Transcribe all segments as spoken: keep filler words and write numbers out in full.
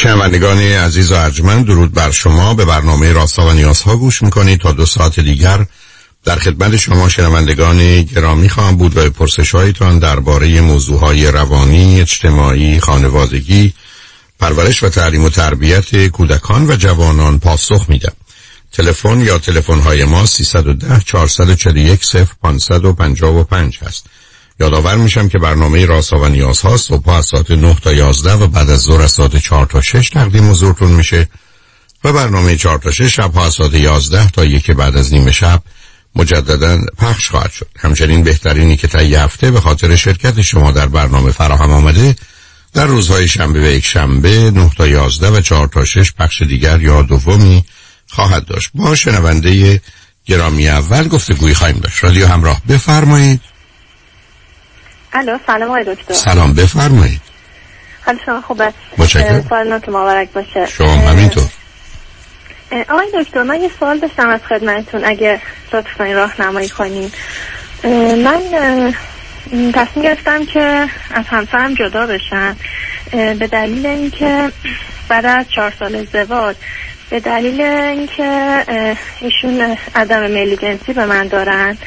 شنوندگان عزیز و ارجمند، درود بر شما. به برنامه راستا و نیازها گوش میکنید. تا دو ساعت دیگر در خدمت شما شنوندگان گرامی خواهم بود و به پرسش‌هایتان درباره موضوعهای روانی، اجتماعی، خانوادگی، پرورش و تعلیم و تربیت کودکان و جوانان پاسخ میدم. تلفن یا تلفن‌های ما سیصد و ده چهارصد و چهل و یک صفر پانصد و پنجاه و پنج هست. یادآور میشم که برنامه راستا و نیازها صبح از ساعت نه تا یازده و بعد از ظهر از ساعت چهار تا شش تقدیم حضورتون میشه و برنامه چهار تا شش شب ها از ساعت یازده تا یک بعد از نیمه شب مجددا پخش خواهد شد. همچنین بهترینی که تا یه هفته به خاطر شرکت شما در برنامه فراهم آمده در روزهای شنبه و یک شنبه نه تا یازده و چهار تا شش پخش دیگر یا دومی خواهد داشت. با شنونده گرامی اول گفتگویی خواهیم داشت. رادیو همراه، بفرمایید. الو، سلام آقای دکتر. سلام، بفرمایید. حال شما خوب است؟ متشکرم. سالتون مبارک باشه. شما همینطور. آقای دکتر، من یه سوال داشتم از خدمتتون، اگه لطف کنین راهنمایی کنین. من تصمیم گرفتم که از همسرم جدا بشم به دلیل اینکه بعد از چهار سال ازدواج، به دلیل اینکه ایشون عدم میل جنسی به من دارن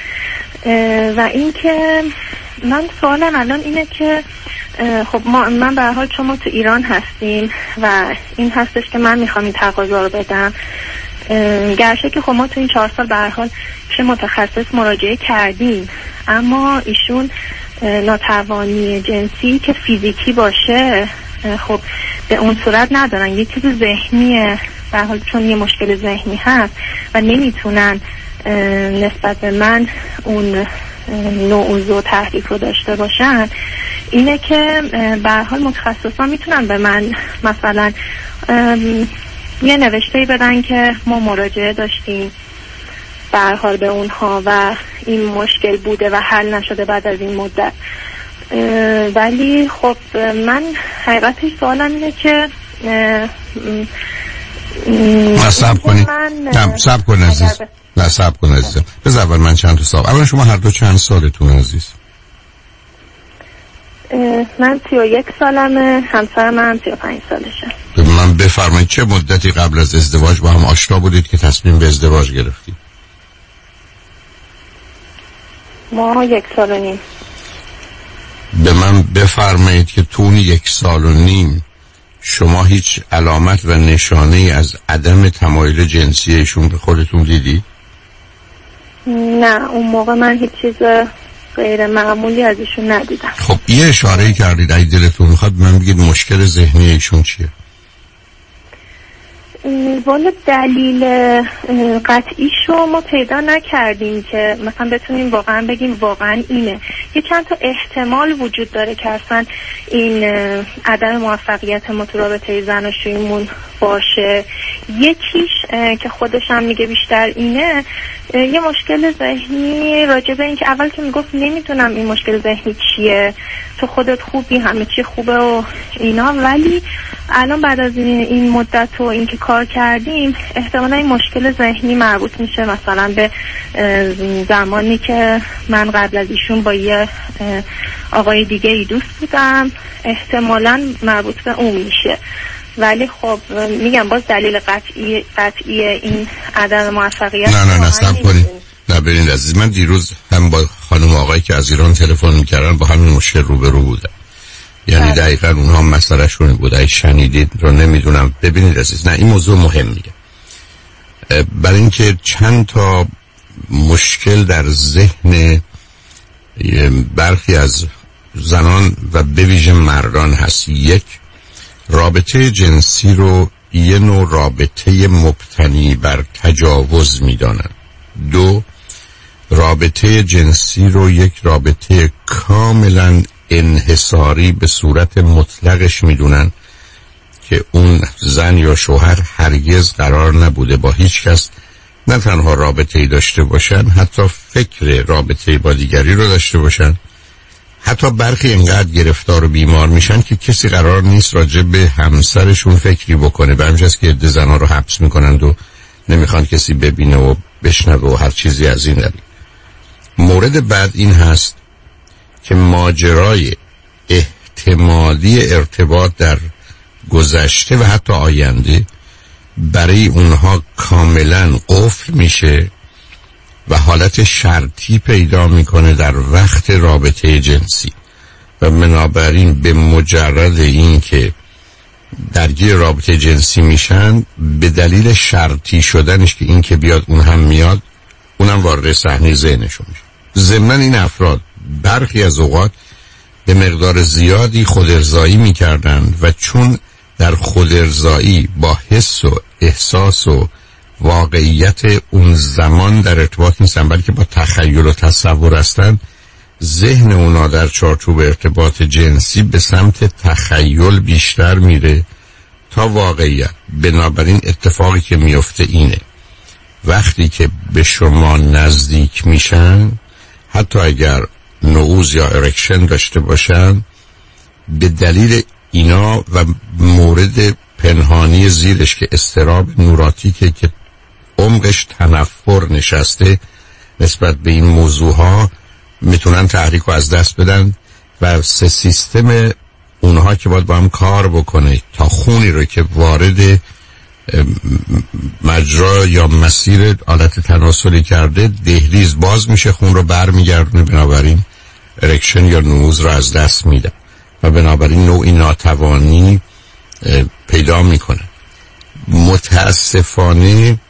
و اینکه من سوالم الان اینه که خب ما من به هر حال چون ما تو ایران هستیم و این هستش که من میخوام این تقاضا رو بدم، گرچه که خب ما تو این چهار سال به هر حال پیش متخصص مراجعه کردیم، اما ایشون ناتوانی جنسی که فیزیکی باشه خب به اون صورت ندارن، یه چیز ذهنیه، به هر حال چون یه مشکل ذهنی هست و نمیتونن نسبت به من اون نوع و تحریک رو داشته باشن. اینه که به هر حال متخصصان میتونن به من مثلا یه نوشته‌ای بدن که ما مراجعه داشتیم به هر حال به اونها و این مشکل بوده و حل نشده بعد از این مدت، ولی خب من حقیقتش سوالم اینه که نه صبر کنید نه صبر کن عزیز نه صبر کن عزیزم بذار اول من چند تا سوال. اولا شما هر دو چند سالتون عزیز؟ من سی و یک سالمه، همسرم هم سی و پنج سالشه. من بفرمایید چه مدتی قبل از ازدواج با هم آشنا بودید که تصمیم به ازدواج گرفتید؟ ما یک سال و نیم. به من بفرمایید که تو اون یک سال و نیم شما هیچ علامت و نشانه از عدم تمایل جنسی ایشون به خودتون دیدی؟ نه، اون موقع من هیچ چیز غیر معمولی از ایشون ندیدم. خب یه اشاره کردید، اگه دلتون میخواد من بگید مشکل ذهنی ایشون چیه؟ والا دلیل قطعیشو ما پیدا نکردیم که مثلا بتونیم واقعا بگیم واقعا اینه. یه چند تا احتمال وجود داره که اصلا این عدم موفقیت ما تو رابطه زناشوییمون باشه. یکیش که خودش هم میگه بیشتر اینه، یه مشکل ذهنی راجبه این که اول که میگفت نمیدونم این مشکل ذهنی چیه، تو خودت خوبی، همه چی خوبه و اینا، ولی الان بعد از این مدت و این که کار کردیم احتمالا این مشکل ذهنی مربوط میشه مثلا به زمانی که من قبل از ایشون با یه آقای دیگه ای دوست بودم، احتمالا مربوط به اون میشه. ولی خب میگم باز دلیل قطعی قطعی این عدم موفقیت نه نه نه صبر کنید. نه برین عزیز، من دیروز هم با خانم آقایی که از ایران تلفن میکردن با همین مشکل روبرو بودم، یعنی دقیقا اونها مسئله شون بود. اگه شنیدید رو نمیدونم. ببینید عزیز، نه این موضوع مهمیه، برای اینکه چند تا مشکل در ذهن برخی از زنان و به ویژه مردان هست. یک، رابطه جنسی رو یه نوع رابطه مبتنی بر تجاوز میدانن. دو، رابطه جنسی رو یک رابطه کاملا انحصاری به صورت مطلقش میدونن که اون زن یا شوهر هرگز قرار نبوده با هیچ کس نه تنها رابطه‌ای داشته باشن، حتی فکر رابطه با دیگری رو داشته باشن. حتی برخی اینقدر گرفتار و بیمار میشن که کسی قرار نیست راجع به همسرشون فکری بکنه. به همجاست که عده زنها رو حبس میکنند و نمیخوان کسی ببینه و بشنوه و هر چیزی از این قبیل. مورد بعد این هست که ماجرای احتمالی ارتباط در گذشته و حتی آینده برای اونها کاملا قفل میشه و حالت شرطی پیدا میکنه در وقت رابطه جنسی و بنابراین به مجرد این که درگیر رابطه جنسی میشن به دلیل شرطی شدنش که این که بیاد اون هم میاد اونم وارد صحنه ذهنشون میشه. ضمن این افراد برخی از اوقات به مقدار زیادی خودارضایی میکردن و چون در خودارضایی با حس و احساس و واقعیت اون زمان در ارتباط نیستن بلکه با تخیل و تصور هستن، ذهن اونا در چارچوب ارتباط جنسی به سمت تخیل بیشتر میره تا واقعیت. بنابراین اتفاقی که میفته اینه وقتی که به شما نزدیک میشن، حتی اگر نعوز یا ارکشن داشته باشن، به دلیل اینا و مورد پنهانی زیرش که اضطراب نوراتیکه که عمقش تنفر نشسته نسبت به این موضوع ها، میتونن تحریک رو از دست بدن و سه سیستم اونها که باید با هم کار بکنه تا خونی رو که وارد مجرا یا مسیر آلت تناسلی کرده دهلیز باز میشه، خون رو برمیگردونه، بنابراین ارکشن یا نوز رو از دست میده و بنابراین نوعی ناتوانی پیدا میکنه. متاسفانه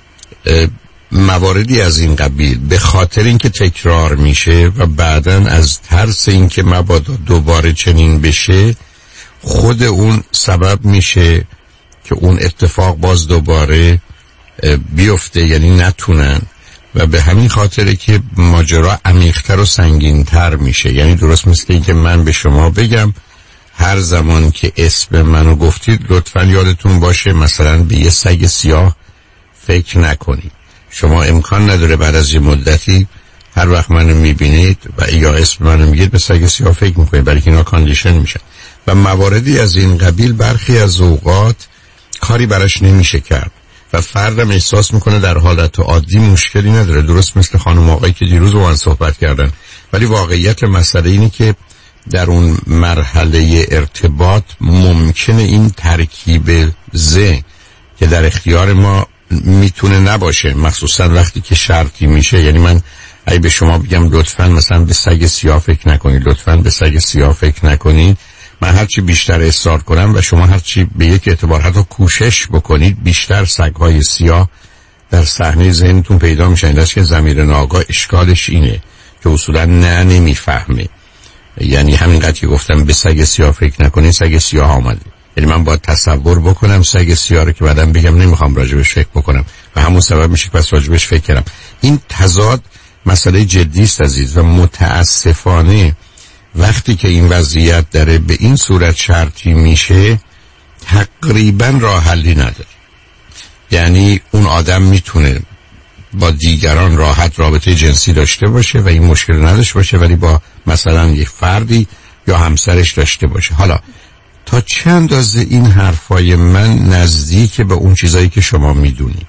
مواردی از این قبیل به خاطر اینکه تکرار میشه و بعداً از ترس اینکه مبادا دوباره چنین بشه، خود اون سبب میشه که اون اتفاق باز دوباره بیفته، یعنی نتونن، و به همین خاطره که ماجرا عمیق‌تر و سنگین‌تر میشه. یعنی درست مثل این که من به شما بگم هر زمان که اسم منو گفتید لطفاً یادتون باشه مثلا به یه سگ سیاه فکر نکنید. شما امکان نداره بعد از یه مدتی هر وقت منو میبینید و یا اسم منو میگید به سگ سیاه فکر میکنید، برای که اینا کاندیشن میشن و مواردی از این قبیل برخی از اوقات کاری براش نمیشه کرد و فردم احساس میکنه در حالت عادی مشکلی نداره، درست مثل خانم آقایی که دیروز با من صحبت کردن. ولی واقعیت مسئله اینه که در اون مرحله ارتباط ممکنه این ترکیب ذهن که در اختیار ما میتونه نباشه، مخصوصا وقتی که شرطی میشه. یعنی من اگه به شما بگم لطفاً مثلا به سگ سیاه فکر نکنید، لطفاً به سگ سیاه فکر نکنید، من هرچی بیشتر اصرار کنم و شما هرچی به یک اعتبار حتی کوشش بکنید، بیشتر سگ‌های سیاه در صحنه ذهنتون پیدا میشن. این است که ضمیر ناآگاه اشکالش اینه که اصولا نه نمیفهمه. یعنی همینقدر که گفتم به سگ سیاه فکر نکنید، سگ سیاه آمده. یعنی من باید تصور بکنم سگ سیاه رو که بعدم بگم نمیخوام راجبش فکر بکنم و همون سبب میشه که پس راجبش فکر کردم. این تضاد مسئله جدی است عزیز و متاسفانه وقتی که این وضعیت داره به این صورت شرطی میشه تقریبا راه حلی نداره. یعنی اون آدم میتونه با دیگران راحت رابطه جنسی داشته باشه و این مشکل نداشته باشه، ولی با مثلا یک فردی یا همسرش داشته باشه. حالا تا چه اندازه این حرفای من نزدیک به اون چیزایی که شما میدونید؟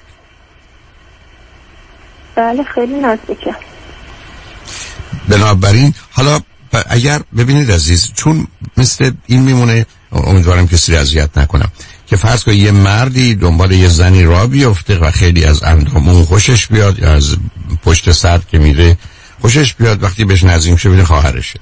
بله خیلی نزدیکه. بنابراین حالا اگر ببینید عزیز، چون مثل این میمونه، امیدوارم کسی اذیت نکنم، که فرض کنید یه مردی دنبال یه زنی راه بیفته و خیلی از اندامون خوشش بیاد یا از پشت سر که میره خوشش بیاد، وقتی بهش نزدیک شه ببینه خواهرشه.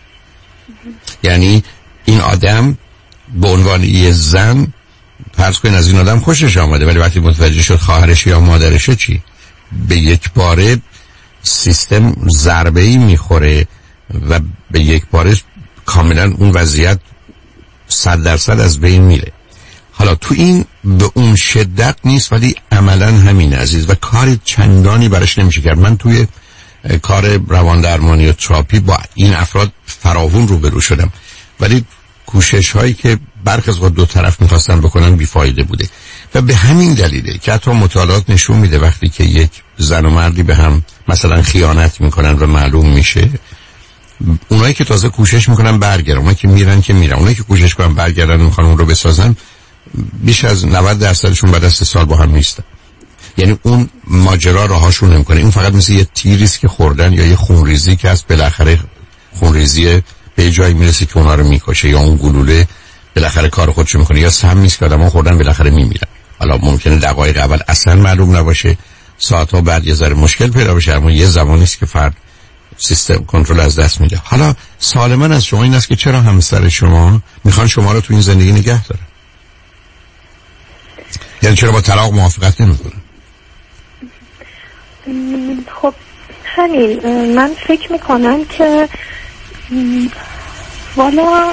یعنی این آدم به عنوان یه زن فرض کنید از این آدم خوشش آمده، ولی وقتی متوجه شد خواهرش یا مادرشه چی؟ به یک باره سیستم ضربه‌ای میخوره و به یک باره کاملا اون وضعیت صد درصد از بین میره. حالا تو این به اون شدت نیست، ولی عملا همین عزیز و کار چندانی براش نمیشه کرد. من توی کار روان درمانی و تراپی با این افراد فراوون روبرو شدم، ولی کوشش هایی که برخی از دو طرف میخواستن بکنن بیفایده بوده و به همین دلیله که حتی مطالعات نشون میده وقتی که یک زن و مردی به هم مثلا خیانت میکنن و معلوم میشه، اونایی که تازه کوشش میکنن برگردن، اونایی که میرن که میرن، اونایی که کوشش کنن برگردن میخوان اون رو بسازن، بیش از نود درصدشون بعد از سه سال با هم نیستن. یعنی اون ماجرا راهاشون نمیکنه. این فقط مثل یه تیریست که خوردن یا یه خونریزی که از بالاخره خونریزی به جایی میرسه که اونا رو میکشه یا اون گلوله بالاخره کار خودشو میکنه، یا سهم نیست که آدم‌ها خوردن بالاخره میمیرن. حالا ممکنه دقایق اول اصلا معلوم نباشه، ساعت‌ها بعد یه ذره مشکل پیدا بشه، اما یه زمانی است که فرد سیستم کنترل از دست میده. حالا سوال من از شما این است که چرا همسر شما میخوان شما رو تو این زندگی نگه دارن؟ یعنی چرا با طلاق موافقت نمیکنن؟ خب همین، من فکر میکنم که والا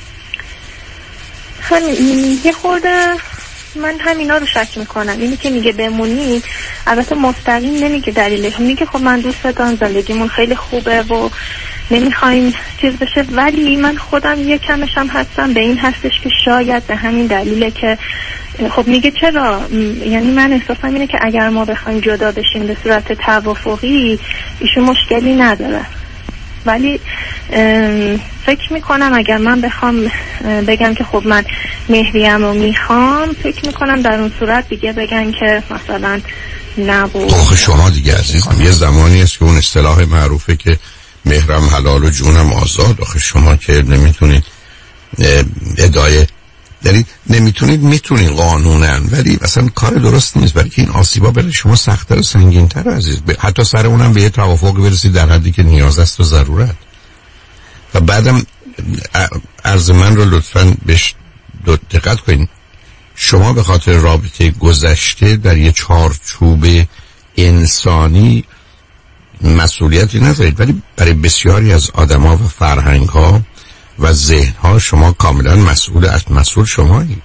همین یه خورده من همینا رو شک میکنم. اینی که میگه بمونید، البته مستقیم نمیگه دلیلش، میگه خب من دوست دارم، زندگیمون خیلی خوبه و نمیخوایم چیز بشه، ولی من خودم یه کمش هم هستم به این هستش که شاید به همین دلیله که خب میگه چرا، یعنی من احساسم اینه که اگر ما بخوایم جدا بشیم به صورت توافقی ایشون مشکلی نداره، ولی فکر میکنم اگر من بخوام بگم که خب من مهریم رو میخوام، فکر میکنم در اون صورت دیگه بگن که مثلا نبود. آخه شما دیگه عزیزم یه زمانی است که اون اصطلاح معروفه که مهرم حلال و جونم آزاد. آخه شما که نمیتونید ادعای، یعنی نمیتونید، میتونید قانونا، ولی اصلا کار درست نیست، برای که این آسیبا برای شما سخت‌تر و سنگین‌تر عزیز. حتی سر اونم به یه توافق برسید در حدی که نیاز است و ضرورت. و بعدم عرض من رو لطفاً بهش دقت کنید. شما به خاطر رابطه گذشته در یه چارچوب انسانی مسئولیتی ندارید، ولی برای بسیاری از آدم‌ها و فرهنگ‌ها و ذهن‌ها شما کاملا مسئول از مسئول شمایید.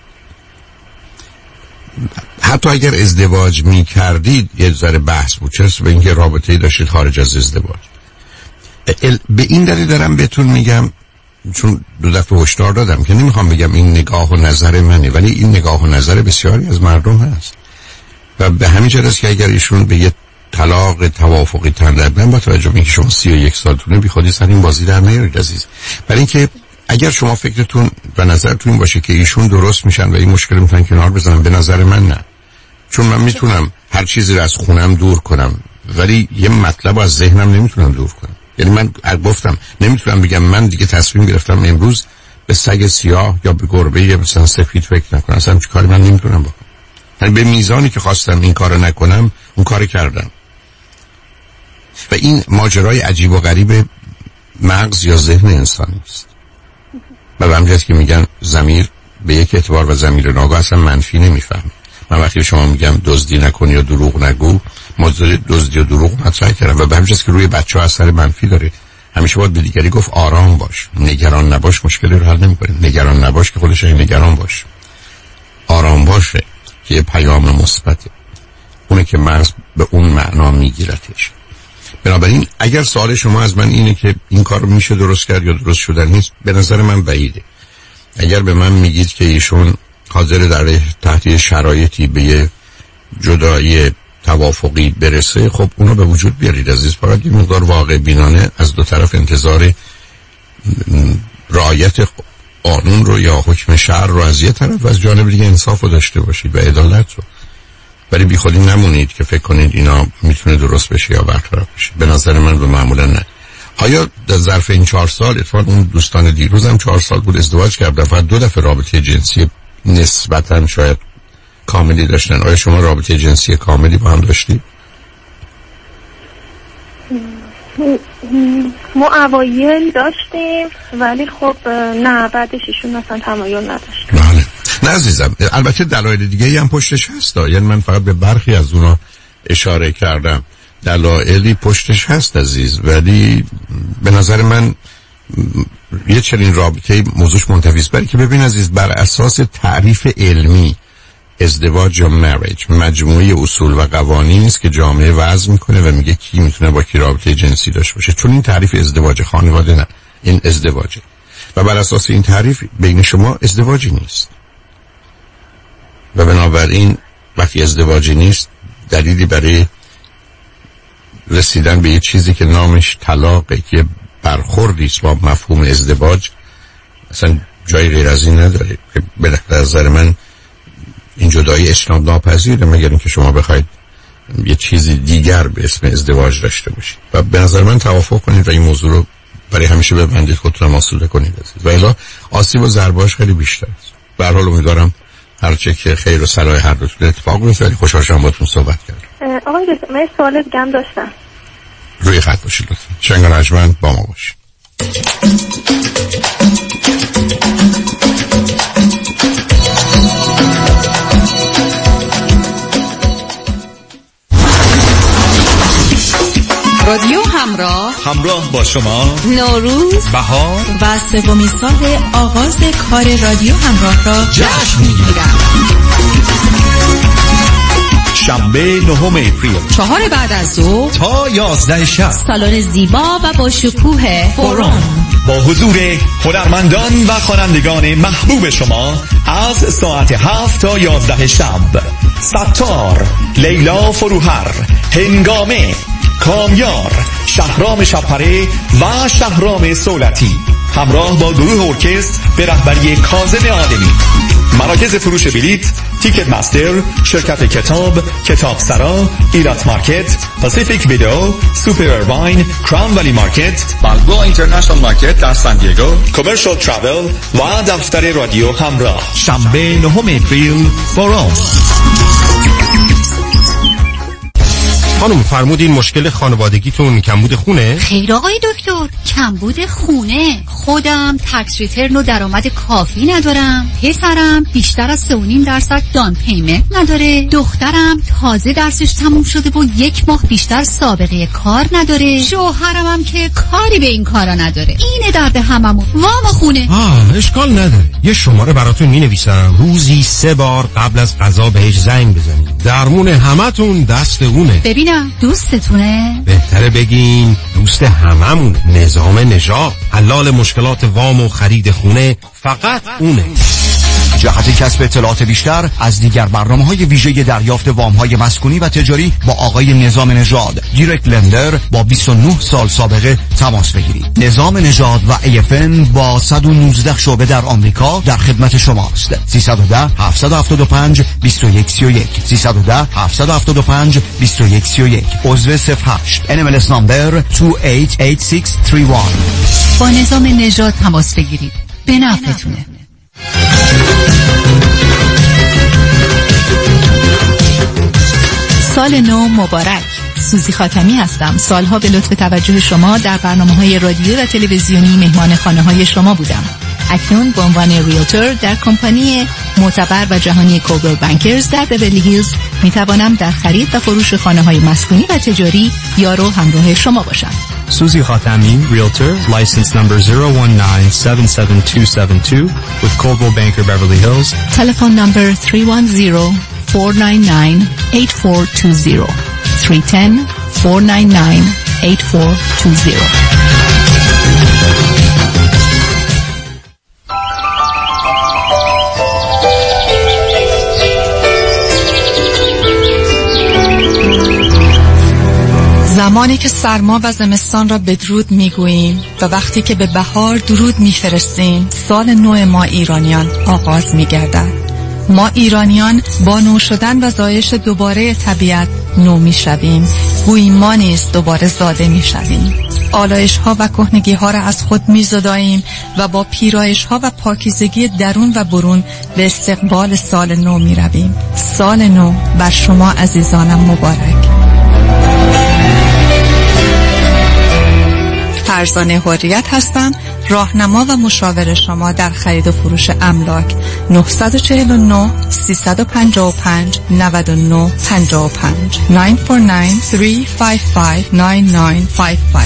حتی اگر ازدواج می کردید یه ذره بحث بود، چرا به اینکه رابطه‌ای داشتید خارج از ازدواج. به این دلیل دارم بهتون میگم، چون دو دفعه هشدار دادم که نمیخوام بگم این نگاه و نظر منه، ولی این نگاه و نظر بسیاری از مردم هست و به همین جهت است که اگر ایشون به یه طلاق توافقی تن دادن، با توجه به اینکه شما سی و یک سالتونه، بی خودی سر این بازی در نیارید عزیز. برای اینکه اگر شما فکرتون و نظرتون باشه که ایشون درست میشن و این مشکل میتونن کنار بزنن، به نظر من نه. چون من میتونم هر چیزی رو از خونم دور کنم، ولی یه مطلب از ذهنم نمیتونم دور کنم. یعنی من گفتم نمیتونم بگم من دیگه تصمیم گرفتم امروز به سگ سیاه یا به گربه یا مثلا سفید فکر نکنم. اصلا چه کاری من نمیتونم بکنم. یعنی به میزانی که خواستم این کارو نکنم اون کارو کردم. و این ماجرای عجیب و غریب مغز یا ذهن انسانی است. و به همجاست که میگن ضمیر به یک اعتبار و ضمیر ناگاه اصلا منفی نمیفهم. من وقتی شما میگم دزدی نکنی یا دروغ نگو، موضوع دزدی و دروغ مطرح کردم و به همجاست که روی بچه ها اثر منفی داره. همیشه باید به دیگری گفت آرام باش، نگران نباش، مشکلی رو حل نمی‌کنی. نگران نباش که خودش نگران باش. آرام باشه که یه پیام مثبته، اونه که مغز به اون معنا میگیرتش. بنابراین اگر سوال شما از من اینه که این کار رو میشه درست کرد یا درست شدن نیست، به نظر من بعیده. اگر به من میگید که ایشون حاضر در تحت شرایطی به یه جدایی توافقی برسه، خب اونو به وجود بیارید عزیز. فقط یه مقدار واقع بینانه از دو طرف انتظار رعایت قانون رو یا حکم شرع رو از یه طرف و از جانب دیگه انصاف رو داشته باشید و عدالت رو. ولی بی خودی نمونید که فکر کنید اینا میتونه درست بشه یا برطرف بشه. به نظر من به معمولا نه. آیا در ظرف این چهار سال، اتفاقا اون دوستان دیروزم چهار سال بود ازدواج کردن، فقط دو دفعه رابطه جنسی نسبتاً شاید کاملی داشتن. آیا شما رابطه جنسی کاملی با هم داشتید؟ ما اوایل داشتیم ولی خب نه، بعدش ایشون اصلا تمایل نداشت. بله. نه عزیزم، البته دلایل دیگه هم پشتش هست، یعنی من فقط به برخی از اونا اشاره کردم. دلایلی پشتش هست عزیز، ولی به نظر من یه چنین رابطه موضوعش منتفی است. برای که ببین عزیز، بر اساس تعریف علمی ازدواج یا مریج مجموعه اصول و قوانینی است که جامعه وضع میکنه و میگه کی میتونه با کی رابطه جنسی داشته باشه. چون این تعریف ازدواج خانواده نه، این ازدواجه و بر اساس این تعریف بین شما ازدواجی نیست و بنابراین وقتی ازدواجی نیست دلیلی برای رسیدن به یه چیزی که نامش طلاقه که برخوردی است با مفهوم ازدواج اصلا جای غیر از این نداره. به نظر من این جدایی اسلام ناپذیره مگر اینکه شما بخواید یه چیزی دیگر به اسم ازدواج داشته باشید و به نظر من توافق کنید و این موضوع رو برای همیشه ببندید، خودتون آسوده کنید و الا آسیب و ضربه‌اش خیلی بیشتر است. به هر حال امیدوارم هر چه که خیر و صلاح هر دوتون اتفاق بیفته. خیلی خوشحال شدم باهاتون صحبت کردم. آقای دکتر من سوال دیگه هم داشتم. روی خط باشید لطفا. شنگ رجمند با ما باشید. رادیو همراه، همراه با شما. نوروز، بهار و سومین سال آغاز کار رادیو همراه را جشن می‌گیرند. شنبه نهم اپریل چهار بعد از ظهر تا یازده شب، سالن زیبا و با شکوه فورم با حضور هنرمندان و خوانندگان محبوب شما از ساعت هفت تا یازده شب. ستار، لیلا فروهر، هنگامه، کامیار، شهرام شپره و شهرام سولتی همراه با گروه ارکستر به رهبری کاظم عالمی. مراکز فروش بلیط: تیکت مستر، شرکت کتاب، کتاب سرا، ایرات مارکت، پاسیفیک ویدئو، سوپر ارواین، کراون ولی مارکت، بالبوآ اینترنشنال مارکت در سان دیگو، کامرشال ترافل و دفتر رادیو همراه. شنبه نهم اپریل، فورم. خانم فرمودین مشکل خانوادگیتون کمبود خونه؟ خیر آقای دکتر، کمبود خونه. خودم تکس ریترن و درآمد کافی ندارم. پسرم بیشتر از سه و نیم درصد دان پیمنت نداره. دخترم تازه درسش تموم شده و یک ماه بیشتر سابقه کار نداره. شوهرم هم که کاری به این کارا نداره. اینه درد هممون. وام خونه. آه اشکال نداره، یه شماره براتون مینویسم، روزی سه بار قبل از غذا بهش زنگ بزنید. درمون همتون دست اونه. ببینم دوستتونه؟ بهتره بگین دوست هممون. نظام نژاد، حلال مشکلات وام و خرید خونه فقط اونه. جهت کسب اطلاعات بیشتر از دیگر برنامه‌های ویژه دریافت وام‌های مسکونی و تجاری با آقای نظام نژاد، دایرکت لندر با بیست و نه سال سابقه تماس بگیرید. نظام نژاد و ای اف ان با صد و نوزده شعبه در آمریکا در خدمت شماست. سیصد و ده هفتصد و هفتاد و پنج بیست و یک سی و یک سیصد و ده هفتصد و هفتاد و پنج بیست و یک سی و یک. عضو صفر هشت ان ام ال اس نمبر دو هشت هشت شش سه یک. با نظام نژاد تماس بگیرید، به نفعتونه. سال نو مبارک. سوزی خاتمی هستم. سالها به لطف توجه شما در برنامه‌های رادیو و تلویزیونی مهمان خانه‌های شما بودم. اکنون به عنوان ریلتور در کمپانی معتبر و جهانی کوبل بانکرز در بیولی هیلز میتوانم در خرید و فروش خانه‌های مسکونی و تجاری یارو همراه شما باشم. Susie Khatami, Realtor, license number zero one nine seven seven two seven two with Coldwell Banker Beverly Hills. Telephone number three one zero four nine nine eight four two zero. three one zero four nine nine eight four two zero. زمانی که سرما و زمستان را بدرود میگوییم و وقتی که به بهار درود میفرستیم، سال نو ما ایرانیان آغاز میگردد. ما ایرانیان با نو شدن و زایش دوباره طبیعت نو میشویم، گویی ما نیز دوباره زاده میشویم. آلایش ها و کهنگی ها را از خود میزداییم و با پیرایش ها و پاکیزگی درون و برون به استقبال سال نو میرویم. سال نو بر شما عزیزانم مبارک. فرزانه حریت هستم، راهنما و مشاور شما در خرید و فروش املاک. نه چهار نه سه پنج پنج نه نه پنج پنج نه چهار نه سه پنج پنج نه نه پنج پنج.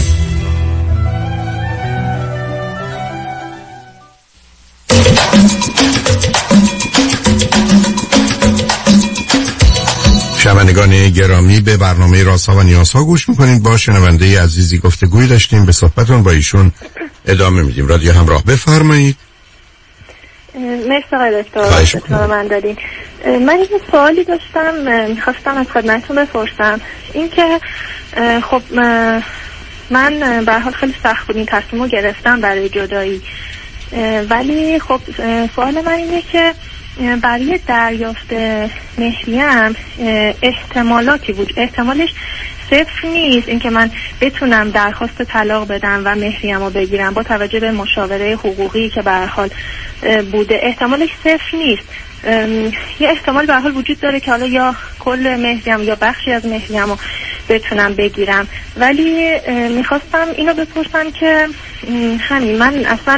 شنوندگان گرامی، به برنامه رازها و نیازها گوش میکنید. با شنونده عزیزی گفتگوی داشتیم، به صحبتون با ایشون ادامه میدیم. رادیو همراه، بفرمایید. مرسی آقای دکتر دکتر من دادین. من یه سوالی داشتم میخواستم از خدمتتون بپرسم. این که خب من به هر حال خیلی سخت بود این تصمیمو گرفتم برای جدایی، ولی خب سوال من اینه که برای دریافت مهریم احتمالاتی بود. احتمالش صفر نیست اینکه من بتونم درخواست طلاق بدم و مهریم رو بگیرم با توجه به مشاوره حقوقی که به هر حال بوده. احتمالش صفر نیست. یه احتمال به هر حال وجود داره که حالا یا کل مهریم یا بخشی از مهریم رو بتونم بگیرم. ولی میخواستم اینو بپرسم که همین من اصلا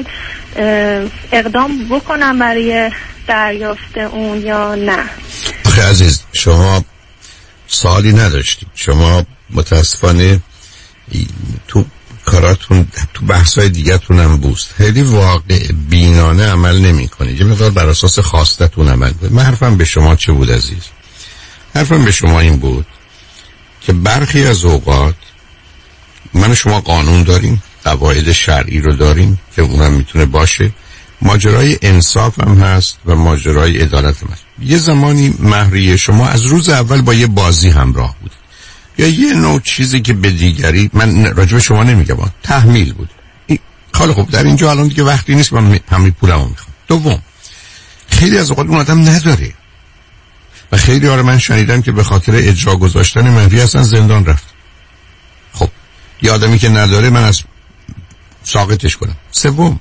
اقدام بکنم برای دریافت اون یا نه. آخه عزیز شما سوالی نداشتید. شما متاسفانه تو کاراتون تو بحثای دیگه‌تون هم بوست. خیلی واقع بینانه عمل نمی‌کنید. یه مقدار بر اساس خواستتون عمل کنید. من حرفم به شما چه بود عزیز؟ حرفم به شما این بود که برخی از اوقات من و شما قانون داریم، قواعد شرعی رو داریم که اونم میتونه باشه، ماجرای انصاف هم هست و ماجرای عدالت هم هست. یه زمانی مهریه شما از روز اول با یه بازی همراه بود یا یه نوع چیزی که به دیگری، من راجب شما نمیگم، تحمیل بود. خیلی خوب، در اینجا الان دیگه وقتی نیست من همین پولمو میخوام. دوم، خیلی از اوقات اون آدم نداره و خیلی ها رو من شنیدم که به خاطر اجرا گذاشتن مهریه اصلا زندان رفت. خب یه آدمی که نداره من از ساقطش کنم. سوم،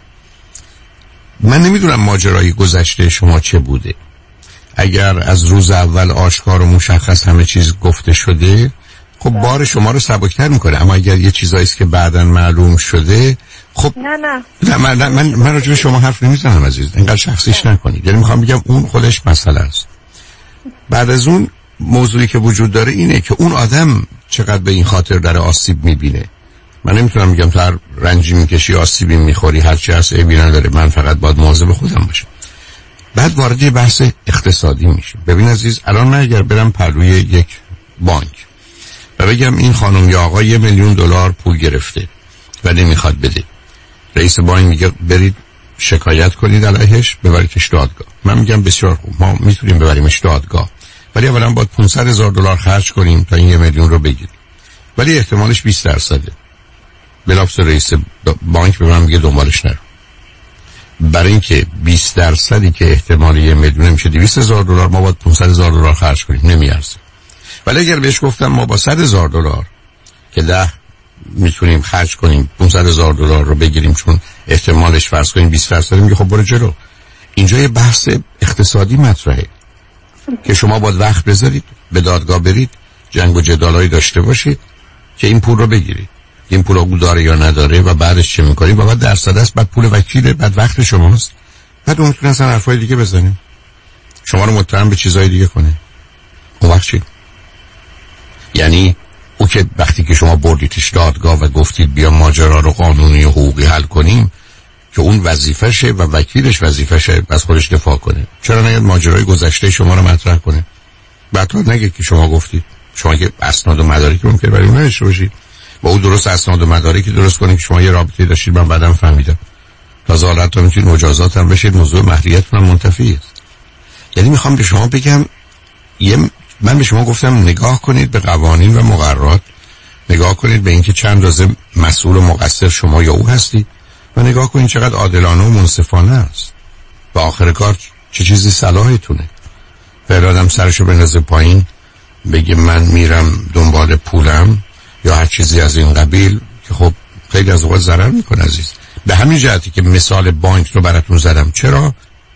من نمیدونم ماجرای گذشته شما چه بوده. اگر از روز اول آشکار و مشخص همه چیز گفته شده خب بار شما رو سبکتر میکنه، اما اگر یه چیزایی است که بعداً معلوم شده خب نه نه نه من من, من راجع به شما حرف نمیزنم عزیز، اینقدر شخصیش نکنید. یعنی میخوام بگم اون خودش مسئله است. بعد از اون موضوعی که وجود داره اینه که اون آدم چقدر به این خاطر داره آسیب میبینه. من نمیتونم بگم تو هر رنجی میکشی آسیبی میخوری، هر چی هست عیبی نداره، من فقط باید مواظب خودم باشم. بعد وارد یه بحث اقتصادی میشه. ببین عزیز، الان من اگر برم پلوی یک بانک و بگم این خانم یا آقا یه میلیون دلار پول گرفته و نمیخواد بده، رئیس بانک میگه برید شکایت کنید علیهش، ببریدش دادگاه. من میگم بسیار خوب، ما میتونیم ببریمش دادگاه، ولی اولا باید پانصد هزار دلار خرج کنیم تا این یه میلیون رو بگیریم، ولی احتمالش بیست درصده. بلافاصله رئیس بانک به من میگه دنبالش نرو، برای اینکه بیست درصدی که احتمال یه میلیون میشه دویست هزار دلار، ما باید پانصد هزار دلار خرج کنیم، نمیارزه. ولی اگر بهش گفتم ما با صد هزار دلار که ده میتونیم خرج کنیم پانصد هزار دلار رو بگیریم، چون احتمالش فرض کنیم بیست درصد، میگه خب برو جلو. اینجا یه بحث اقتصادی مطرحه که شما باید وقت بذارید، به دادگاه برید، جنگ و جدالایی داشته باشید که این پول رو بگیرید. این پول رو داره یا نداره و بعدش چه میکنید و بعد درصد است، بعد پول وکیله، بعد وقت شماست، بعد اون میتونه اصلا حرفای دیگه بزنه، شما رو متهم به چیزای دیگه کنه. اون وقت چی؟ یعنی او که وقتی که شما بردیدش دادگاه و گفتید بیا ماجرا رو قانونی و حقوقی حل کنیم، که اون وظیفشه و وکیلش وظیفشه از خودش دفاع کنه، چرا نگید ماجرای گذشته شما رو مطرح کنه؟ بعد نگید که شما گفتید، شما که اسناد و مدارکی ممکنه برای اون نداشته باشید، با او درست اسناد و مدارکی درست کنید که شما یه رابطه داشتید، من بعدم فهمیدم، تازه حالا حتی میتونید مجازات هم بشید، موضوع مهریتتون هم منتفی است. یعنی میخوام به شما بگم، یه من به شما گفتم نگاه کنید به قوانین و مقررات، نگاه کنید به اینکه چند روزه مسئول و مقصر شما یا او هستید و نگاه کنید چقدر عادلانه و منصفانه است و آخر کار چه چیزی صلاحتونه. فرادم سرشو بندازه پایین بگه من میرم دنبال پولم یا هر چیزی از این قبیل، که خب خیلی از اوقات ضرر میکنه عزیز. به همین جهتی که مثال بانک رو براتون زدم. چرا؟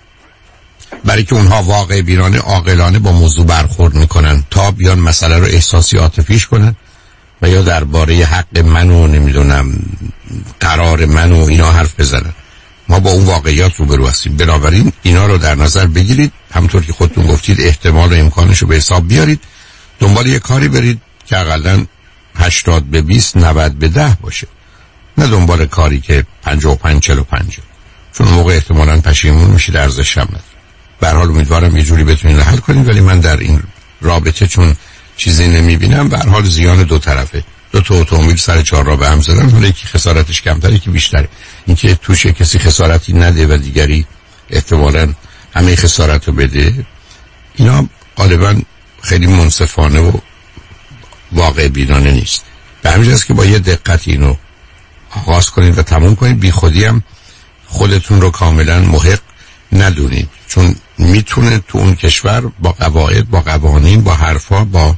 برای که اونها واقع بینانه عاقلانه با موضوع برخورد میکنن تا بیان مسئله رو احساسی عاطفیش کنن و یا درباره حق من و نمیدونم قرار من و اینا حرف بزنن. ما با اون واقعیات روبرو هستیم، بنابراین اینا رو در نظر بگیرید، همونطور که خودتون گفتید احتمال و امکانش رو به حساب بیارید، دنبال یه کاری برید که حداقل هشتاد به بیست نود به ده باشه، نه دنبال کاری که پنجاه و پنج چهل و پنج، چون موقع احتمالاً پشیمون میشید، ارزش هم نداره. به هر حال امیدوارم یه جوری بتونید حل کنید، ولی من در این رابطه چون چیزی نمیبینم، به هر حال زیان دو طرفه. دو تا اتومبیل سر چهارراه به هم زدن، حالا یکی خسارتش کمتره یکی بیشتره. اینکه توش کسی خسارتی نده و دیگری احتمالاً همه خسارت رو بده، اینا غالباً خیلی منصفانه و واقع بینانه نیست. به همین جاست که با یه دقت اینو آغاز کنید و تموم کنید. بی خودی هم خودتون رو کاملا محق ندونید، چون میتونه تو اون کشور با قواعد، با قوانین، با حرفا، با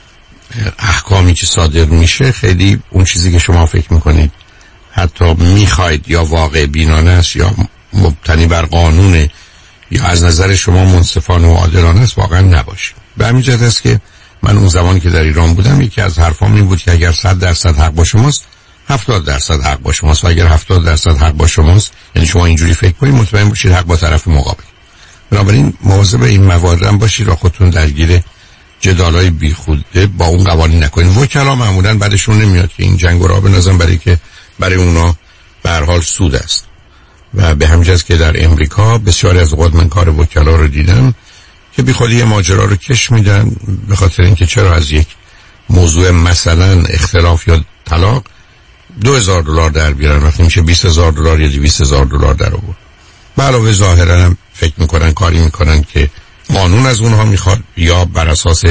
احکامی که صادر میشه خیلی اون چیزی که شما فکر میکنید حتی میخواید یا واقع بینانه است یا مبتنی بر قانونه یا از نظر شما منصفانه و عادلانه است واقعا نباشه. به همین جهت است که من اون زمانی که در ایران بودم یکی از حرفام این بود که اگر صد درصد حق با شماست هفتاد درصد حق با شماست و اگر هفتاد درصد حق با شماست یعنی شما اینجوری فکر کنید مطمئن باشید حق با طرف مقابل. بنابراین مواظب این موارد هم باشید و خودتون درگیر جدالای بیخوده با اون قوانین نکنید. وکلا معمولا بعدشون نمیاد که این جنگ را بنازن برای که برای اونا به هر حال سود است و به همین جهت که در امریکا بسیاری از اوقات من کار وکلا رو دیدم که بی خودی ماجرا رو کش میدن به خاطر اینکه چرا از یک موضوع مثلا اختلاف یا طلاق دو هزار دلار در بیارن وقتی میشه بیست هزار دلار یا دویست هزار دلار در آورد. به علاوه ظاهرا هم فکر میکنن کاری میکنن که قانون از اونها میخواد یا بر اساس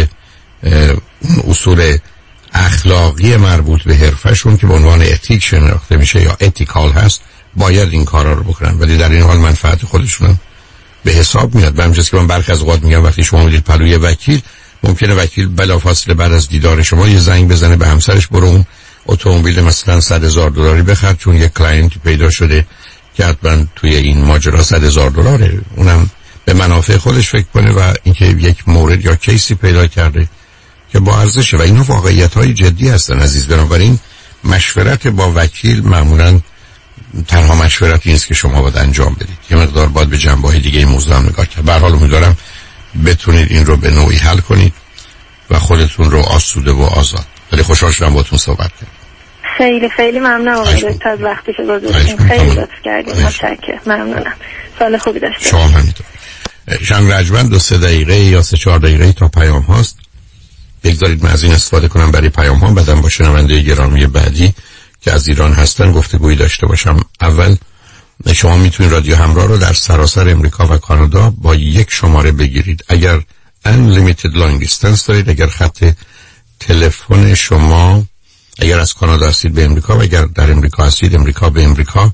اصول اخلاقی مربوط به حرفشون که به عنوان اتیک شناخته میشه یا اتیکال هست باید این کارا رو بکنن، ولی در این حال منفعت خودشون به حساب میاد. به همین که من برخی از اوقات میگم وقتی شما میرید پلوی وکیل ممکنه وکیل بلافاصله بعد از دیدار شما یه زنگ بزنه به همسرش برو اون اتومبیل مثلا صد هزار دلاری بخر چون یه کلاینتی پیدا شده که حتما توی این ماجرا صد هزار دلاره، اونم به منافع خودش فکر کنه و اینکه یک مورد یا کیسی پیدا کرده که با ارزشه و اینا واقعیت‌های جدی هستن عزیز. بنابراین مشورت با وکیل معمولاً تنها مشورتی نیست که شما باید انجام بدید، یه مقدار باید به جنبه‌های دیگه این موضوع هم نگاه کرد. به هر حال امیدوارم بتونید این رو به نوعی حل کنید و خودتون رو آسوده و آزاد. خیلی خوشحال شدم باهاتون صحبت کردم. خیلی خیلی ممنونم از وقتی که گذاشتین. خیلی لطف کردید. متشکرم. ممنونم. سال خوبی داشته باشید. شما همینطور. شنگ رجمن دو سه دقیقه یا سه چهار دقیقه تا پیام هاست. بگذارید من از این استفاده کنم برای پیام ها، بعدم با شنونده گرامی بعدی که از ایران هستن گفتگویی داشته باشم. اول شما میتونید رادیو همراه رو در سراسر امریکا و کانادا با یک شماره بگیرید. اگر unlimited long distance دارید، اگر خط تلفن شما اگر از کانادا هستید به امریکا و اگر در امریکا هستید امریکا به امریکا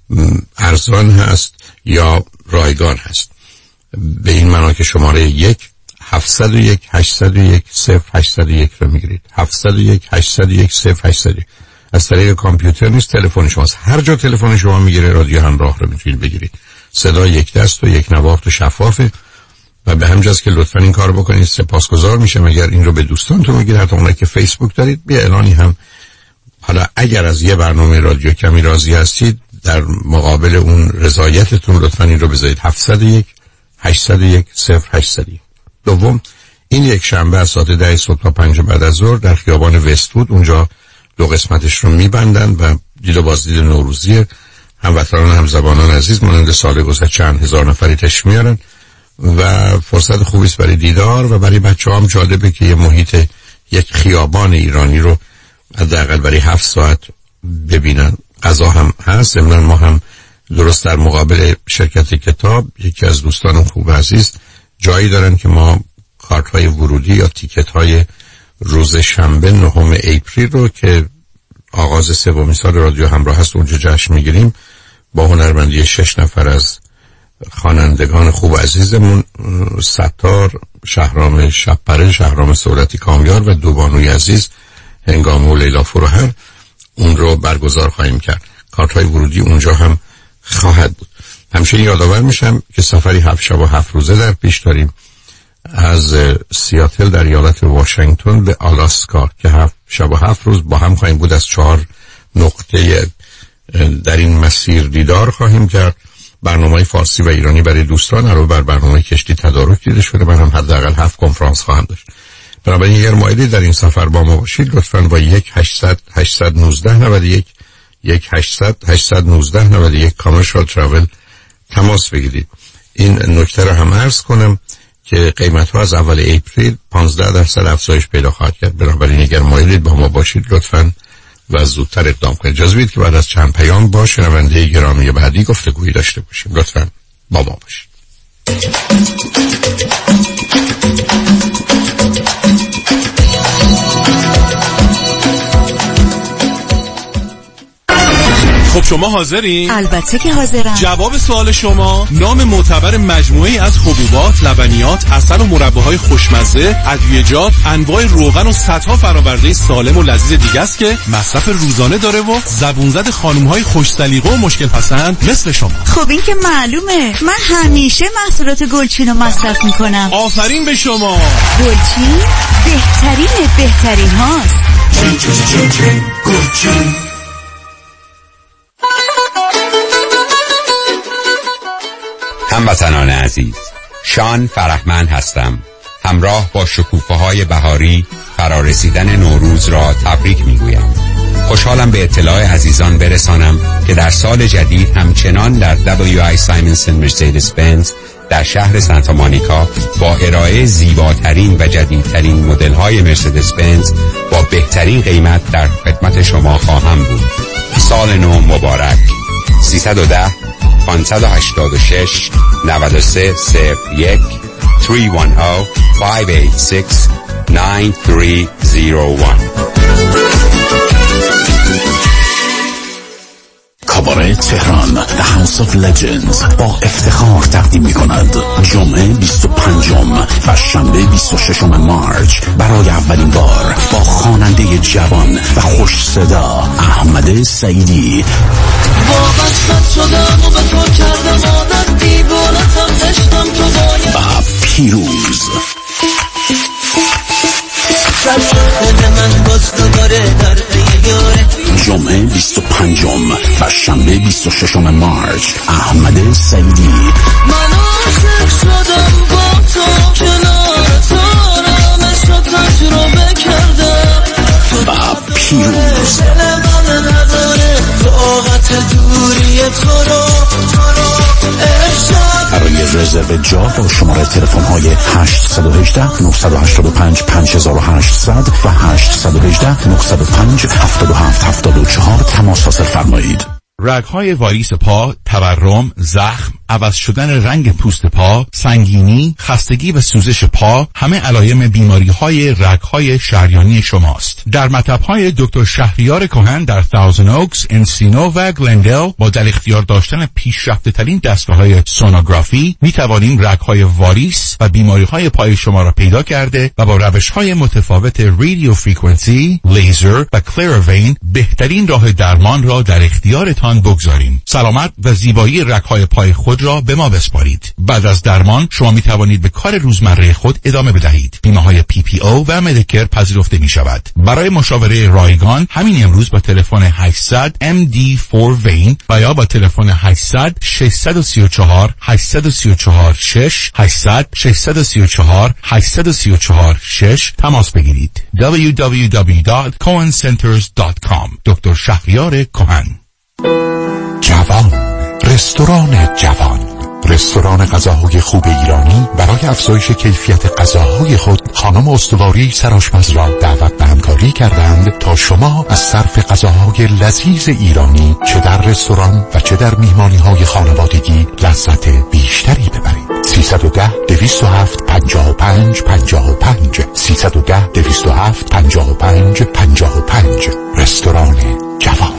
ارزان هست یا رایگان هست. به این معنا که شماره یک هفتصد و یک هشتصد و یک صفر هشتصد و یک رو میگیرید. هفتصد و یک هشتصد و یک صفر هشتصد و یک از طریق کامپیوتر نیست، تلفن شماست. هر جا تلفن شما میگیره رادیو همراه رو میتونید بگیرید. صدا یک دست و یک نواخت و شفافه و به همین جاست که لطفا این کار بکنید. سپاسگزار میشم اگر این رو به دوستانتون بگید، حتی اونایی که فیسبوک دارید بیا اعلانی هم. حالا اگر از یه برنامه رادیو کمی راضی هستید در مقابل اون رضایتتون لطفا این رو بذارید. هفتصد و یک هشتصد و یک صفر هشتصد و یک. دوم این یک شنبه از ساعت ده صبح تا پنج بعد از ظهر در خیابان وست‌وود اونجا دو قسمتش رو میبندن و دید و بازدید نوروزی هموطنان همزبانان عزیز مانند سال گذشته چند هزار نفری تشریف میارن و فرصت خوبی است برای دیدار و برای بچه‌ها هم جالبه که یه محیط یک خیابان ایرانی رو حداقل برای هفت ساعت ببینن. غذا هم هست. ضمن ما هم درست در مقابل شرکت کتاب یکی از دوستان خوب عزیز جایی دارن که ما کارت های ورودی یا تیکت های روز شنبه نهم اپریل رو که آغاز سومین سال رادیو همراه هست اونجا جشن میگیریم با هنرمندی شش نفر از خوانندگان خوب عزیزمون، ستار، شهرام شبپره، شهرام سورتی کامیار و دوبانوی عزیز، هنگامه و لیلا فروهر، اون رو برگزار خواهیم کرد. کارت های ورودی اونجا هم خواهد بود. همچنین یادآور میشم که سفری هفت شب و هفت روزه در پیش داریم از سیاتل در ایالت واشنگتن به آلاسکا که هفت شب و هفت روز با هم خواهیم بود. از چهار نقطه در این مسیر دیدار خواهیم کرد. برنامه فارسی و ایرانی برای دوستان علاوه بر برنامه کشتی تدارک دیده شده. من هم حداقل هفت کنفرانس خواهم داشت. بنابراین اگر مایلی در این سفر با ما باشید لطفاً با یک هشتصد هشتصد و نوزده نود و یک یک هشتصد هشتصد و نوزده نود و یک کامرشال تراول تماس بگیرید. این نکته رو هم عرض کنم که قیمت ها از اول اپریل پانزده درصد افزایش پیدا خواهد کرد. بنابراین اگر مایلید با ما باشید لطفاً و زودتر اقدام کنید. اجازه بدید که بعد از چند پیام با شنونده گرامی بعدی گفتگویی داشته باشیم. لطفاً با ما باشید. خب شما حاضرین؟ البته که حاضرم. جواب سوال شما نام معتبر مجموعه‌ای از حبوبات، لبنیات، عسل و مرباهای خوشمزه، ادویه‌جات، انواع روغن و صدها فرآورده سالم و لذیذ دیگه است که مصرف روزانه داره و زبون زد خانم‌های خوش سلیقه و مشکل پسند مثل شما. خب این که معلومه، من همیشه محصولات گلچین رو مصرف میکنم. آفرین به شما. گلچین بهترین بهترین هاست. چین چین چین چین گلچین. هموطنان عزیز، شان فرهمند هستم. همراه با شکوفه‌های بهاری فرارسیدن نوروز را تبریک میگویم. خوشحالم به اطلاع عزیزان برسانم که در سال جدید همچنان در دبلیو آی سایمنسن مرسدس بنز در شهر سانتا مونیکا با ارائه زیباترین و جدیدترین مدل‌های مرسدس بنز با بهترین قیمت در خدمت شما خواهم بود. سال نو مبارک. سیصد و ده پانصد و هشتاد و شش نود و سه صفر یک سه یک صفر پنج هشت شش نه سه صفر یک. کاباره تهران The House of Legends با افتخار تقدیم می کند جمعه بیست و پنجم و شنبه بیست و ششم مارچ برای اولین بار با خواننده جوان و خوش صدا احمد سعیدی. وابستت شدم و به تو کردم عادت، دیوانتم عشقم تو باید و پیروز. جمعه بیست و پنجم و شنبه بیست و ششم مارچ احمد سعیدی. من عاشق شدم با تو، کنار تو رامش رو تجربه کردم و پیروز. دل من نداره طاقت دوری تو رو برای رزرو جا با شماره تلفن های هشت یک هشت نه هشت پنج پنج هشت صفر صفر و هشت یک هشت نه صفر پنج هفت هفت هفت چهار تماس حاصل فرمایید. رگ‌های واریس پا، تورم، زخم، عوض شدن رنگ پوست پا، سنگینی، خستگی و سوزش پا همه علائم بیماری‌های رگ‌های شریانی شماست. در مطب‌های دکتر شهریار کهن در تاوزن اوکس، انسینو و گلندل با در اختیار داشتن پیشرفته‌ترین دستگاه‌های سونوگرافی می‌توانیم رگ‌های واریس و بیماری‌های پای شما را پیدا کرده و با روش‌های متفاوت رادیو فرکانسی، لیزر و کلروین بهترین راه درمان را در اختیارتان بگذاریم. سلامت و زیبایی رگ‌های پای خود را به ما بسپارید. بعد از درمان شما می توانید به کار روزمره خود ادامه بدهید. بیمه‌های پی پی او و مدیکر پذیرفته می شود. برای مشاوره رایگان همین امروز با تلفن هشتصد ام دی فور وین و یا با تلفن هشتصد ششصد و سی و چهار هشتصد و سی و چهار شش هشتصد ششصد و سی و چهار هشتصد و سی و چهار شش تماس بگیرید. دبلیو دبلیو دبلیو دات کوهن سنترز دات کام. دکتر شهریار کهن. جوان، رستوران جوان، رستوران غذاهای خوب ایرانی برای افزایش کیفیت غذاهای خود خانم استواری سرآشپز را دعوت به همکاری کردند تا شما از صرف غذاهای لذیذ ایرانی چه در رستوران و چه در میهمانی‌های خانوادگی لذت بیشتری ببرید. سیصد و ده دویست و هفت پنجاه و پنج پنجاه و پنج سیصد و ده دویست و هفت پنجاه و پنج پنجاه و پنج. رستوران جوان.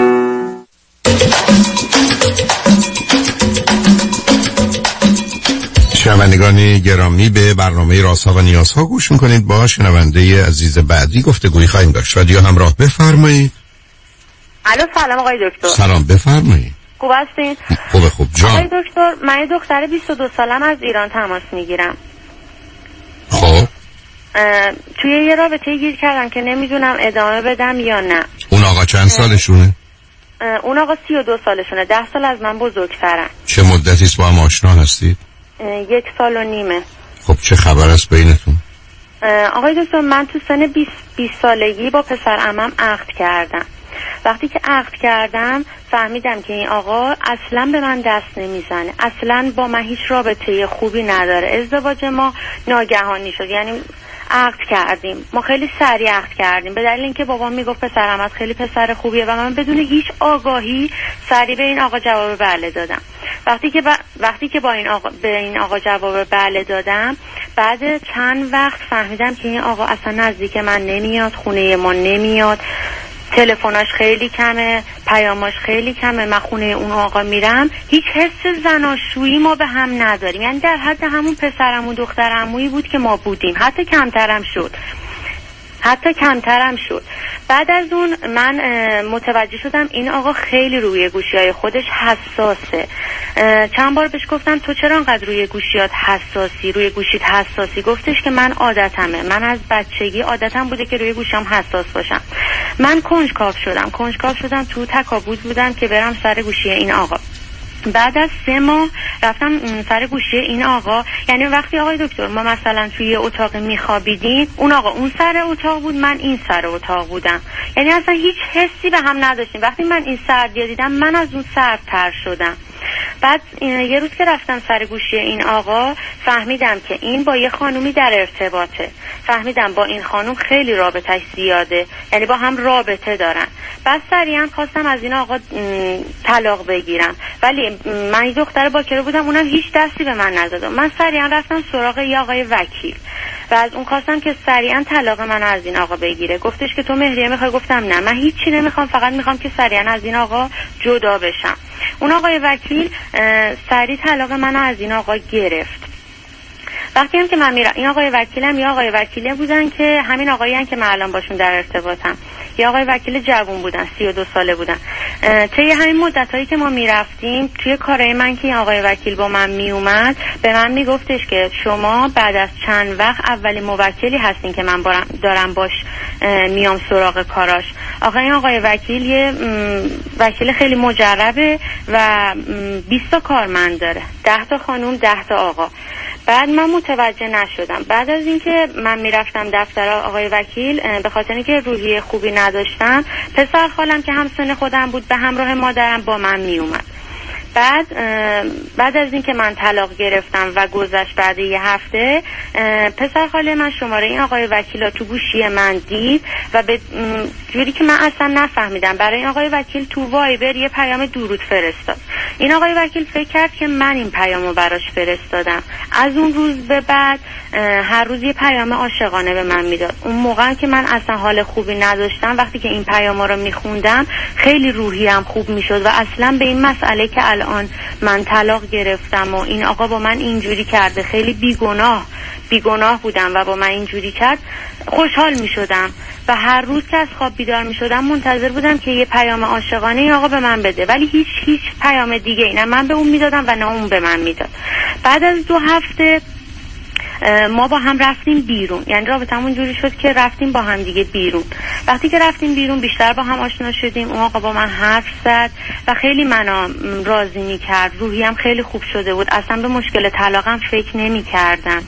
شنوندگان گرامی، به برنامه رازها و نیازها گوش میکنید. با شنونده عزیز بعدی گفتگویی خواهیم داشت. رادیو همراه، بفرمایید. الو سلام آقای دکتر. سلام، بفرمایید. خوب هستین؟ خوبه خوب جان. آقای دکتر، من یه دختر بیست و دو سالم از ایران تماس میگیرم. خب توی یه رابطه گیر کردم که نمیدونم ادامه بدم یا نه. اون آقا چند سالشونه؟ اون آقا سی و دو سالشونه، ده سال از من بزرگترن. چه مدتیست با هم آشنا هستید؟ یک سال و نیمه. خب چه خبر است بینتون؟ آقای دکتر، من تو سن بیست سالگی با پسر عمم عقد کردم. وقتی که عقد کردم فهمیدم که این آقا اصلا به من دست نمیزنه، اصلا با من هیچ رابطه خوبی نداره. ازدواج ما ناگهانی شد، یعنی عقد کردیم، ما خیلی سریع عقد کردیم به دلیل اینکه بابام میگفت پسر عمت خیلی پسر خوبیه و من بدون هیچ آگاهی سریع به این آقا جواب بله دادم. وقتی که ب... وقتی که با این آقا به این آقا جواب بله دادم، بعد چند وقت فهمیدم که این آقا اصلا نزدیک من نمیاد، خونه ما نمیاد. تلفناش خیلی کمه، پیاماش خیلی کمه. من خونه اون آقا میرم هیچ حس زناشویی ما به هم نداریم، یعنی در حد همون پسرمون دخترعمویی بود که ما بودیم، حتی کمترم شد حتی کمترم شد. بعد از اون من متوجه شدم این آقا خیلی روی گوشی‌های خودش حساسه. چند بار بهش گفتم تو چرا انقدر روی گوشیات حساسی، روی گوشیت حساسی؟ گفتش که من عادتمه، من از بچگی عادتم بوده که روی گوشیام حساس باشم. من کنجکاو شدم کنجکاو شدم تو تکابوت بودم که برم سر گوشی این آقا. بعد از سه ماه رفتم سر گوشی این آقا. یعنی وقتی آقای دکتر ما مثلا توی یه اتاق میخوابیدیم، اون آقا اون سر اتاق بود، من این سر اتاق بودم، یعنی اصلا هیچ حسی به هم نداشتیم. وقتی من این سردی دیدم من از اون سردتر شدم. بعد یه روز که رفتم سر گوشی این آقا فهمیدم که این با یه خانومی در ارتباطه، فهمیدم با این خانوم خیلی رابطهش زیاده، یعنی با هم رابطه دارن. بعد سریعا خواستم از این آقا طلاق بگیرم، ولی من یه دختر باکره بودم، اونم هیچ دستی به من نزد. من سریعا رفتم سراغ یه آقای وکیل و از اون خواستم که سریعا طلاق من از این آقا بگیره. گفتش که تو مهریه میخوای؟ گفتم نه، من هیچی نمیخوام، فقط میخوام که سریعا از این آقا جدا بشم. اون آقای وکیل سریع طلاق منو از این آقا گرفت. وقتی هم که من میرم، این آقای وکیلم یا آقای وکیله بودن که همین آقایی هن که من الان باشون در ارتباطم، یا آقای وکیل جوون بودن، سی و دو ساله بودن. طی همین مدت هایی که ما میرفتیم توی کارهای من که این آقای وکیل با من میومد به من میگفتش که شما بعد از چند وقت اولین موکلی هستین که من دارم باش میام سراغ کاراش. آقای این آقای وکیل یه وکیل خیلی مجربه و بیست تا کارمند داره، ده تا خانوم ده تا آقا. بعد من متوجه نشدم. بعد از اینکه من میرفتم دفتر آقای وکیل، به خاطر اینکه روحیه خوبی نداشتم، پسر خالم که همسن خودم بود به همراه مادرم با من میومد. بعد بعد از اینکه من طلاق گرفتم و گذشت بعد یه هفته، پسر خاله من شماره این آقای وکیل تو گوشی من دید و به جوری که من اصلا نفهمیدم برای این آقای وکیل تو وایبر یه پیام درود فرستاد. این آقای وکیل فکر کرد که من این پیامو براش فرستادم. از اون روز به بعد هر روز یه پیام عاشقانه به من میداد. اون موقع که من اصلا حال خوبی نداشتم، وقتی که این پیاما رو میخوندم خیلی روحیم خوب میشد و اصلا به این مسئله که الان من طلاق گرفتم و این آقا با من اینجوری کرده، خیلی بیگناه بیگناه بودم و با من اینجوری کرد، خوشحال می شدم و هر روز که از خواب بیدار می شدم منتظر بودم که یه پیام عاشقانه این آقا به من بده، ولی هیچ هیچ پیام دیگه ای نه من به اون میدادم و نه اون به من میداد. بعد از دو هفته ما با هم رفتیم بیرون، یعنی رابطمون جوری شد که رفتیم با هم دیگه بیرون. وقتی که رفتیم بیرون بیشتر با هم آشنا شدیم. اون آقا با من حرف زد و خیلی منو راضی می کرد، روحیم خیلی خوب شده بود، اصلا به مشکل طلاقم فکر نمی کردم.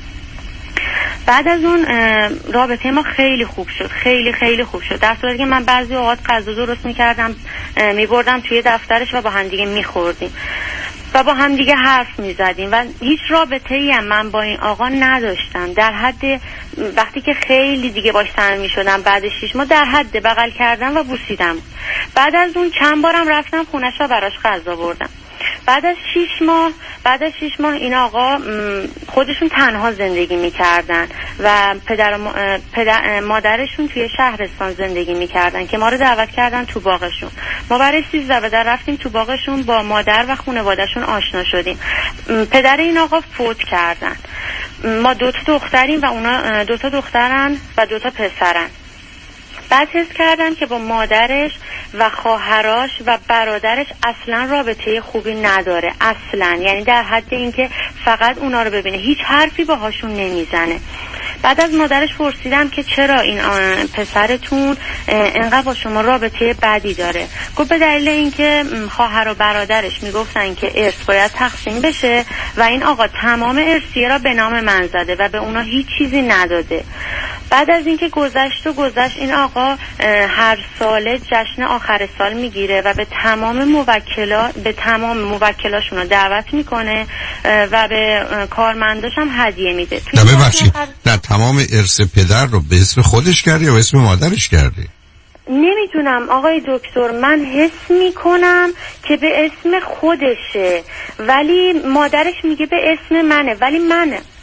بعد از اون رابطه ما خیلی خوب شد، خیلی خیلی خوب شد، در صورتی که من بعضی اوقات غذا درست می‌کردم می‌بردم توی دفترش و با هم دیگه می‌خوردیم و با هم دیگه حرف می‌زدیم و هیچ رابطه‌ای هم من با این آقا نداشتم، در حد وقتی که خیلی دیگه باش صمیمی شدم بعد شش ماه در حد بغل کردم و بوسیدم. بعد از اون چند بارم رفتم خونش و براش غذا بردم. بعد از شش ماه بعد از شش ماه این آقا خودشون تنها زندگی میکردن و پدر, پدر مادرشون توی شهرستان زندگی میکردن که ما رو دعوت کردن تو باغشون. ما برای سیزده بدر رفتیم تو باغشون، با مادر و خانواده‌شون آشنا شدیم. پدر این آقا فوت کردن. ما دو تا دختریم و اونا دو تا دخترن و دو تا پسرن. بعد حس کردم که با مادرش و خواهرش و برادرش اصلا رابطه خوبی نداره، اصلا، یعنی در حد اینکه فقط اونا رو ببینه، هیچ حرفی باهاشون نمیزنه. بعد از مادرش پرسیدم که چرا این پسرتون انقدر با شما رابطه بدی داره. گفت به دلیل اینکه خواهر و برادرش میگفتن که ارث باید تقسیم بشه و این آقا تمام ارثیه را به نام من زده و به اونا هیچ چیزی نداده. بعد از اینکه گذشت و گذشت این آقا هر ساله جشن آخر سال میگیره و به تمام موکلا به تمام موکلاشون رو دعوت میکنه و به کارمنداش هم هدیه میده. نه ببخشید، نه تمام ارث پدر رو به اسم خودش کرده یا به اسم مادرش کرده؟ نمیدونم آقای دکتر، من حس میکنم که به اسم خودشه ولی مادرش میگه به اسم منه، ولی من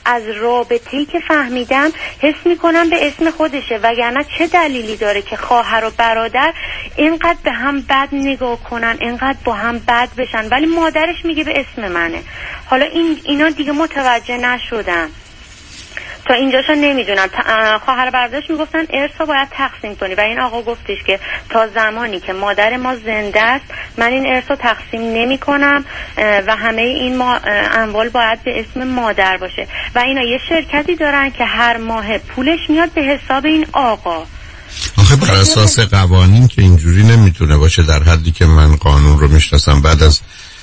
از رابطه‌ای که فهمیدم حس میکنم به اسم خودشه، وگرنه چه دلیلی داره که خواهر و برادر اینقدر به هم بد نگاه کنن، اینقدر با هم بد بشن، ولی مادرش میگه به اسم منه. حالا این اینا دیگه متوجه نشدم، تا اینجاشو نمیدونم. خواهر برادرش میگفتن ارثو باید تقسیم کنی و این آقا گفتش که تا زمانی که مادر ما زنده است من این ارثو تقسیم نمی کنم و همه این ما اموال باید به اسم مادر باشه و اینا یه شرکتی دارن که هر ماه پولش میاد به حساب این آقا. آخه بر اساس قوانین که اینجوری نمیتونه باشه. در حدی که من قانون رو میشناسم بعد از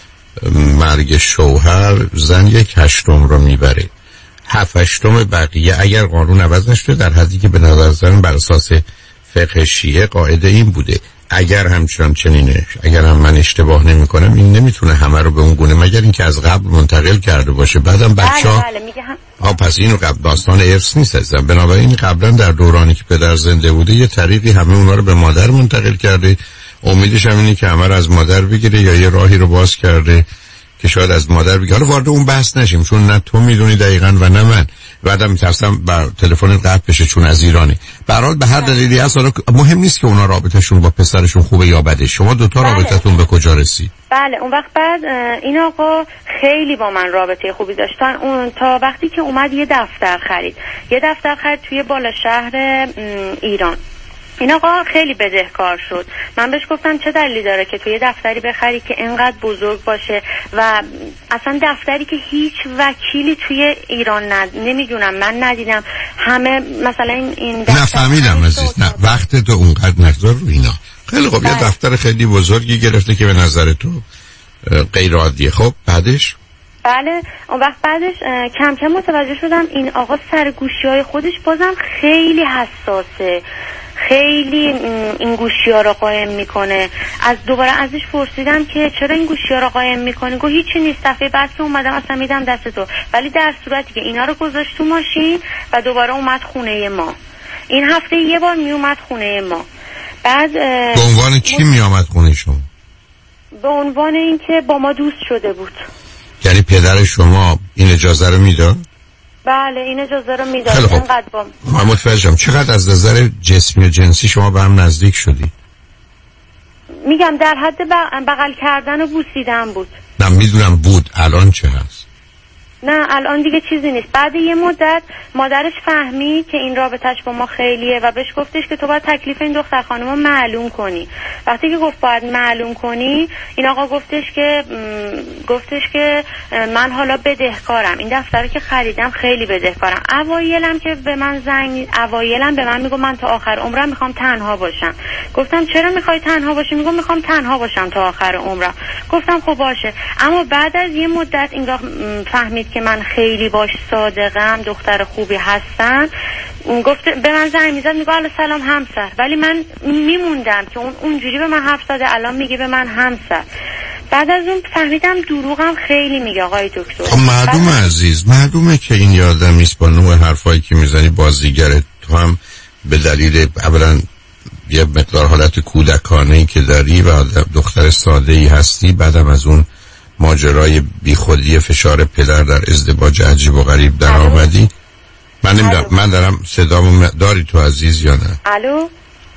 مرگ شوهر زن یک هشتم رو میبره، هفت هشتم بقیه اگر قانون عوض نشده در حدی که به نظر زن بر اساس فقه شیعه قاعده این بوده. اگر همچنان چنینه، اگر هم من اشتباه نمی کنم، این نمیتونه همه رو به اون گونه مگر اینکه از قبل منتقل کرده باشه. بعدم بچه‌ها بله بله میگه هم... ها پس اینو قبل داستان ارث نیست عزیزم. بنابراین قبلا در دورانی که پدر زنده بوده یه طریقی همه اونا رو به مادر منتقل کرده، امیدش هم اینه که همه رو از مادر بگیره یا یه راهی رو باز کرده که شاید از مادر بگه. حالا وارد اون بحث نشیم چون نه تو میدونی دقیقاً و نه من. بعدم میترسم بر تلفن قطع بشه چون از ایرانی. به هر حال به هر دلیلی هست حالا مهم نیست که اونا رابطهشون با پسرشون خوبه یا بده. شما دوتا بله. رابطتون به کجا رسید؟ بله اون وقت بعد این آقا خیلی با من رابطه خوبی داشت تا اون تا وقتی که اومد یه دفتر خرید. یه دفتر خرید توی بالا شهر ایران. این آقا خیلی بدهکار شد. من بهش گفتم چه دلیلی داره که توی دفتری بخری که اینقدر بزرگ باشه و اصلا دفتری که هیچ وکیلی توی ایران ند... نمیدونم من ندیدم. همه مثلا این, این دفتر نه فهمیدم عزیز. نه وقت تو اونقدر نگذار رو اینا. خیلی خب یه دفتر خیلی بزرگی گرفته که به نظر تو غیر عادیه. خب بعدش بله اون وقت بعدش کم کم متوجه شدم این آقا سر گوشی‌های خودش بازم خیلی حساسه، خیلی این گوشی ها رو قایم میکنه. از دوباره ازش پرسیدم که چرا این گوشی ها رو قایم میکنی؟ گفت هیچی نیست، دفعه بعد که اومدم اصلا میدم دست تو. ولی در صورتی که اینا رو گذاشت تو ماشین و دوباره اومد خونه ما. این هفته یه بار میومد خونه ما. بعد به عنوان چی میامد خونه شما؟ به عنوان اینکه با ما دوست شده بود. یعنی پدر شما این اجازه رو میداد؟ بله این اجازه رو میداد. اینقدر با من متوجهم. چقدر از نظر جسمی و جنسی شما به هم نزدیک شدی؟ میگم در حد بغل کردن و بوسیدن بود. نه میدونم بود. الان چه هست؟ نه الان دیگه چیزی نیست. بعد یه مدت مادرش فهمید که این رابطش با ما خیلیه و بهش گفتش که تو باید تکلیف این دختر خانم معلوم کنی. وقتی که گفت باید معلوم کنی این آقا گفتش که گفتش که من حالا بدهکارم، این دفتری که خریدم خیلی بدهکارم. اوایلم که به من زنگ اوایلم به من میگم من تا آخر عمرم میخوام تنها باشم. گفتم چرا میخوای تنها باشی؟ میگم میخوام تنها باشم تا آخر عمرم. گفتم خب باشه. اما بعد از یه مدت این فهمید که من خیلی باش صادقم، دختر خوبی هستم. گفت به من زنگ میزد میگه الو سلام همسر، ولی من میموندم که اون اونجوری به من حرف زده الان میگه به من همسر. بعد از اون فهمیدم دروغم خیلی میگه آقای دکتر. خب معلومه بعد... عزیز معلومه که این یادم نیست با نوع حرفایی که میزنی بازیگره. تو هم به دلیل اولا یه مقدار حالت کودکانه‌ای که داری و دختر ساده‌ای هستی، بعدم از اون ماجرای بیخودی فشار پدر در ازدواج عجیب و غریب در آمدی. من نمیدونم من دارم صدامو داری تو عزیز یا نه؟ الو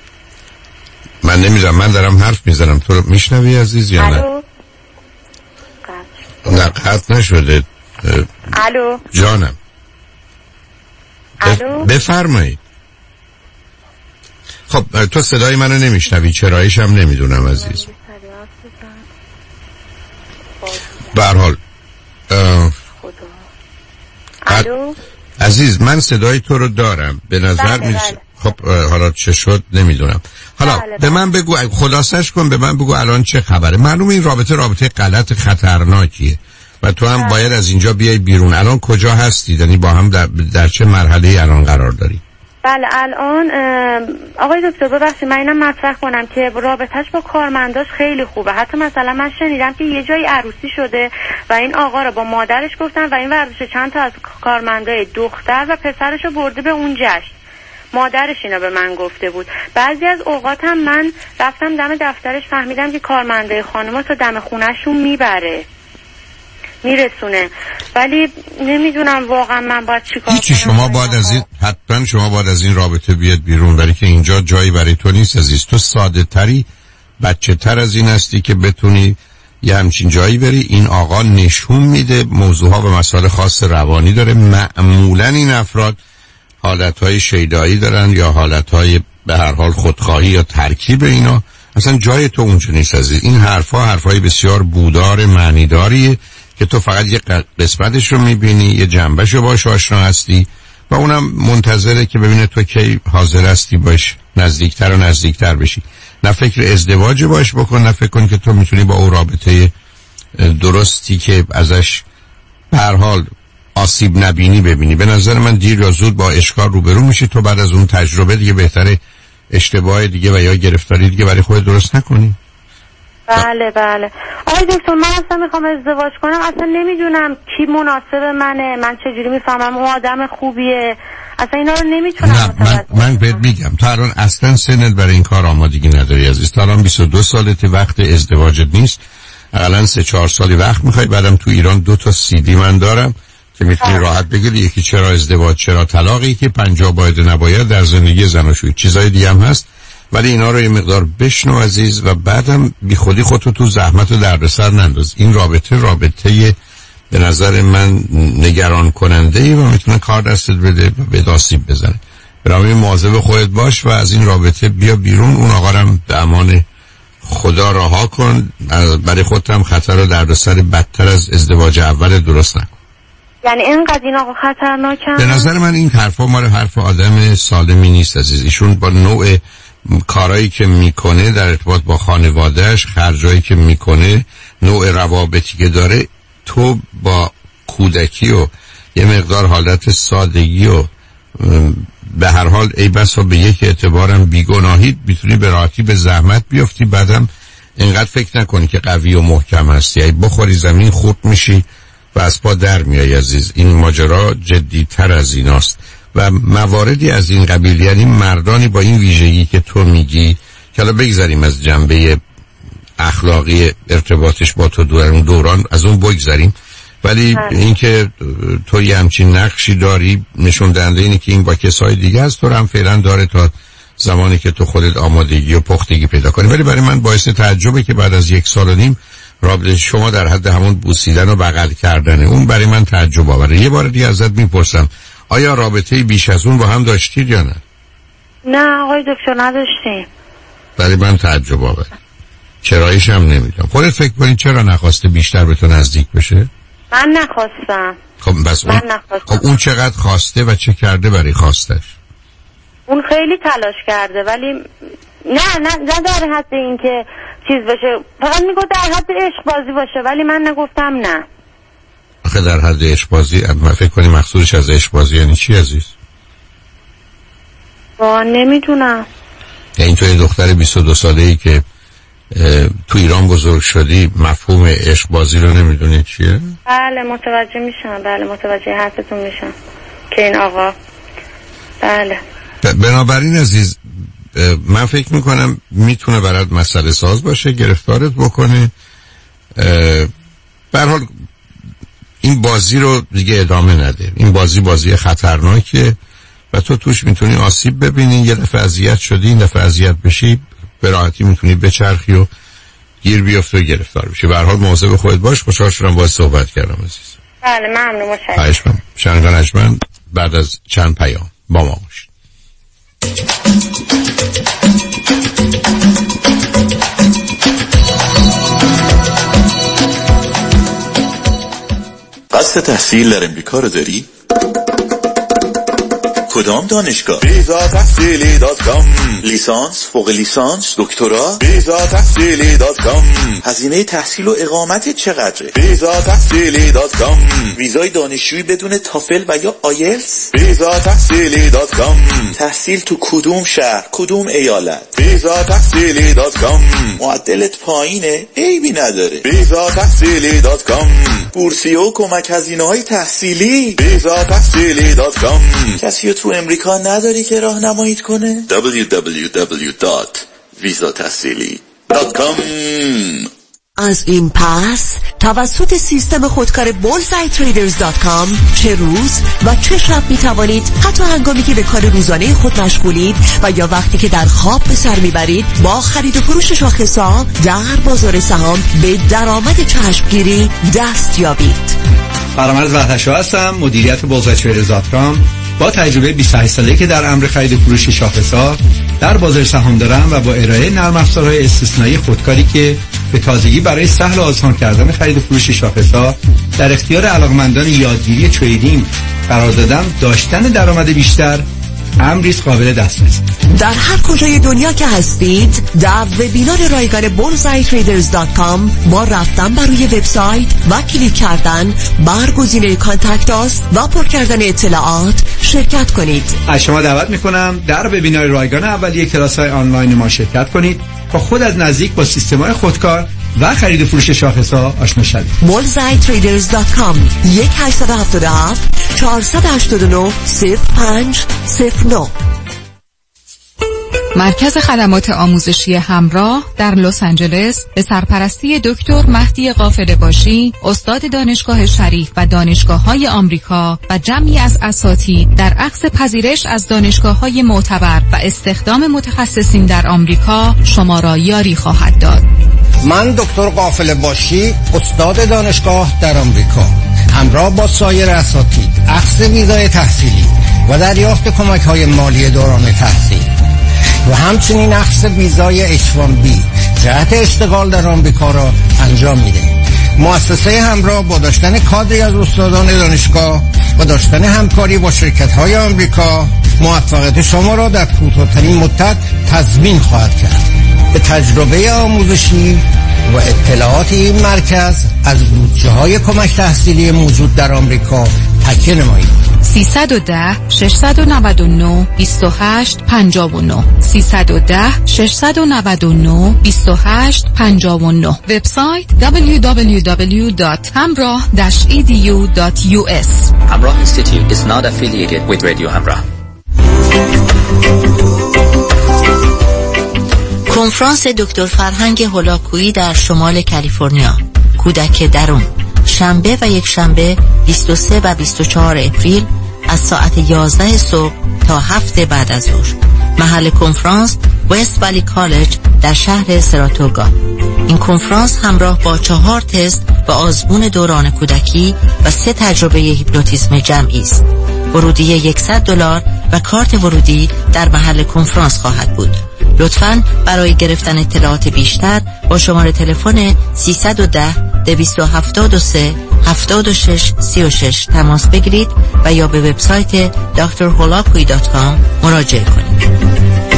من نمیدونم من دارم حرف میزنم تو رو میشنوی عزیز یا نه؟ الو نه قطع نشده. الو جانم الو بفرمایید. خب تو صدای منو نمیشنوی چراییش هم نمیدونم عزیز. به هر حال الو عزیز من صدای تو رو دارم به نظر میرسه. خب حالا چه شد نمیدونم. حالا بله بله. به من بگو خلاصش کن، به من بگو الان چه خبره. معلومه این رابطه رابطه غلط خطرناکیه و تو هم بله. باید از اینجا بیای بیرون. الان کجا هستی؟ یعنی با هم در, در چه مرحله الان قرار داری؟ بله الان آقای دکتر ببخشید من اینم مطرح کنم که رابطهش با کارمنداش خیلی خوبه. حتی مثلا من شنیدم که یه جایی عروسی شده و این آقا رو با مادرش گفتن و این ورزش چند تا از کارمندای دختر و پسرش رو برده به اون جشن. مادرش اینا به من گفته بود. بعضی از اوقات هم من رفتم دم دفترش فهمیدم که کارمندای خانم‌ها تا دم خونه‌شون میبره. میرسونه، ولی نمیدونم واقعا من باید چیکار کنم. هیچی، شما باید از این حتما شما باید از این رابطه بیاد بیرون، ولی که اینجا جایی برای تو نیست عزیز. تو ساده تری بچه تر از این هستی که بتونی یه همچین جایی بری. این آقا نشون میده موضوعها و مسائل خاص روانی داره. معمولا این افراد حالتهای شیدایی دارن یا حالتهای به هر حال خودخواهی یا ترکیب اینا. اصلا جای تو اونجا نیست عزیز. این حرفا حرفای بسیار بودار معنیداریه که تو فقط یه قسمتش رو میبینی، یه جنبش رو باش آشنا هستی و اونم منتظره که ببینه تو کی حاضر هستی باش نزدیکتر و نزدیکتر بشی. نه فکر ازدواج باش بکن، نه فکر کن که تو میتونی با او رابطه درستی که ازش به هر حال آسیب نبینی ببینی. به نظر من دیر یا زود با اشکال روبرو میشی. تو بعد از اون تجربه دیگه بهتره اشتباه دیگه و یا گرفتاری دیگه برای خودت درست نکنی. بله بله آقای دکتر، من اصلا میخوام ازدواج کنم، اصلا نمیدونم کی مناسب منه، من چجوری میفهمم اون آدم خوبیه، اصلا اینا رو نمیتونم. نه من, من بهت میگم تا الان اصلا سنت برای این کار آمادگی نداری عزیز. تا الان بیست و دو سالت، وقت ازدواجت نیست. اقلا سه چهار سالی وقت میخوای. بعدم تو ایران دو تا سی دی من دارم که میتونی آه. راحت بگیری، یکی چرا ازدواج چرا طلاقی که پنجاه باید نباید در زندگی زناشویی، چیزای دیگه هم هست. ولی اینا رو یه مقدار بشنو عزیز و بعدم بی خودی خودتو تو زحمت و دردسر ننداز. این رابطه رابطه به نظر من نگران کننده ای و میتونه کار دستت بده و به آسیب بزنه. برای مواظب خودت باش و از این رابطه بیا بیرون. اون آقا رو به امان خدا رها کن. برای خودت هم خطر و دردسر بدتر از ازدواج اول درست نکن. یعنی اینقدر این آقا خطرناکه؟ به نظر من این حرفا مال حرف آدم سالمی نیست عزیز. ایشون با نوع کارایی که میکنه در ارتباط با خانوادهش، خرجایی که میکنه، نوع روابطی که داره، تو با کودکی و یه مقدار حالت سادگی و به هر حال ای بسا به یک اعتبارم بیگناهی میتونی به راحتی به زحمت بیفتی. بعدم اینقدر فکر نکنی که قوی و محکم هستی، ای بخوری زمین خورد میشی و از پا در میای عزیز. این ماجرا جدی تر از ایناست و مواردی از این قبیل، یعنی مردانی با این ویژگی که تو میگی که حالا بگذاریم از جنبه اخلاقی ارتباطش با تو دوران دوران از اون بگذاریم، ولی اینکه تو یه همچین نقشی داری نشون دهنده اینه که این با کسای دیگه است، تو هم فعلا داره تا زمانی که تو خودت آمادگی و پختگی پیدا کنی. ولی برای من باعث تعجبه که بعد از یک سال و نیم رابطه شما در حد همون بوسیدن و بغل کردنه. اون برای من تعجب آوره. یه بار دیگه ازت میپرسم آیا رابطه بیش از اون با هم داشتید یا نه؟ نه آقای دکتر نداشتیم. برای من تعجب آوره. چراییش هم نمیدونم. خودت فکر کنید چرا نخواسته بیشتر به تو نزدیک بشه؟ من نخواستم. خب بس اون... من نخواستم. خب اون چقدر خواسته و چه کرده برای خواستش؟ اون خیلی تلاش کرده ولی نه نه نه در حد این که چیز بشه، فقط میگو در حد عشق بازی باشه، ولی من نگفتم نه. آخه در حد عشق بازی من فکر کنی مقصودش از عشق بازی یعنی چی عزیز؟ با نمیدونم. یعنی تو یه دختر بیست و دو ساله ای که تو ایران بزرگ شدی مفهوم عشق بازی رو نمیدونی چیه؟ بله متوجه میشم، بله متوجه حرفتون میشم که این آقا بله. بنابراین عزیز من فکر میکنم میتونه برات مسئله ساز باشه، گرفتارت بکنه. به هر حال این بازی رو دیگه ادامه نده. این بازی بازی خطرناکه و تو توش میتونی آسیب ببینی. یه دفعه اذیت شدی، این دفعه اذیت بشی، به راحتی میتونی بچرخی و گیر بیفتی و گرفتار بشی. به هر حال مواظب خودت باش. خوشحال شدم باهات صحبت کردم عزیز. بله ممنون. متشکرم. خواهش می‌کنم. شنگان اجمن بعد از چند پیام با ما باشید. قصد تحصیل در امریکا رو داری؟ کدام دانشگاه؟ ویزا تحصیلی دات کام. لیسانس، فوق لیسانس، دکترا؟ ویزا تحصیلی دات کام. هزینه تحصیل و اقامت چقدره؟ ویزا تحصیلی دات کام. ویزای دانشجویی بدون تافل و یا آیلتس؟ ویزا تحصیلی دات کام. تحصیل تو کدوم شهر، کدوم ایالت؟ ویزا تحصیلی دات کام. معدلت پایینه؟ عیبی نداره. ویزا تحصیلی دات کام. بورسیه و کمک هزینه‌های تحصیلی؟ ویزا تحصیلی دات کام. کسی تو امریکا نداری که راهنماییت کنه؟ دبلیو دبلیو دبلیو دات ویزا تحصیلی دات کام. از این پس توسط سیستم خودکار بولزآی تریدرز دات کام چه روز و چه شب می توانید حتی هنگامی که به کار روزانه خود مشغولید و یا وقتی که در خواب به سر میبرید با خرید و فروش شاخص‌ها در بازار سهام به درآمد چشمگیری دست یابید. فرامرز وحدت‌شاه هستم، مدیریت بولزآی تریدرز دات کام. با تجربه بیست و هشت ساله که در امر خرید و فروش شاخص‌ها در بازار سهام دارم و با ارائه نرم افزارهای استثنایی خودکاری که به تازگی برای سهل و آسان کردن خرید و فروش شاخص‌ها در اختیار علاقمندان یادگیری تریدینگ قرار دادم، داشتن درآمد بیشتر امری قابل دسترس. در هر کجای دنیا که هستید در وبینار رایگان بولزآی تریدرز دات کام با رفتن بر روی وبسایت و کلیک کردن بر گزینه کانتکت آس و پر کردن اطلاعات شرکت کنید. از شما دعوت میکنم در وبینار رایگان اولیه کلاس‌های آنلاین ما شرکت کنید تا خود از نزدیک با سیستم‌های خودکار و خرید و فروش شاخص‌ها آشنا شوید. بولزآی تریدرز دات کام یک هشت هفت هفت چهار هشت نه صفر پنج صفر نه. مرکز خدمات آموزشی همراه در لس آنجلس به سرپرستی دکتر مهدی قافله‌باشی، استاد دانشگاه شریف و دانشگاه‌های آمریکا و جمعی از اساتید در اخذ پذیرش از دانشگاه‌های معتبر و استخدام متخصصین در آمریکا شما را یاری خواهد داد. من دکتر قافله‌باشی، استاد دانشگاه در آمریکا، همراه با سایر اساتید اخذ ویزای تحصیلی و دریافت کمک‌های مالی دوران تحصیل و همچنین اخذ ویزای اچ وان بی جهت اشتغال در آمریکا را انجام می‌دهیم. مؤسسه همراه با داشتن کادری از استادان دانشگاه و داشتن همکاری با شرکت‌های آمریکا موفقیت شما را در کوتاه‌ترین مدت تضمین خواهد کرد. به تجربه آموزشی و اطلاعات این مرکز از بودجه‌های کمک تحصیلی موجود در آمریکا تکیه نمایید. سیصد و ده ششصد و نود و نه بیست و هشت پنجاه و نه سیصد و ده ششصد و نود و نه بیست و هشت پنجاه و نه. وبسایت دبلیو دبلیو دبلیو دات همراه داش ای دی یو دات یو اس. Hamrah Institute is not affiliated with Radio Hamrah. کنفرانس دکتر فرهنگ هولاکویی در شمال کالیفرنیا، کودک درون، شنبه و یک شنبه بیست و سه و بیست و چهار اپریل از ساعت یازده صبح تا هفت بعد از ظهر. محل کنفرانس وست والی کالج در شهر سراتوگا. این کنفرانس همراه با چهار تست و آزمون دوران کودکی و سه تجربه هیپنوتیزم جمعی است. ورودی صد دلار و کارت ورودی در محل کنفرانس خواهد بود. لطفاً برای گرفتن اطلاعات بیشتر با شماره تلفن سیصد و ده دویست و هفتاد و سه هفتاد و شش سی و شش تماس بگیرید و یا به وبسایت دکتر هولاکویی دات کام مراجعه کنید.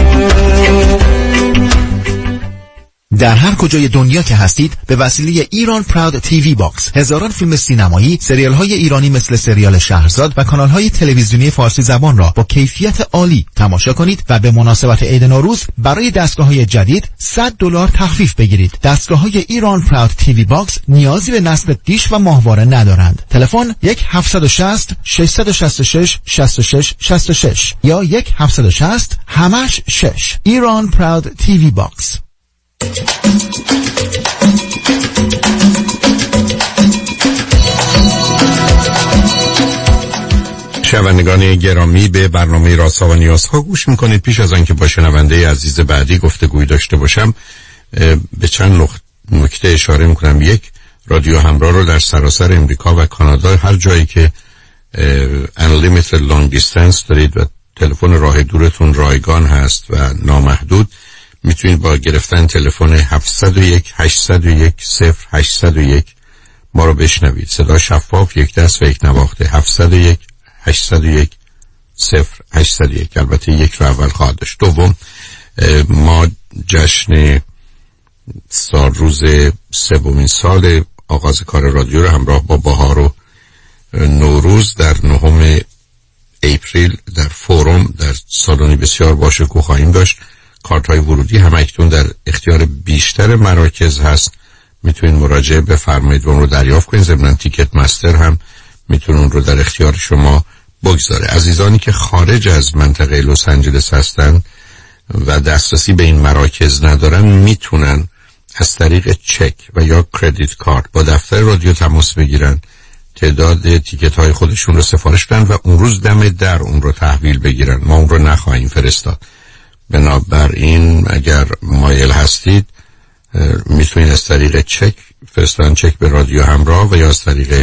در هر کجای دنیا که هستید به وسیله ایران پراود تیوی باکس هزاران فیلم سینمایی، سریال های ایرانی مثل سریال شهرزاد و کانال های تلویزیونی فارسی زبان را با کیفیت عالی تماشا کنید و به مناسبت عید نوروز برای دستگاه های جدید صد دلار تخفیف بگیرید. دستگاه های ایران پراود تیوی باکس نیازی به نصب دیش و ماهواره ندارند. تلفن یک هفت شش صفر شش شش شش شش شش شش شش یا یک هفت شش صفر همش شش. ایران پراود تیوی باکس. شنوندگان گرامی، به برنامه رازها و نیازها گوش میکنید. پیش از آنکه با شنونده عزیز بعدی گفتگوی داشته باشم به چند نکته اشاره میکنم. یک، رادیو همراه رو در سراسر امریکا و کانادا هر جایی که unlimited long distance دارید و تلفن راه دورتون رایگان هست و نامحدود، میتونید با گرفتن تلفن هفت صفر یک هشت صفر یک صفر هشت صفر یک ما رو بشنوید. صدا شفاف، یک دست و یک نواخته. هفت صفر یک هشت صفر یک صفر هشت صفر یک. البته یک رو اول خواهد داشت. دوم، ما جشن سال روز سومین سال آغاز کار رادیو رو همراه با بهار و نوروز در نهم اپریل در فوروم در سالنی بسیار باشکوه خواهیم داشت. کارت های ورودی هم اکنون در اختیار بیشتر مراکز هست. میتونید مراجعه بفرمایید و اون رو دریافت کنید. ضمن تیکت مستر هم میتونه اون رو در اختیار شما بگذاره. عزیزانی که خارج از منطقه لس آنجلس هستن و دسترسی به این مراکز ندارن، میتونن از طریق چک و یا کردیت کارت با دفتر رادیو تماس بگیرن، تعداد تیکت های خودشون رو سفارش بدن و اون روز دم در اون رو تحویل بگیرن. ما اون رو نخواهیم فرستاد. بنابراین اگر مایل هستید میتونید از طریق چک فرستادن، چک به رادیو همراه، و یا از طریق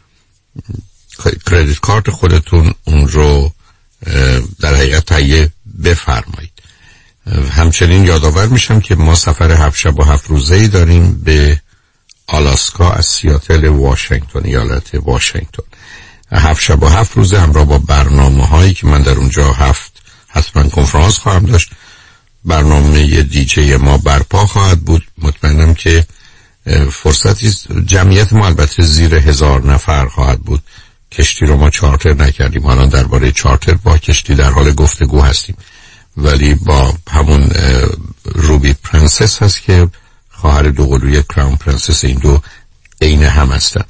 کردیت کارت خودتون اون رو در حقیقت تهیه بفرمایید. همچنین یادآور میشم که ما سفر هفت شب و هفت روزه‌ای داریم به آلاسکا از سیاتل واشنگتن، ایالت واشنگتن. هفت شب و هفت روزه همراه با برنامه هایی که من در اونجا هفت حتما کنفرانس خواهم داشت. برنامه دیجی ما برپا خواهد بود. مطمئنم که فرصتی جمعیت ما البته زیر هزار نفر خواهد بود. کشتی رو ما چارتر نکردیم، حالا درباره چارتر با کشتی در حال گفتگو هستیم، ولی با همون روبی پرنسس هست که خواهر دوقلوی کراون پرنسس، این دو عین هم هستن.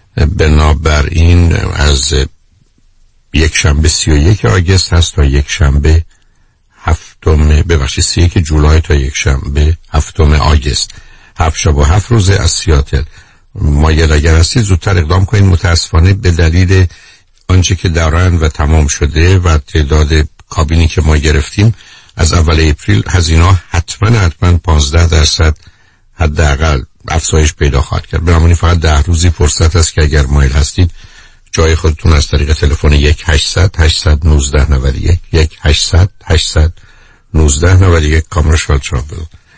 بنابراین از یک شنبه سی و یک آگست هست تا یک شنبه هفتم ببخشید سی و یک جولای تا یک شنبه هفتم آگست، هفت شب و هفت روزه از سیاتل. مایل اگر هستید زودتر اقدام کنید. متاسفانه به دلیل آنچه که دارن و تمام شده و تعداد کابینی که ما گرفتیم از اول اپریل هزینه حتما حتما پانزده درصد حداقل افزایش پیدا خواهد کرد. بنابراین فقط ده روزی فرصت است که اگر مایل هستید جای خودتون از طریق تلفن یک هشتصد هشتصد و نوزده نود و یک یک هشتصد هشتصد و نوزده نود و یک کامرشال ترابل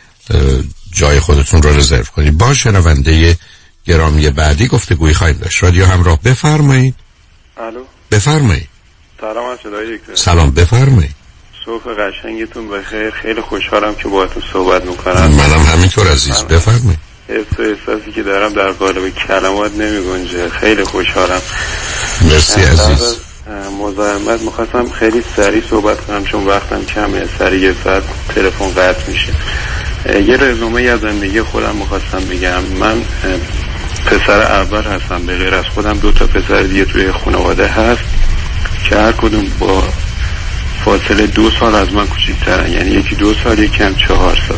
جای خودتون رو رزرو کنید. با شنونده گرامی بعدی گفتگویی خواهیم داشت. رادیو همراه، بفرمایید. الو، بفرمایید. سلام از صدای دکتر. سلام، بفرمایید. صبح قشنگتون بخیر. خیلی خوشحالم که باهاتون صحبت میکنم. منم همینطور عزیز، بفرمایید. حس و احساسی که دارم در قالب کلمات نمیگنجه. خیلی خوشحالم. مرسی عزیز. مزاحمت میخواستم خیلی سریع صحبت کنم چون وقتم کمه. سریع یه ساعت تلفن قطع میشه. یه رزومه از زندگی خودم میخواستم بگم. من پسر اول هستم، به غیر از خودم دو تا پسر دیگه توی خانواده هست که هر کدوم با فاصله دو سال از من کوچیک‌ترن، یعنی یکی دو سال یکی هم چهار سال.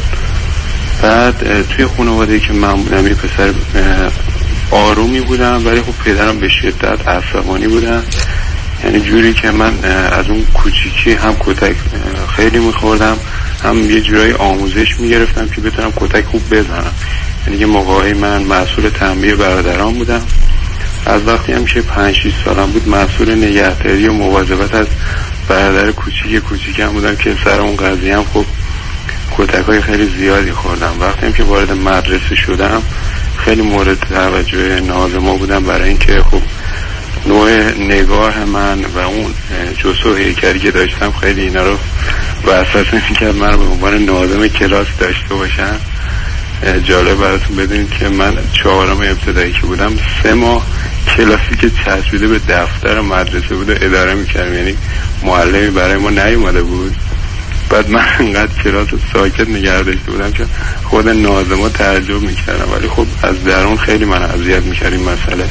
بعد توی خانواده که من بودم یه پسر آرومی بودم، ولی خب پدرم به شدت عصبانی بودن، یعنی جوری که من از اون کوچیکی هم کتک خیلی میخوردم، هم یه جورایی آموزش میگرفتم که بتونم کتک خوب بزنم. یعنی یه موقعی من مسئول تنبیه برادران بودم. از وقتی هم که پنج شیش سالم بود مسئول نگهداری و مواظبت از برادر کوچیک کوچیکم بودم که سر اون قضیه هم خب کتک‌های خیلی زیادی خوردم. وقتی هم که وارد مدرسه شدم خیلی مورد توجه ناظما بودم، برای اینکه خب نوع نگاه من و اون جسو هیکلی که داشتم خیلی اینا رو وسوسه می‌کرد من رو به عنوان ناظم کلاس داشته باشم. جالب براتون بدونید که من چهارم ابتدایی که بودم سه ماه کلاسی که چسبیده به دفتر مدرسه بود اداره می‌کردم، یعنی معلمی برای ما نیومده بود. بعد من انقدر کلاس ساکت نگه داشته بودم که خود ناظما تعجب می‌کردم، ولی خب از درون خیلی من اذیت می‌کرد این مسئله.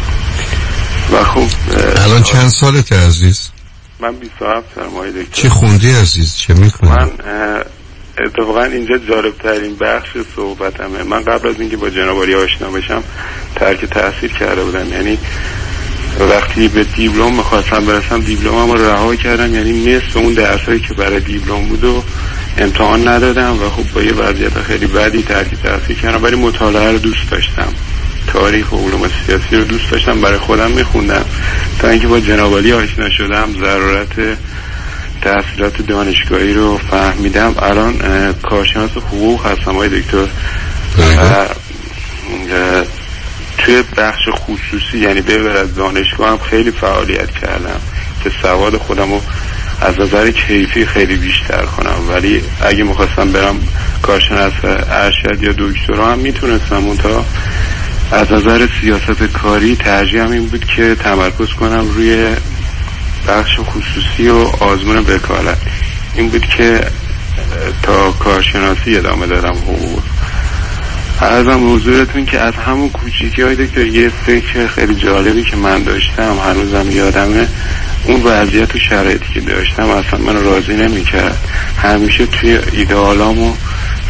و خب الان چند سالته عزیز؟ من بیست و هفت سالم آقای دکتر. چی خوندی عزیز؟ چه می‌کنی؟ من اتفاقا اینجا جالب ترین بخش صحبتمه. من قبل از اینکه با جناب عالی آشنا بشم ترک تحصیل کرده بودم، یعنی وقتی به دیپلم میخواستم برسم دیپلمم رو رها کردم، یعنی نصف اون درسایی که برای دیپلم بود و امتحان ندادم و خب با یه وضعیت خیلی بدی ترک تحصیل کردم، ولی مطالعه رو دوست داشتم، تاریخ و علوم سیاسی رو دوست داشتم، برای خودم میخوندم. تا اینکه با جناب عالی آشنا شدم ضرورت تحصیلات دانشگاهی رو فهمیدم. الان کارشناس حقوق هستم آقای دکتر. توی بخش خصوصی یعنی به غیر از دانشگاه هم خیلی فعالیت کردم که سواد خودم رو از نظر کیفی خیلی بیشتر کنم، ولی اگه میخواستم برم کارشناس ارشد یا دکترا هم میتونستم، منتها از نظر سیاست کاری ترجیحم این بود که تمرکز کنم روی بخش خصوصی و آزمون وکالت. این بود که تا کارشناسی ادامه دادم حقوق. عرضم حضورتون که از همون کوچیکی های دکتر یه فکر خیلی جالبی که من داشتم هنوزم یادمه، اون وضعیت و شرایطی که داشتم اصلا من راضی نمی کرد. همیشه توی ایدئالام و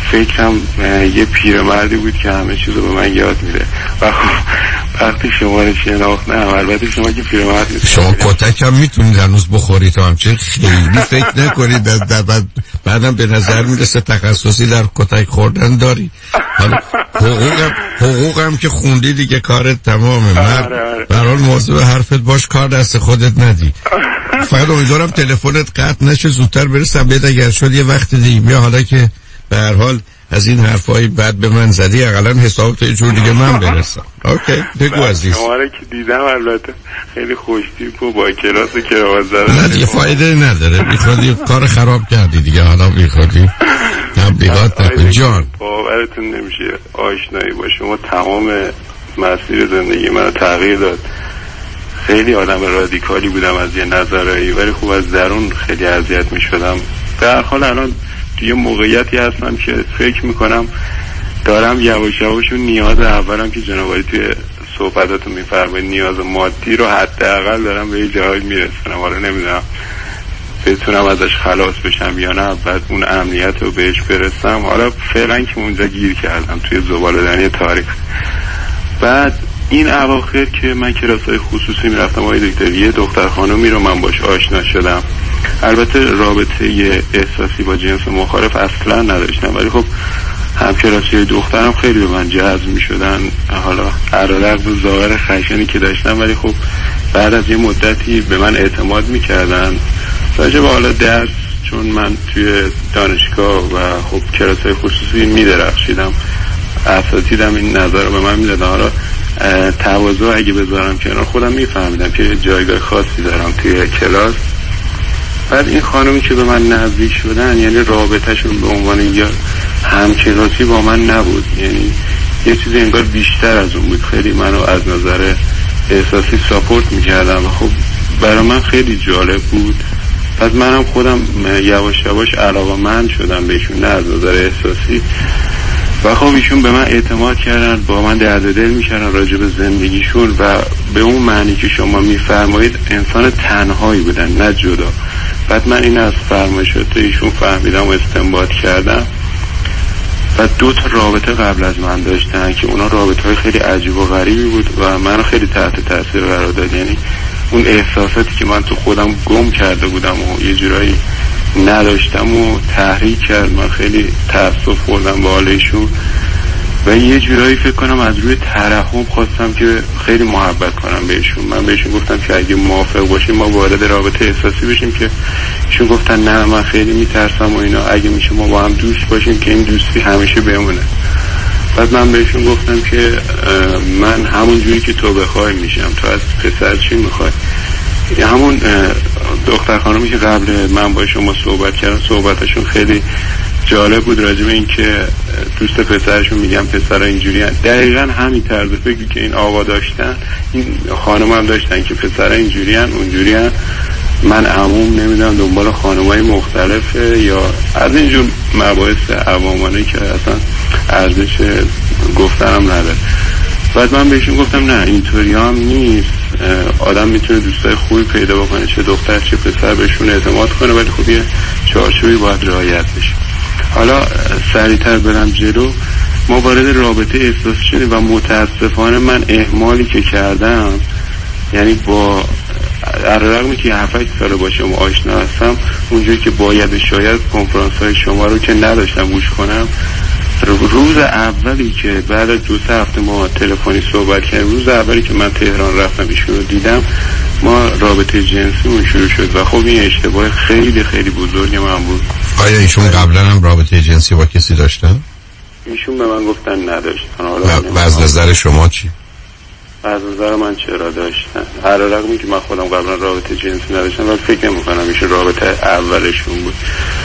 فکرم یه پیرمردی بود که همه چیزو به من یاد میده و خب وقتی شما رو شناختم، البته شما که پیرمرد نیست، شما کتک هم میتونید هنوز بخورید تا همچه خیلی فکر نکنید در در بعد بعدم به نظر میرسه تخصصی در کتک خوردن داری. حالا حقوقم حقوقم که خوندی دیگه کارت تمامه. من برحال موضوع حرفت باش، کار دست خودت ندی. فقط امیدوارم تلفنت قطع نشه، زودتر برسم بهت. اگر شد یه وقت دیگه بیا، حالا که به هر حال از این حرفای بد به من زدی اقلا حساب تو یه جور دیگه من برسم. اوکی بگو عزیز. شما رو که دیدم البته خیلی خوشتیپ و با کلاس کراوات زدن. نه دیگه فایده نداره، بیخودی کار خراب کردی دیگه. حالا بیخودی تبلیغات نکن جان. باورتون نمیشه آشنایی با شما تمام مسیر زندگی من رو تغییر داد. خیلی آدم رادیکالی بودم از یه نظرایی، ولی خوب از درون خیلی اذیت میشدم. به هر حال الان توی موقعیتی هستم که فکر میکنم دارم یواش یواش اون نیاز اولم که جنابالی توی صحبتاتون میفرمایید نیاز مادی رو حداقل دارم به یه جایی میرسونم. حالا نمیدونم بتونم ازش خلاص بشم یا نه، بعد اون امنیت رو بهش برسم. حالا فعلا که اونجا گیر کردم توی زباله‌دانی تاریخ. بعد این اواخر که من کلاس‌های خصوصی میرفتم آقای دکتر، یه دختر خانومی رو من باش آشنا شدم. البته رابطه یه احساسی با جنس مخالف اصلا نداشتم، ولی خب همکلاسی دخترم خیلی به من جذب می‌شدن. حالا علیرغم ظاهر خشنی که داشتم، ولی خب بعد از یه مدتی به من اعتماد می‌کردن راجع به حالا درس، چون من توی دانشگاه و خب کلاس‌های خصوصی می‌درخشیدم، اساتیدم این نظر رو به من میدادن. حالا تواضع اگه بذارم کنار، خودم میفهمیدم که جایگاه خاصی دارم توی کلاس. بعد این خانمی که به من نزدیک شدن، یعنی رابطهشون به عنوان یا همکلاسی با من نبود، یعنی یه چیزی انگار بیشتر از اون بود. خیلی منو از نظر احساسی ساپورت میکردن و خب برای من خیلی جالب بود. پس منم خودم یواش یواش علاقه‌مند شدم بهشون، نه از نظر احساسی. و خب ایشون به من اعتماد کردن، با من درد دل میکردن راجع به زندگیشون و به اون معنی که شما میفرمایید انسان تنهایی بودن، نه جدا. بعد من این از فرمایشات ایشون فهمیدم و استنباط کردم. و دو تا رابطه قبل از من داشتن که اونا رابطه های خیلی عجیب و غریبی بود و منو خیلی تحت تاثیر قرار داد. یعنی اون احساساتی که من تو خودم گم کرده بودم و یه جورایی نداشتم و تحریک کرد. من خیلی تأسف خوردم به حال ایشون و یه جورایی فکر کنم از روی ترحم خواستم که خیلی محبت کنم بهشون. من بهشون گفتم که اگه موافق باشیم ما وارد رابطه احساسی بشیم، که ایشون گفتن نه من خیلی میترسم و اینا، اگه میشه ما با هم دوست باشیم که این دوستی همیشه بمونه. بعد من بهشون گفتم که من همون جوری که تو بخوای میشم، تو از پسر چی میخوای. همون دختر خانمی که قبل من با شما صحبت کردم، صحبتشون خیلی جالب بود راجع به این که دوست پسرشون میگم پسرها اینجوری هن. دقیقا همین طرز فکری که این آقا داشتن این خانم هم داشتن که پسرها اینجوری هن اونجوری هن. من عموم نمیدونم دنبال خانمای مختلفه یا از اینجور مباحث عوامانه که اصلا ارزش گفتنم نداره. بعد من بهشون گفتم نه اینطوری هم نیست، آدم میتونه دوستای خوبی پیدا بکنه، چه دختر چه پسر بهشون اعتماد کنه، ولی خب یه چارچوبی باید رعایت بشه. حالا سریعتر برم جلو. ما وارد رابطه احساسی شدیم و متاسفانه من اهمالی که کردم، یعنی با علیرغمی که هفت هشت سال با شما آشنا هستم، اونجوری که باید شاید کنفرانس های شما رو که نداشتم گوش کنم، روز اولی که بعد از دو سه هفته ما تلفنی صحبت کردیم، روز اولی که من تهران رفتم ایشون رو دیدم، ما رابطه جنسیمون شروع شد و خب این اشتباه خیلی خیلی بزرگ من بود. آیا ایشون قبلا هم رابطه جنسی با کسی داشتن؟ ایشون به من گفتن نداشتن. و از نظر شما چی؟ از نظر من چرا داشتن؟ هر رقمی که من خودم قبلا رابطه جنسی نداشتم ولی فکر نمی‌کنم ایشون رابطه اولشون بود.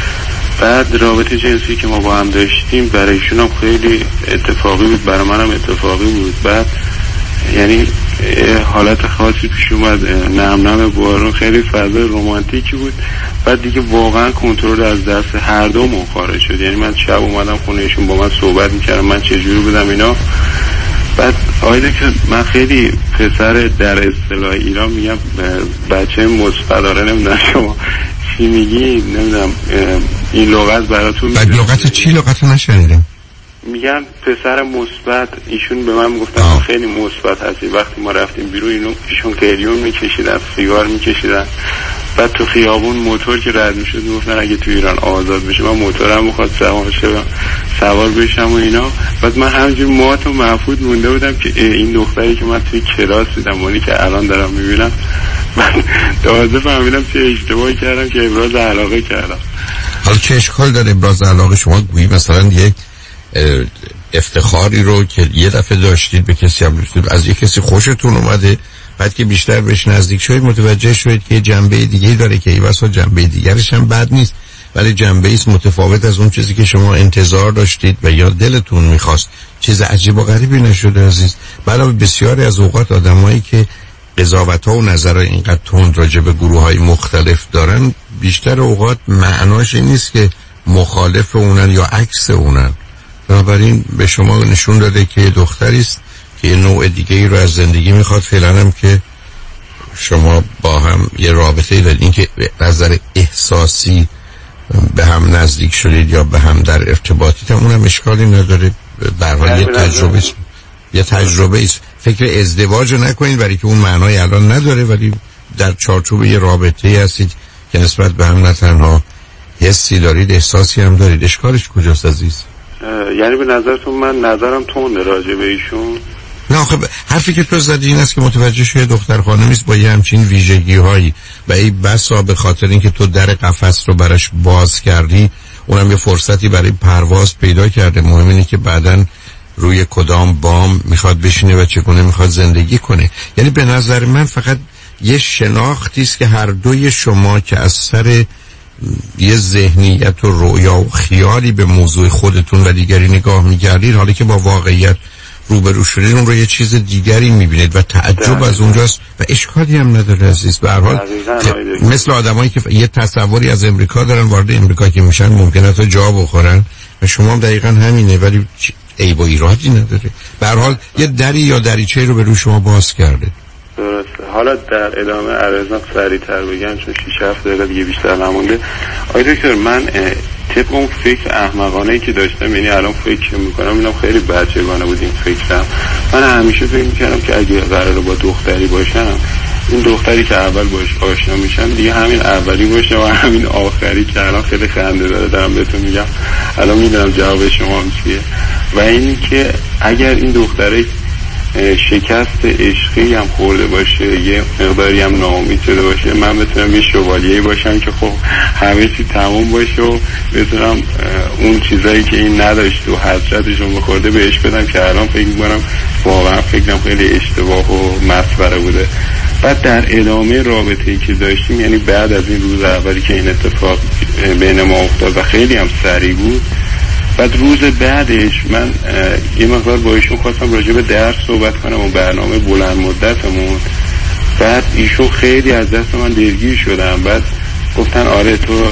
بعد رابطه جنسی که ما با هم داشتیم برای ایشون هم خیلی اتفاقی بود، برای منم اتفاقی بود. بعد یعنی حالت خاصی پیش اومد، نم نم بارون، خیلی فضا رمانتیکی بود. بعد دیگه واقعا کنترل از دست هر دومون خارج شد. یعنی من شب اومدم خونه ایشون با من صحبت میکردم من چجوری بودم اینا. بعد آیده که من خیلی پسر در اصطلاح ایران میگم بچه مصفداره، نمیدونم شما چی میگی، نمیدونم این لغت براتون بعد لغت چی لغت نشنیدم؟ میگن پسر مثبت. ایشون به من گفتن خیلی مثبت هستی. وقتی ما رفتیم بیرون اینو ایشون قلیون میکشیدن، سیگار میکشیدن، بعد تو خیابون موتور که رد میشد میگفتن اگه تو ایران آزاد بشه من موتورم میخواد سوار شم سوار بشم و اینا. بعد من همینجوری مات و محفوظ مونده بودم که این دختری که من توی کلاس دیدم اونی که الان دارم میبینم، من تازه فهمیدم چه اشتباهی کردم که ابراز علاقه کردم. حالا چه اشکال داره ابراز علاقه؟ شما گویی مثلا یک افتخاری رو که یه دفعه داشتید به کسی هم رسید، از یک کسی خوشتون اومده، بعد که بیشتر بهش نزدیک شدید متوجه شدید که جنبه دیگه‌ای داره که این واسه جنبه دیگرش هم بد نیست، ولی جنبه است متفاوت از اون چیزی که شما انتظار داشتید و یا دلتون میخواست. چیز عجیب و غریبی نشده عزیز. علاوه بسیاری از اوقات آدمایی که قضاوت‌ها و نظرهای اینقدر تند راجع به گروه‌های مختلف دارن، بیشتر اوقات معناش این نیست که مخالف اونن یا عکس اونن. بنابراین به شما نشون داده که دختری است که یه نوع دیگه ای رو از زندگی میخواد. فعلا هم که شما با هم یه رابطه دارید، این که از نظر احساسی به هم نزدیک شدید یا به هم در ارتباطید هم اونم اشکالی نداره. به هر حال یه تجربه است، یه تجربه است. فکر ازدواج رو نکنید برای که اون معنای الان نداره، ولی در چارچوب یه رابطه هستید که نسبت به هم نه تنها حسی دارید احساسی هم دارید. اشکالش کجاست عزیز؟ یعنی به نظرتون من نظرم تنده راجع به ایشون؟ نه آخه حرفی که تو زدی این است که متوجه شوی دختر خانمی است با یه همچین ویژگی هایی و این بسا به خاطر اینکه تو در قفس رو براش باز کردی اونم یه فرصتی برای پرواز پیدا کرده. مهم اینه که بعدن روی کدام بام میخواد بشینه و چگونه میخواد زندگی کنه. یعنی به نظر من فقط یه شناختی است که هر دوی شما که از سر یه ذهنیت و رویا و خیالی به موضوع خودتون و دیگری نگاه می‌کردید، حالا که با واقعیت روبرو شدید اون رو یه چیز دیگری می‌بینید و تعجب از اونجاست و اشکالی هم نداره عزیز. به هر حال مثل آدمایی که یه تصوری از امریکا دارن، وارد امریکا که میشن ممکنه تا جا بخورن و شما هم دقیقاً همینه، ولی عیب و ایرادی نداره. به هر حال یه دری یا دریچه‌ای رو به روی شما باز کرده. درسته. حالا در ادامه عرضم سریع‌تر بگم چون شش هفت دقیقه دیگه بیشتر نمونده. آقای دکتر من طبق اون فکر احمقانه‌ای که داشتم، یعنی الان فکر میکنم اینم خیلی بچگانه بود این فکرم، من همیشه فکر میکردم که اگه قراره با دختری باشم این دختری که اول باش آشنا میشم دیگه همین اولی باشه و همین آخری که الان خیلی خنده داره دارم بهتون میگم، الان میدونم جواب شما هم چیه. و این که اگر این دختره شکست عشقی هم خورده باشه، یه مقداری هم ناامید شده باشه، من بتونم یه شوالیه‌ای باشم که خب همه چی تموم باشه و بتونم اون چیزایی که این نداشت و حسرتشون بخورده بهش بدم که الان فکر می‌کنم واقعا فکرم خیلی اشتباه و مسخره بوده. بعد در ادامه رابطه‌ای که داشتیم، یعنی بعد از این روز اولی که این اتفاق بین ما افتاد و خیلی هم سریع بود، بعد روز بعدش من یه مقدار با ایشون خواستم راجع به درس صحبت کنم و برنامه بلند مدتمون. بعد ایشون خیلی از دست من دلگیر شدم. بعد گفتن آره تو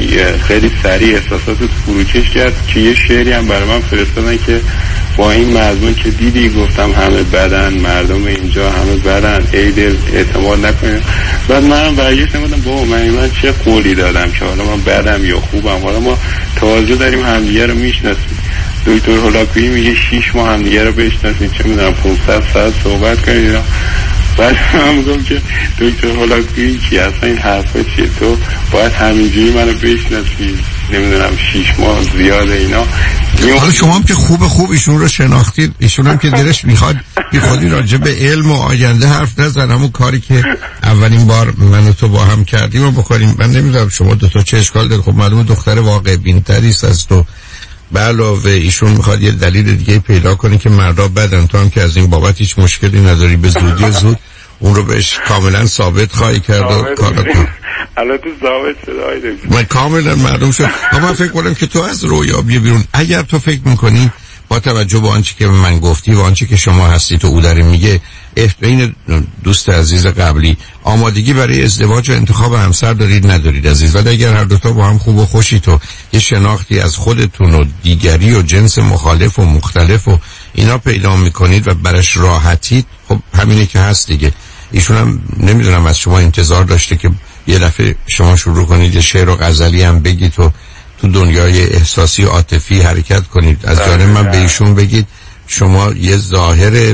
خیلی سریع احساساتت فروکش کرد که یه شعری هم برای من فرستادن که با این مضمون که دیدی گفتم همه بدن، مردم اینجا همه بدن، ای دل اعتماد نکنیم. بعد منم برگشتم گفتم بابا من من چه قولی دادم که حالا من بدم یا خوبم، حالا ما تازه داریم همدیگه رو میشناسیم. دکتر هولاکویی میگه شیش ماه همدیگه رو بشناسیم، چه میدونم پانصد ساعت صحبت کنیم. بعد من میگم که دکتر هولاکویی کی اصلا این حرفا چیه، تو باید همینجوری منو بشناسی، نمیدونم شیش ماه زیاده اینا. حالا شما هم که خوب خوب ایشون رو شناختید، ایشون هم که دلش میخواد بی خودی راجع به علم و آینده حرف نزن، همون کاری که اولین بار من و تو با هم کردیم و بکنیم. من نمیدونم شما دو تا چه اشکال دارید. خب معلومه دختر واقع بین‌تری است از تو. به علاوه ایشون میخواد یه دلیل دیگه پیدا کنه که مردا بدن، تو هم که از این بابت هیچ مشکلی نداری، به زودی زود اون رو بهش کاملا ثابت خواهی کرد و کارا کن. الان تو ثابت شده من کاملا معلوم شد. اما من فکر کنم که تو از رویا بیا بیرون. اگر تو فکر میکنی با توجه به آنچه که من گفتی و آنچه که شما هستی تو او داره میگه، این دوست عزیز قبلی آمادگی برای ازدواج و انتخاب همسر دارید ندارید عزیز، ولی اگر هر دوتا با هم خوب و خوشی تو یه شناختی از خودتون و دیگری و جنس مخالف و مختلف و اینا پیدا میکنید و برش راحتید، خب همینه که هست دیگه. ایشون هم نمیدونم از شما انتظار داشته که یه دفعه شما شروع کنید یه شعر و غزلی هم بگید و تو دنیای احساسی عاطفی حرکت کنید. از جانب من به ایشون بگید شما یه ظاهر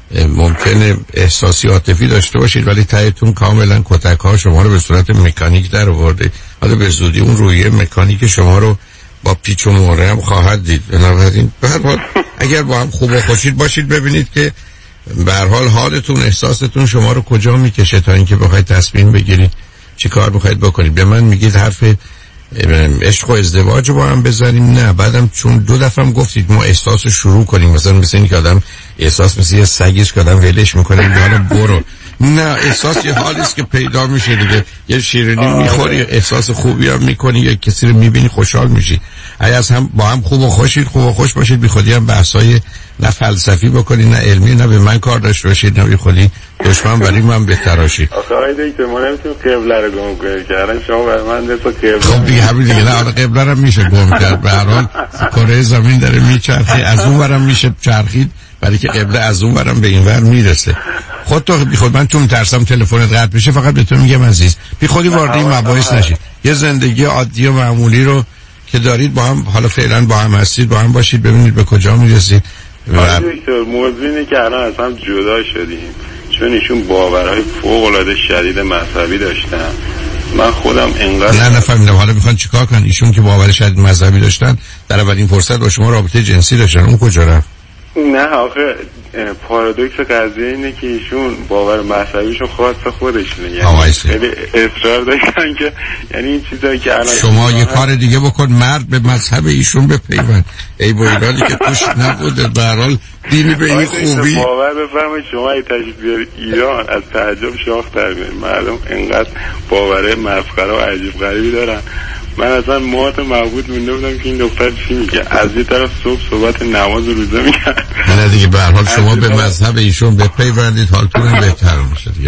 ممکنه احساسی عاطفی داشته باشید ولی تهتون کاملا کتک ها شما رو به صورت مکانیک در آورده. حالا به زودی اون رویه مکانیک شما رو با پیچ و موره هم خواهد دید. بنابراین به هر حال اگر با هم خوب و خوشید باشید ببینید که به هر حال حالتون احساستون شما رو کجا میکشه تا اینکه بخواید تصمیم بگیرید چی کار میخواید بکنید. به من میگید حرف عشق و ازدواج با هم بزنیم، نه بعدم چون دو دفعه هم گفتید ما احساس شروع کنیم، مثلا مثل این که آدم احساس مثل یه سگیش که آدم ولش میکنه حالا برو، نه احساس یه حالیست که پیدا میشه دیگه. یه شیرینی میخوری احساس خوبی هم میکنی، یا کسی رو میبینی خوشحال میشی. اگه از هم با هم خوب و خوشید خوب و خوش باشید بی خودی هم بحثای نه فلسفی بکنید نه علمی، نه به من کار داشته باشید نه بی خودی دشمن برای من بتراشید. آخه آقای دکتر ما نمیتونیم قبله رو گم کنیم که الان شما برای من دست قبله خب دیگه همین دیگه، نه حالا قبله رو میشه گم کرد، به هر حال کره زمین داره میچرخه، از اون ورم میشه چرخید برای که قبله از اون ورم به این ور میرسه. خود تو بی خود من چون ترسم تلفنت قطع بشه فقط به تو میگم عزیز بی خودی وارد این مباحث نشید. یه زندگی عادی و معمولی رو که دارید با هم حالا فعلا با هم هستید با هم باشید ببینید به کجا میرسید. آقای دکتر موضوع اینه که الان از هم جدا شدیم چون ایشون باورهای فوق العاده شدید مذهبی داشتن، من خودم انقدر نه نفهمیدم حالا میخوان چیکار کنن. ایشون که باور شدید مذهبی داشتن در اولین فرصت با شما رابطه جنسی داشتن، اون کجا رفت؟ نه آخه پارادوکس قضیه اینه که ایشون باور مذهبیشون خاص خودشونه، یعنی خیلی اصرار داشتن که یعنی این چیزایی که الان شما یه کار دیگه بکن، مرد به مذهب ایشون بپیوند. ای با ایرانی که توش نبوده به هر حال دینی به این خوبی باور بفرمایید شما ای تشریف بیارید ایران از تعجب شاخ در میاد. مردم انقدر باوره مسخره و عجیب غریبی دارن. من اصلا موات معبود مونده بودم که این دختر چی میگه، از یه طرف صبح صحبت نماز روزه میگن. نه دیگه به هر حال شما به مذهب ایشون بپیوندید حالتون بهتر میشه دیگه.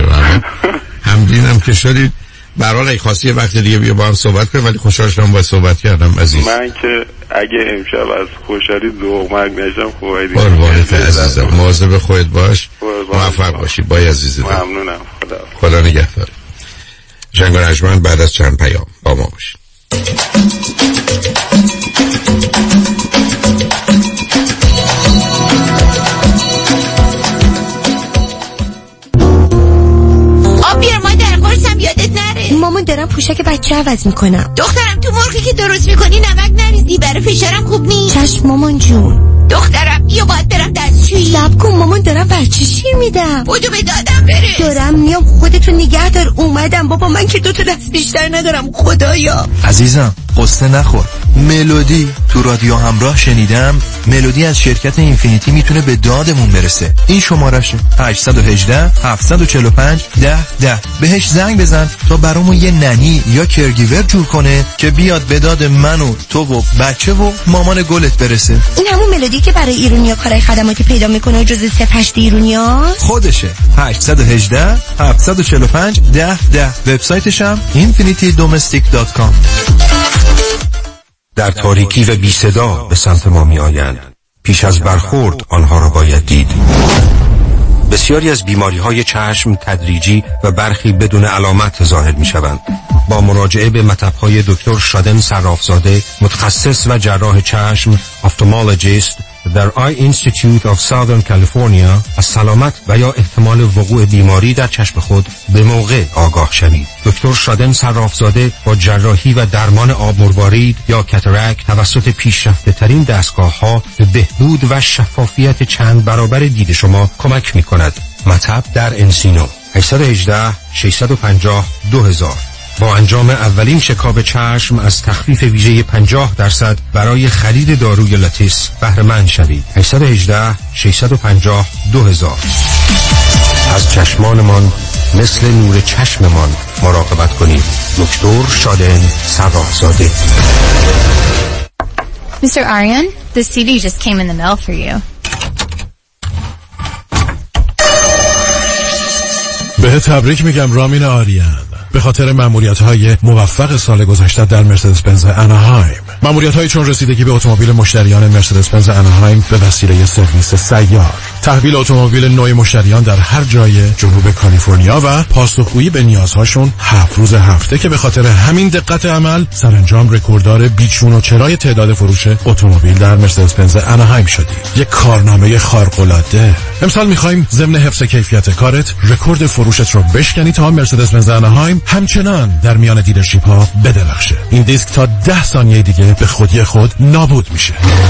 همدینم که شدید به هر حال ای خواستی وقت دیگه بیا با هم صحبت کنیم، ولی خوشحال شدم با صحبت کردم عزیز. من که اگه امشب از خوشحالی ذوق مرگ نشم خوبه دیگه. قربانت عزیزم، مواظب خودت باش، موفق باشی. بای عزیزم ممنونم. خدا خدا نگهدار. جنگ رجمن بعد از چند پیام با ما باشید. آب بیار مادر، قرصم یادت نره. مامان دارم پوشک بچه عوض میکنم. دخترم تو مرغی که درست میکنی نمک نریزی، برای فشارم خوب نیست. چشم مامان جون. دخترم یا باید برم دستشویی. صبر کن مامان دارم بچه شیر میدم. بودو به دادم برس. دارم میام، خودتو نگه دار. اومدم بابا، من که دو تا دست بیشتر ندارم خدایا. عزیزم قصه نخور. ملودی تو رادیو همراه شنیدم ملودی از شرکت اینفینیتی میتونه به دادمون برسه. این شمارهشه هشت یک هشت هفت چهار پنج ده ده. بهش زنگ بزن تا برامون یه ننی یا کرگیور جور کنه که بیاد به داد من و تو و بچه و مامان گلت برسه. این همون ملودی که برای ایرونیا کارهای خدماتی پیدا میکنه و جزء صف هشت ایرونیا خودشه. هشت یک هشت هفت چهار پنج ده ده. وبسایتش هم اینفینیتی دومستیک دات کام. در تاریکی و بی صدا به سمت ما می آیند. پیش از برخورد آنها را باید دید. بسیاری از بیماری های چشم تدریجی و برخی بدون علامت ظاهر می شوند. با مراجعه به مطب‌های دکتر شادن صرافزاده، متخصص و جراح چشم، افتالمولوژیست در آی اینستیتیوت آف ساودرن کالیفرنیا، از سلامت و یا احتمال وقوع بیماری در چشم خود به موقع آگاه شوید. دکتر شادن صرافزاده با جراحی و درمان آب مروارید یا کاتاراکت توسط پیشرفته ترین دستگاه ها به بهبود و شفافیت چند برابر دید شما کمک می کند. مطب در انسینو هشت یک هشت شش پنج صفر دو هزار. با انجام اولین شکاب چشم از تخفیف ویژه پنجاه درصد برای خرید داروی لاتیس بهره مند شوید. هشت یک هشت شش پنج صفر دو هزار. از چشمانمان مثل نور چشممان مراقبت کنید. دکتر شادن صرافزاده. Mister Aryan, the C D just came in the mail for you. به تبریک میگم رامین آریان به خاطر مأموریت‌های موفق سال گذشته در مرسدس بنز اناهایم. مأموریت‌هایی چون رسیدگی به اتومبیل مشتریان مرسدس بنز اناهایم به وسیله سرویس سیار، تحویل اتومبیل نوع مشتریان در هر جای جنوب کالیفرنیا و پاسخگویی به نیازهاشون هفت روز هفته که به خاطر همین دقت عمل سرانجام رکورددار بیچون و چرای تعداد فروش اتومبیل در مرسدس بنز اناهایم شدیم. یک کارنامه خارق‌العاده. امسال می‌خوایم ضمن حفظ کیفیت کارت رکورد فروشت رو بشکنی تا مرسدس بنز اناهایم همچنان در میان دیلرشیپ‌ها بدرخشه. این دیسک تا ده ثانیه دیگه به خودی خود نابود میشه.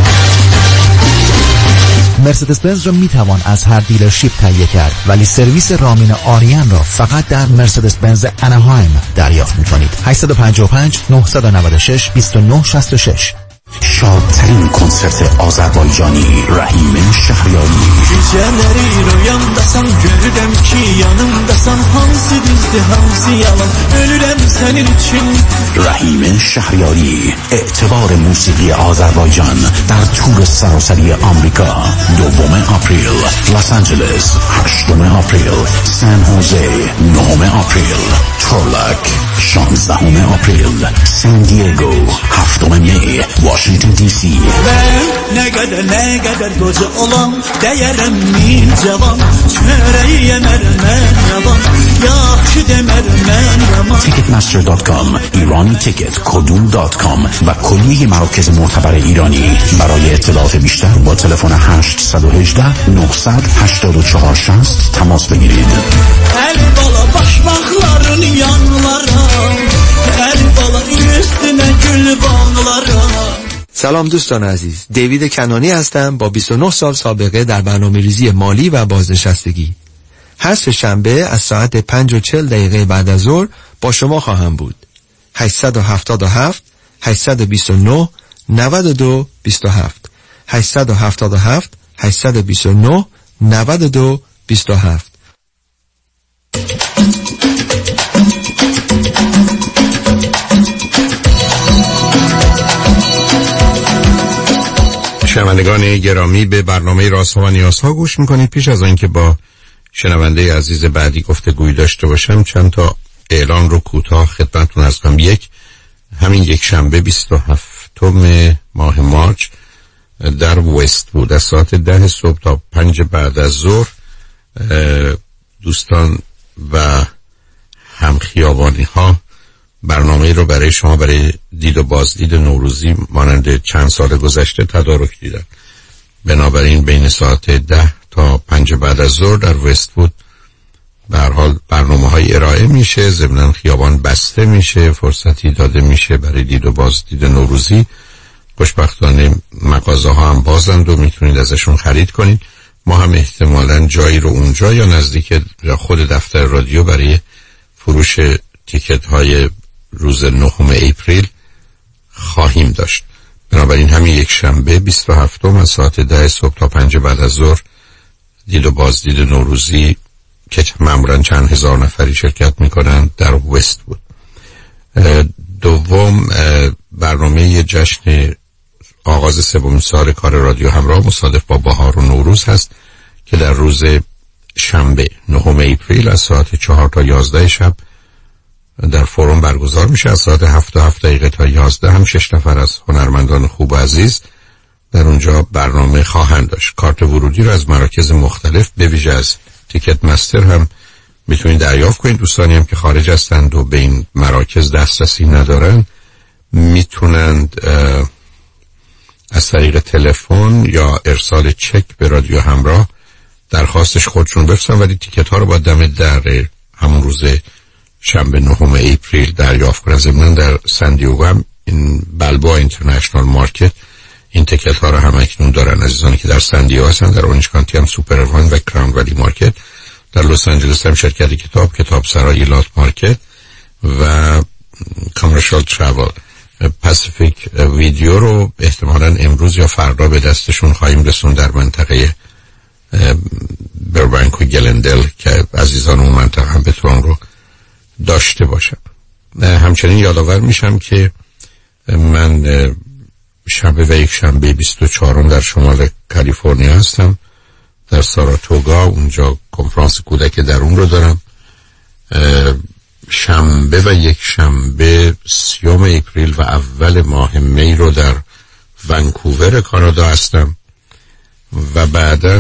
مرسدس بنز را میتوان از هر دیلرشیپ تهیه کرد، ولی سرویس رامین آریان را فقط در مرسدس بنز اناهایم دریافت میکنید. هشت پنج پنج نه نه شش دو نه شش شش. شادترین کنسرت آذربایجانی رحیم شهریاری. Geceleri rüyamdasan görürüm ki yanımdasan hansı düzdü hansı yalan ölürüm senin için. رحیم شهریاری، اعتبار موسیقی آذربایجان در تور سراسری آمریکا. دوم آپریل لس آنجلس، هشتم آپریل سان هوزه، نهم آپریل تورلاک، شانزدهم آپریل سان دیگو، هفتم می واشنگتن دی سی. Ben ne kadar ne kadar koca olam değerim mi cavan çöreği yemerim ben yavan yaxşı demerim ben yaman. تیکت مستر دات کام، ایرانی تیکت کدوم دات کام و کلیه مراکز معتبر ایرانی. برای اطلاعات بیشتر با تلفن هشت یک هشت نه هشت چهار شصت تماس بگیرید. El bala başmakların yanlara el bala üstüne gül bağlara. سلام دوستان عزیز، دیوید کنانی هستم با بیست و نه سال سابقه در برنامه‌ریزی مالی و بازنشستگی. هر سه شنبه از ساعت پنج و چهل دقیقه بعد از ظهر با شما خواهم بود. هشت هفت هفت هشت دو نه نه دو دو هفت هشت هفت هفت هشت دو نه نه دو دو هفت. شنوندگان گرامی، به برنامه رازها و نیازها گوش میکنید. پیش از آنکه با شنونده عزیز بعدی گفتگوی داشته باشم چند تا اعلان رو کوتاه خدمتتون عرض کنم. یک، همین یک شنبه بیست و هفتم ماه مارچ در وست بود از ساعت ده صبح تا پنج بعد از ظهر دوستان و همخیابانی ها برنامه رو برای شما برای دید و بازدید نوروزی مانند چند سال گذشته تدارک دیدن. بنابراین بین ساعت ده تا پنج بعد از ظهر در وست بود به هر حال برنامه های ارائه میشه، ضمناً خیابان بسته میشه، فرصتی داده میشه برای دید و بازدید نوروزی. خوشبختانه مغازه ها هم بازند و میتونید ازشون خرید کنید. ما هم احتمالاً جایی رو اونجا یا نزدیک خود دفتر رادیو برای فروش تیکت های روز نهم اپریل خواهیم داشت. بنابراین همین یک شنبه بیست و هفتم از ساعت ده صبح تا پنج بعد از ظهر دید و بازدید نوروزی که معمولا چند هزار نفری شرکت میکنن در وست بود. دوم، برنامه جشن آغاز سومین سال کار رادیو همراه مصادف با بهار و نوروز هست که در روز شنبه نهم اپریل از ساعت چهار تا یازده شب در فورم برگزار میشه. از ساعت هفت تا هفت دقیقه تا یازده هم شش نفر از هنرمندان خوب و عزیز در اونجا برنامه خواهند داشت. کارت ورودی رو از مراکز مختلف به ویژه از تیکت مستر هم میتونید دریافت کنید. دوستانی هم که خارج هستند و به این مراکز دسترسی ندارن میتونند از طریق تلفن یا ارسال چک به رادیو همراه درخواستش خودشون بفرستن، ولی تیکت ها رو با دم در همون روز شنبه نهم اپریل دریافت کنن. ضمناً در سان دیگو هم این بلبا اینترنشنال مارکت این تیکت ها رو هم اکنون دارن. عزیزانی که در سان دیگو هستن در اورنج کانتی هم سوپر وان و کراون ولی مارکت، در لس آنجلس هم شرکت کتاب کتاب سرای لات مارکت و کامرشال ترافل. پاسیفیک ویدیو رو احتمالاً امروز یا فردا به دستشون خواهیم رسون در منطقه بربنک و گلندل که عزیزان اون منطقه هم بتونن رو داشته باشم. همچنین یادآور میشم که من شنبه و یک شنبه بیست و چهارم در شمال کالیفرنیا هستم در ساراتوگا، اونجا کنفرانس کودک درون رو دارم. شنبه و یک شنبه سیوم اپریل و اول ماه می رو در ونکوور کانادا هستم و بعداً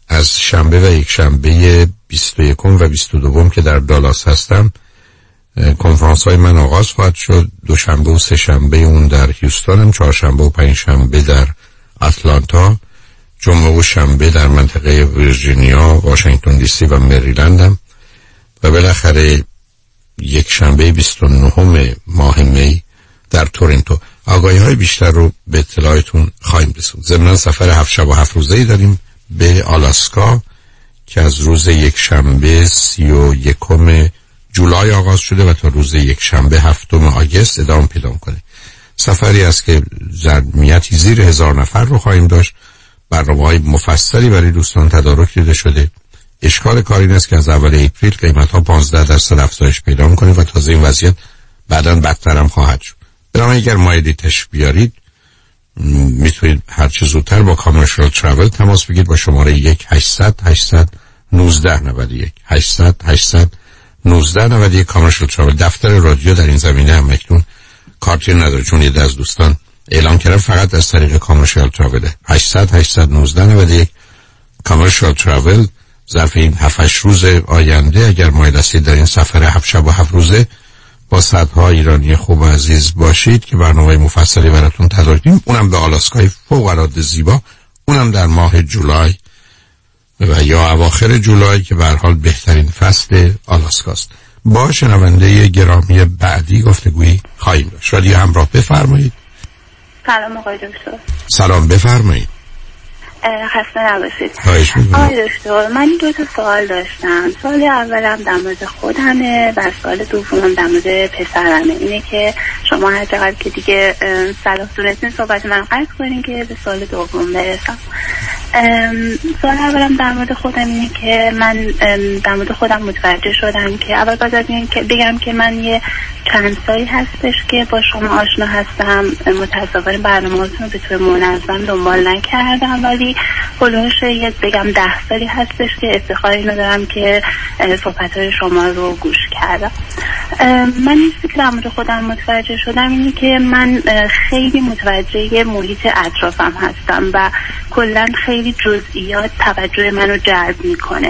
از شنبه و یک شنبه بیست و یکم و بیست و دوم که در دالاس هستم کنفرانس های من آغاز خواهد شد. دوشنبه و سه شنبه اون در هیوستانم، چهارشنبه و پنج شنبه در آتلانتا، جمعه و شنبه در منطقه ویرجینیا، واشنگتن دی سی و مریلندم و بالاخره یک شنبه بیست و نهم ماه می در تورنتو. آگاهی های بیشتر رو به اطلاعتون خواهیم رسوند. ضمن سفر هفت شب و هفت روزه‌ای داریم به آلاسکا که از روز یک شنبه سی و یکم جولای آغاز شده و تا روز یک شنبه هفتم آگوست ادامه پیدا کنه. سفری است که جمعیتی زیر هزار نفر رو خواهیم داشت. برنامه‌های مفصلی برای دوستان تدارک دیده شده. اشکال کار این است که از اول اپریل قیمت‌ها پانزده درصد افزایش پیدا می‌کنه و تازه این وضعیت بعداً بدتر هم خواهد شد. بنابراین اگر مایلی تشریف بیارید میتونید هر چه زودتر با کامرشال ترافل تماس بگیرید با شماره یک هشتصد هشتصد نوزده نود و یک هشتصد هشتصد نوزده نود و یک. کامرشال ترافل. دفتر رادیو در این زمینه هم اکنون کارتی نداره چون یه از دوستان اعلام کردن فقط از طریق کامرشال ترافل. هشتصد هشتصد نوزده نود و یک کامرشال ترافل. ظرف این هفت هشت روز آینده اگر مایل هستید در این سفر هفت شب و هفت روزه با صدها ایرانی خوب و عزیز باشید که برنامه مفصلی براتون تدارک داریم، اونم به آلاسکای فوق العاده زیبا، اونم در ماه جولای و یا اواخر جولای که به هر حال بهترین فصل آلاسکاست. با شنونده گرامی بعدی گفتگویی خواهیم داشت. رادیو همراه، بفرمایید. سلام آقای دکتر. سلام، بفرمایید. خسته نباشید. خواهش می‌کنم. آقای دکتر، من دو تا سوال داشتم. سوال اولم در مورد خودمه و سوال دومم در مورد پسرمه. اینه که شما هر چقدر که دیگه صلاح دونستین صحبت من قطع کنین که به سوال دوم برسم. سوال اولم در مورد خودم اینه که من در مورد خودم متوجه شدم که اول باید بگم که من یه چند سالی هستش که با شما آشنا هستم. متاسفانه برنامه‌هاتون رو به طور منظم دنبال نکردم، ولی هلوش یه بگم ده سالی هستش که افتخار اینو دارم که صحبت‌های شما رو گوش کردم. من نیستی که در مورد خودم متوجه شدم اینه که من خیلی متوجه محیط اطرافم هستم و کلاً خیلی جزئیات توجه منو جلب میکنه.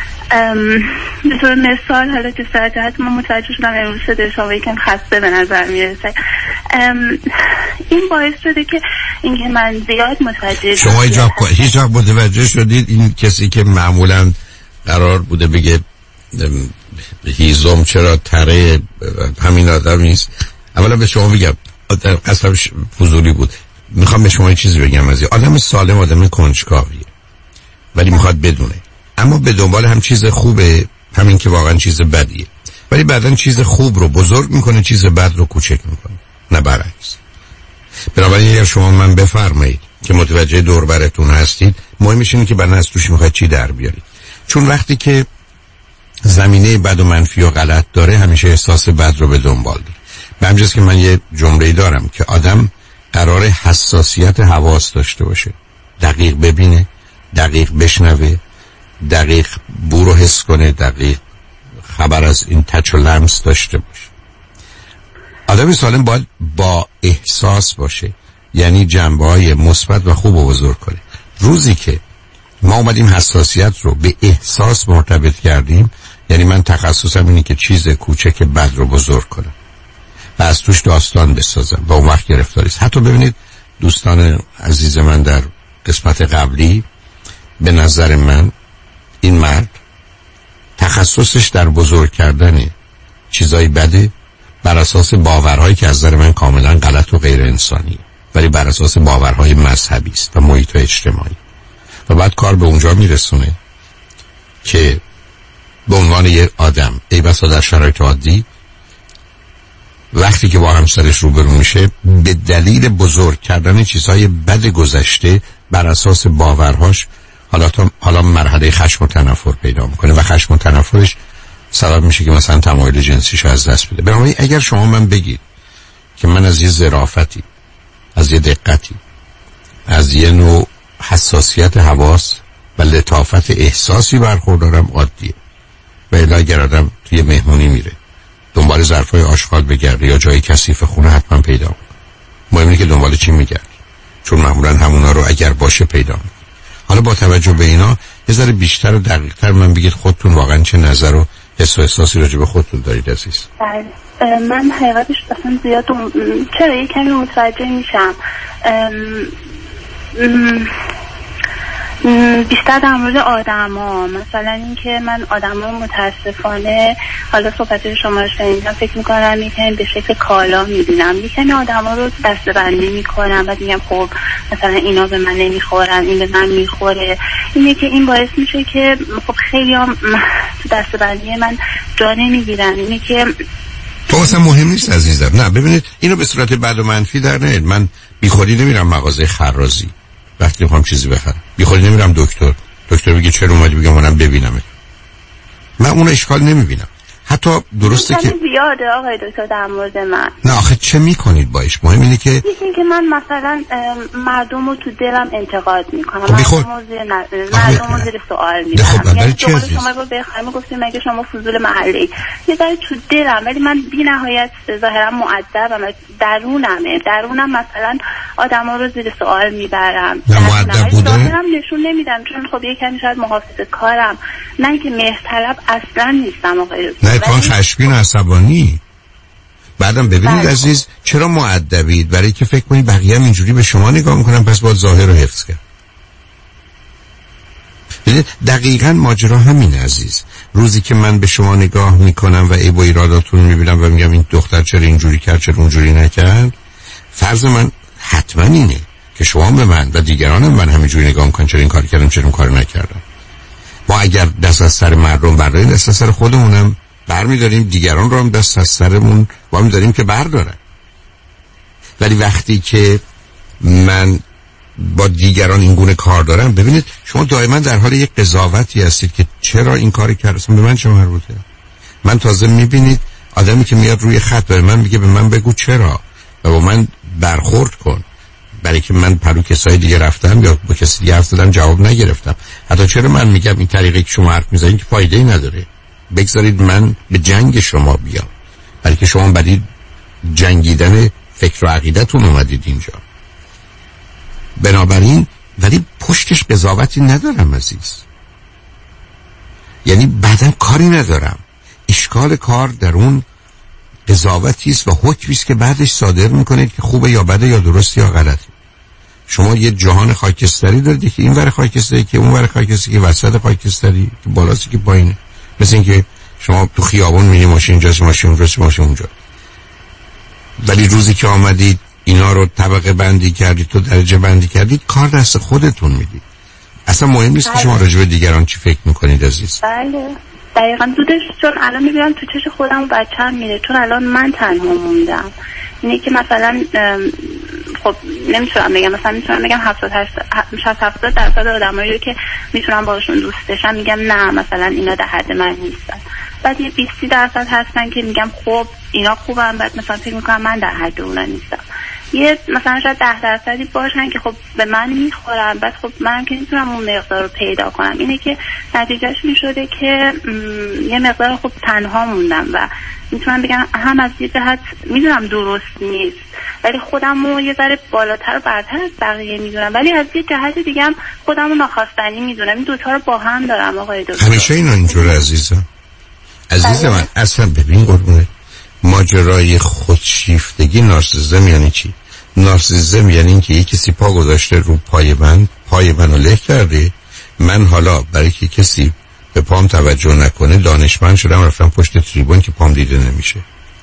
به طور مثال حالا که ساعت من متوجه شدم امروز صدای شما یکم خسته به نظر میرسه. این باعث شده که اینکه من زیاد متوجه شما هیچ وقت هیچ وقت متوجه شدید این کسی که معمولا قرار بوده بگه هیزم چرا تره همین آدم نیست؟ اولا به شما بگم قصد فضولی بود. میخوام به شما یه چیزی بگم. از آدم سالم آدم کنجکاویه ولی میخواد بدونه، اما به دنبال هم چیز خوبه، همین که واقعا چیز بدیه، ولی بعدن چیز خوب رو بزرگ میکنه، چیز بد رو کوچک میکنه، نه برعکس. بنابراین اگر شما من بفرمایید که متوجه دور براتون هستید، مهمش اینه که بعدن از توش میخواید چی در بیارید. چون وقتی که زمینه بد و منفی و غلط داره همیشه احساس بد رو به دنبال داره. به همجاست که من یه جمله‌ای دارم که آدم قرار حساسیت حواس داشته باشه، دقیق ببینه، دقیق بشنوه، دقیق بو رو حس کنه، دقیق خبر از این تچ و لمس داشته باشه. آدم سالم باید با احساس باشه، یعنی جنبه‌های مثبت و خوب و بزرگ کنه. روزی که ما اومدیم حساسیت رو به احساس مرتبط کردیم، یعنی من تخصصم اینه که چیز کوچک بد رو بزرگ کنم و از توش داستان بسازم و اون وقت گرفتاریست. حتی ببینید دوستان عزیز من در قسمت قبلی، به نظر من این مرد تخصصش در بزرگ کردن چیزای بده بر اساس باورهایی که از نظر من کاملا غلط و غیر انسانی، ولی بر اساس باورهای مذهبی است و محیط اجتماعی، و بعد کار به اونجا میرسونه که به عنوان یک آدم ای بسا در شرایط عادی وقتی که با همسرش روبرو میشه به دلیل بزرگ کردن چیزهای بد گذشته بر اساس باورهاش حالا تا حالا مرحله خشم و تنفر پیدا میکنه و خشم و تنفرش سبب میشه که مثلا تمایل جنسیشو از دست بده. بنابراین اگر شما من بگید که من از یه ظرافتی، از یه دقتی، از یه نوع حساسیت حواس و لطافت احساسی برخوردارم، عادیه. و الا اگر آدم توی مهمونی میره دنبال ظرفای آشغال بگرده یا جای کثیف خونه حتما پیدا میکنه. مهم اینه که دنبال چی میگرد، چون معمولا همونا رو اگر باشه پیدا میکنه. حالا با توجه به اینا یه ذره بیشتر و دقیق‌تر من بگید خودتون واقعا چه نظر و حس و احساسی راجع به خودتون دارید عزیز. بله من حقیقتش اصلا زیاد چرا یه کمی متوجه میشم بیشتر در مورد آدم ها، مثلا اینکه من آدم ها متاسفانه حالا صحبت شما رو شنیدم فکر میکنم میکنم به شکل کالا میبینم، میکنم آدم ها رو دسته بندی میکنم و میگم خب مثلا اینا به من نمیخورن این به من میخوره. اینه که این باعث میشه که خب خیلی هم تو دسته بندی من جا نمیگیرن. اینه که تو اصلا مهم نیست عزیزم. نه ببینید اینو به صورت بد و منفی در نیارید. من بیخودی نمیرم مغازه خرازی وقتی میخوام چیزی بخرم، بیخودی نمیرم دکتر دکتر بگه چرا اومدی، بگم منم ببینم. من اون اشکال نمیبینم. حتی درسته که زیاده آقای دکتر در مورد من. نه آخه چه میکنید باش؟ مهم اینه که این که من مثلا مردم رو تو دلم انتقاد میکنم، خب مردم رو زیر, ن... مردم رو زیر سوال میبرم. خب یعنی شما شما رو بخوایم گفتیم مگه شما فضول محلی یه ذره تو دلم، ولی من بی نهایت ظاهرا مؤدبم، درونمه درونم مثلا آدم ها رو زیر سوال میبرم. نه مؤدب بودن ظاهرم نشون نمیدم چون خب یه کمی شاید محافظه کارم، نه که مهرطلب اصلا نیستم آقای دکتر. نه تو خشمگین و عصبانی. بعدم ببینید عزیز چرا مؤدبید؟ برای که فکر کنید بقیه هم اینجوری به شما نگاه میکنن پس باید ظاهر رو حفظ کرد. ببینید دقیقاً ماجرا همینه عزیز. روزی که من به شما نگاه میکنم و عیب و ایراداتون میبینم و میگم این دختر چرا اینجوری کرد چرا اونجوری نکرد، فرض من حتما اینه که شما به من و دیگران من همینجوری نگاه میکنن چرا این کار کردم چرا اون کار نکردم. ما اگر دست از سر مردم برداریم دست از سر خودمونم برمیداریم، دیگران رو هم دست از سرمون وامی داریم که بردارن. ولی وقتی که من با دیگران این گونه کار دارم، ببینید شما دائما در حال یک قضاوتی هستید که چرا این کاری کردم، به من چه مربوطه؟ من تازه میبینید آدمی که میاد روی خط به من میگه به من بگو چرا و با من برخورد کن، برای که من پرو کسای دیگه رفتم یا با کسی دیگه حرف زدم جواب نگرفتم. حتی چرا من میگم این طریقی که شما حرف میزنید که فایده ای نداره، بگذارید من به جنگ شما بیام، برای که شما برای جنگیدن فکر و عقیدتون اومدید اینجا. بنابراین ولی پشتش قضاوتی ندارم عزیز، یعنی بعدم کاری ندارم. اشکال کار در اون قضاوتی است و حکمی است که بعدش صادر میکنید که خوبه یا بده یا درست یا غلطه. شما یه جهان خاکستری دارید که این ور خاکستری که اون ور خاکستری که وسط خاکستری که بالاست که پایینه. مثل اینکه شما تو خیابون میبینید ماشین اینجاست ماشین اونجاست ماشین اونجا، ولی روزی که آمدید اینا رو طبقه بندی کردید تو درجه بندی کردید کار دست خودتون میدید. اصلا مهم نیست که شما راجع به دیگران چی فکر میکنید عزیز. بله دقیقا دودش، چون الان میبینم تو چش خودم و بچه‌م میره، چون الان من تنها موندم. اینه که مثلا خب نمیتونم بگم، مثلا میتونم بگم هفتاد هفتاد درصد آدمایی رو که میتونم باشون دوست بشم میگم نه مثلا اینا در حد من نیستن. بعد یه بیست درصد هستن که میگم خب اینا خوبن، بعد مثلا فکر میکنم من در حد اونا نیستم. یه مثلا شاید ده درصدی باشن که خب به من میخورن، بعد خب من که میتونم اون مقدار رو پیدا کنم. اینه که نتیجهش میشده که یه مقدار خب تنها موندم و میتونم بگم هم از یه جهت میدونم درست نیست ولی خودم رو یه ذره بالاتر و برتر از بقیه میدونم، ولی از یه جهت دیگه هم خودم رو ناخواستنی میدونم. این دوتا رو با هم دارم آقای دکتر. همیشه اینا اینجوره عزیزم. عزیز من اصلا ببین قربونه ماجرای خودشیفتگی نارسیسیسم یعنی چی؟ نارسیسیسم یعنی اینکه یکی کسی پا گذاشته رو پای من، پای منو له کرده، من حالا برای که کسی به پام توجه نکنه دانشمند شدم رفتم پشت تریبون که پام دیده نمیشه.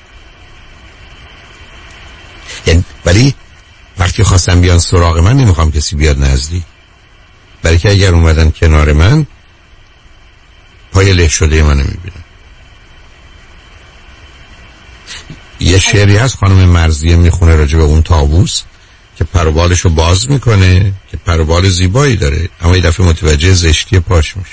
یعنی ولی وقتی خواستم بیان سراغ من نمیخوام کسی بیاد نزدیک، برای که اگر اومدن کنار من پای له شده منو میبینن. یه شعری هست خانم مرضیه میخونه راجع به اون طاووس که پروبالشو باز میکنه که پروبال زیبایی داره اما یه دفعه متوجه زشتی پاش میشه.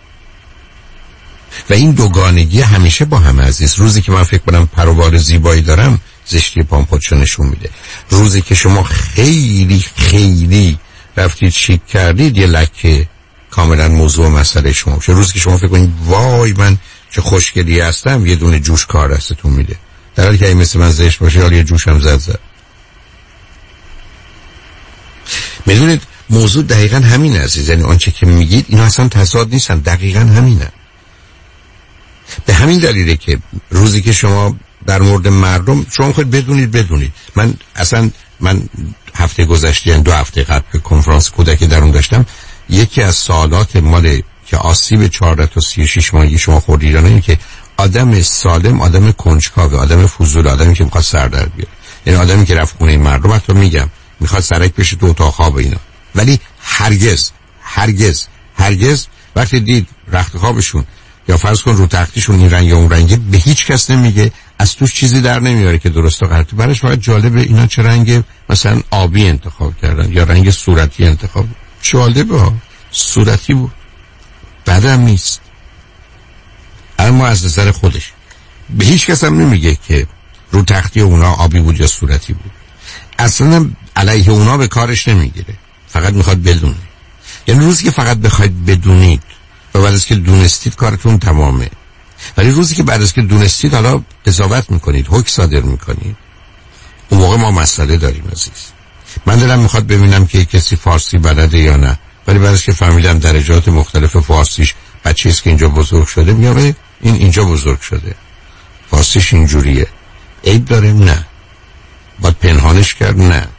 و این دوگانگی همیشه با هم عزیز. روزی که من فکر کنم پروبال زیبایی دارم زشتی پام خودشو نشون میده. روزی که شما خیلی خیلی رفتید شیک کردید یه لکه کاملا موضوع و مسئله شما میشه. روزی که شما فکر کنید وای من چه خوشگلی هستم یه دونه جوش کار دستتون میده، در حالی که این مثل من زشت باشه حالا یه جوش هم زد زد. میدونید موضوع دقیقا همین عزیز، یعنی آنچه که میگید اینا اصلا تضاد نیستن، دقیقا همینه. به همین دلیله که روزی که شما در مورد مردم شما خود بدونید بدونید من اصلا من هفته گذشته یعنی دو هفته قبل که کنفرانس کودک درون داشتم، یکی از سوالات مال که آسیب چهارده تا سی و شش ماهگی شما خوردید اینه که آدم سالم آدم کنجکاوه، آدم فضول، آدمی که میخواد سر در بیاره، یعنی آدمی که رفت خونه مردم حتی میگم میخواد سرک بشه تو اتاق خواب اینا، ولی هرگز هرگز هرگز وقتی دید رخت خوابشون یا فرض کن رو تختیشون این رنگ یا اون رنگه به هیچ کس نمیگه، از توش چیزی در نمیاره که درست و غلطه. برایش فقط جالبه اینا چه رنگ مثلا آبی انتخاب کردن یا رنگ صورتی انتخاب. جالبه ها، صورتی بود، بدم نیست، اما از نظر خودش به هیچ کس هم نمیگه که رو تختی اونا آبی بود یا صورتی بود. اصلا علیه اونا به کارش نمیگیره، فقط میخواد بدونه. یعنی روزی که فقط بخواید بدونید و بعد از که دونستید کارتون تمامه، ولی روزی که بعد از که دونستید حالا قضاوت میکنید، حکم صادر میکنید، اون موقع ما مسئله داریم عزیز. من دلم میخواد ببینم که کسی فارسی بلده یا نه، ولی بعد از که فهمیدم درجات مختلف فارسیش بچه‌ایست که اینجا بزرگ شده، میگم این اینجا بزرگ شده فارسیش اینجوریه، عیب داره؟ نه. باید پنهانش کرد؟ نه.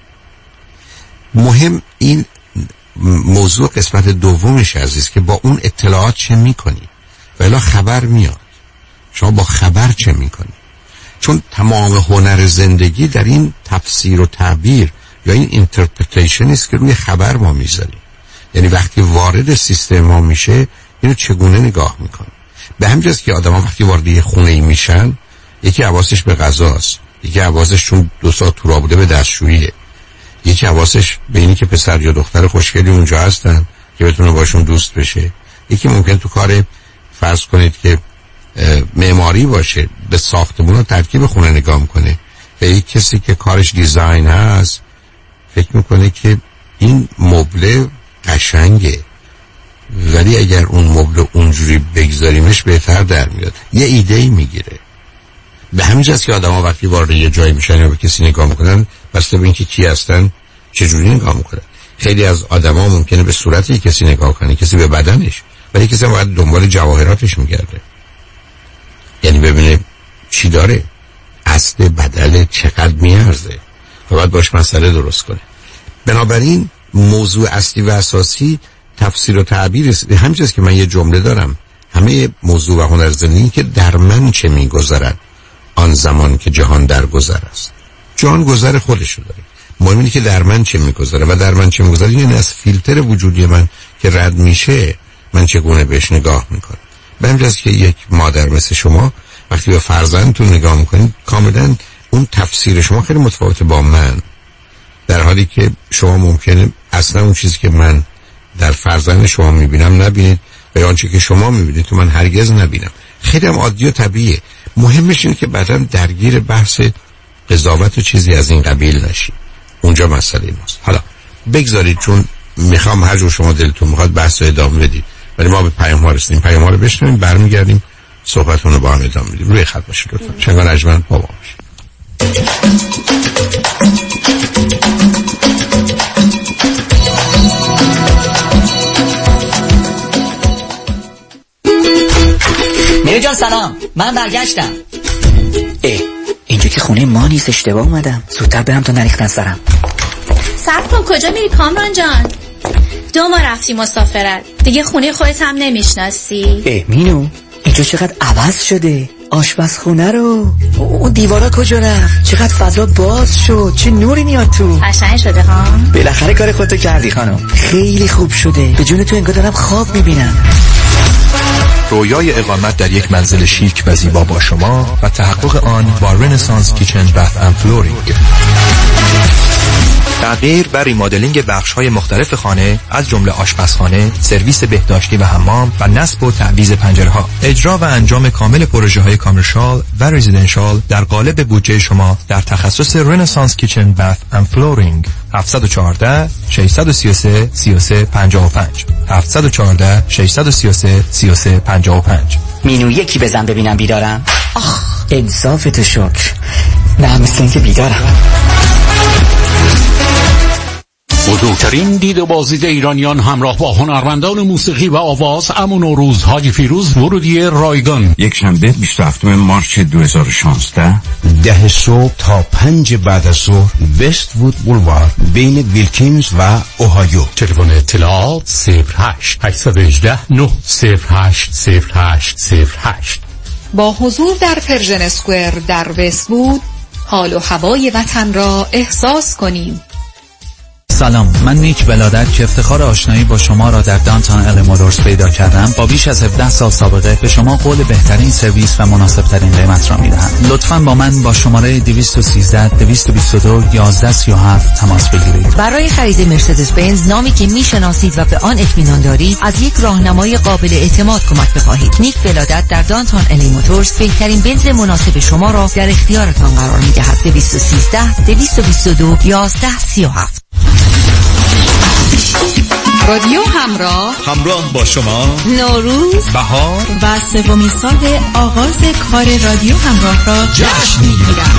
مهم این موضوع قسمت دومش عزیز که با اون اطلاعات چه میکنی و الا خبر میاد. شما با خبر چه میکنی؟ چون تمام هنر زندگی در این تفسیر و تعبیر یا این اینترپریتیشن است که روی خبر ما میذاریم. یعنی وقتی وارد سیستم ما میشه اینو چگونه نگاه میکنه. به همین جاست که آدم ها وقتی وارد یه خونه ای میشن، یکی حواسش به غذاست، یکی حواسش چون دو ساعت تو راه بوده به دستشوییه، یکی حواسش به اینی که پسر یا دختر خوشگلی اونجا هستن که بتونه باشون دوست بشه، یکی ممکن تو کار فرض کنید که معماری باشه به ساختمون و ترکیب خونه نگاه میکنه، و یک کسی که کارش دیزاین هست فکر میکنه که این مبل قشنگه، ولی اگر اون مبل اونجوری بگذاریمش بهتر در میاد، یه ایده ای میگیره. به همین جاست که آدم ها وقتی وارد یه جایی میشن یا به کسی نگاه میکنن بسته به اینکه کی هستن چجوری نگاه میکنن. خیلی از آدم ها ممکنه به صورت یک کسی نگاه کنه، کسی به بدنش، ولی کسی هم باید دنبال جواهراتش میگرده، یعنی ببینه چی داره، اصل بدل چقدر میارزه و باید باش مسئله درست کنه. بنابراین موضوع اصلی و اساسی تفسیر و تعبیر است. همینجاست که من یه جمله دارم، همه موضوع و هنر زندگی که در من چه میگذرد آن زمان که جهان در گذر است. جهان گذر خودشو داره، مهم اینه که در من چه میگذره و در من چه میگذره این از فیلتر وجودی من که رد میشه من چگونه بهش نگاه میکنم. به همین جاست که یک مادر مثل شما وقتی به فرزندتون نگاه میکنید کاملا اون تفسیر شما خیلی متفاوته با من، در حالی که شما ممکنه اصلا اون چیزی که من در فرزند شما میبینم نبینید و آنچه که شما میبینید تو من هرگز نبینم. خیلی هم عادی و طبیعیه. مهمش اینه که بعداً درگیر بحث قضاوت و چیزی از این قبیل نشید. اونجا مسئله ماست. حالا بگذارید، چون میخوام هر جور شما دلتون میخواد بحث رو ادامه بدید، ولی ما به پیام ها رسیدیم. پیام ها رو بشنویم، برمیگردیم صحبتون رو با هم ادامه بدیم. روی خط باشید لطفا. شنگان اجمن با ما باشید. میره جان سلام، من برگشتم. اه اینجا که خونه ما نیست، اشتباه اومدم، زودتر برم تا نریختن سرم. صبر کن، کجا میری کامران جان؟ دو ما رفتی مسافرت، دیگه خونه خودت هم نمیشناسی. اه مینو اینجا چقدر عوض شده، آشپزخونه رو، اون دیوارا کجا رفت، چقدر فضا باز شد، چه نوری میاد تو. قشنگ شده ها. بالاخره کار خودتو کردی خانم، خیلی خوب شده، به جون تو انگار دارم خواب میبینم. رویای اقامت در یک منزل شیک و زیبا با شما و تحقق آن با رنسانس کیچن بث اند فلورینگ. تغییر و ریمادلینگ بخش‌های مختلف خانه از جمله آشپزخانه، سرویس بهداشتی و حمام و نصب و تعویض پنجره‌ها. اجرا و انجام کامل پروژه‌های کامرشال و رزیدنشال در قالب بودجه شما در تخصص رنسانس کیچن بث اند فلورینگ. هفت یک چهار شش سه سه سه سه پنج پنج هفت یک چهار شش سه سه سه سه پنج پنج. مینو یکی بزن ببینم بیدارم. آخ انصافت شکر، نه مثل این که بیدارم. پرپرفروترین دید و بازدید ایرانیان همراه با هنرمندان موسیقی و آواز اما نوروز حاجی فیروز ورودی رایگان، یک شنبه بیست و هفتم مارس دو هزار و شانزده، ده صبح تا پنج بعد از ظهر، وست وود بولوار بین ویلکینز و اوهایو. تلفن اطلاعات صفر هشت هشت یک هشت نه صفر هشت صفر هشت صفر هشت. با حضور در پرژن اسکوئر در وست وود حال و هوای وطن را احساس کنیم. سلام، من نیک ولادت که افتخار آشنایی با شما را در دانتان ال موتورز پیدا کردم، با بیش از هفده سال سابقه به شما قول بهترین سرویس و مناسب ترین قیمت را میدهم. لطفاً با من با شماره دویست و سیزده دویست و بیست و دو یازده سی و هفت تماس بگیرید. برای خرید مرسدس بنز نامی که میشناسید و به آن اطمینان دارید، از یک راهنمای قابل اعتماد کمک بخواهید. نیک ولادت در دانتان ال موتورز بهترین بنز مناسب شما را در اختیارتان قرار میدهد. دویست و سیزده دویست و بیست و دو یازده سی و هفت. رادیو همراه همراه با شما نوروز، بهار و سومین سال آغاز کار رادیو همراه را جشن می‌گیرد.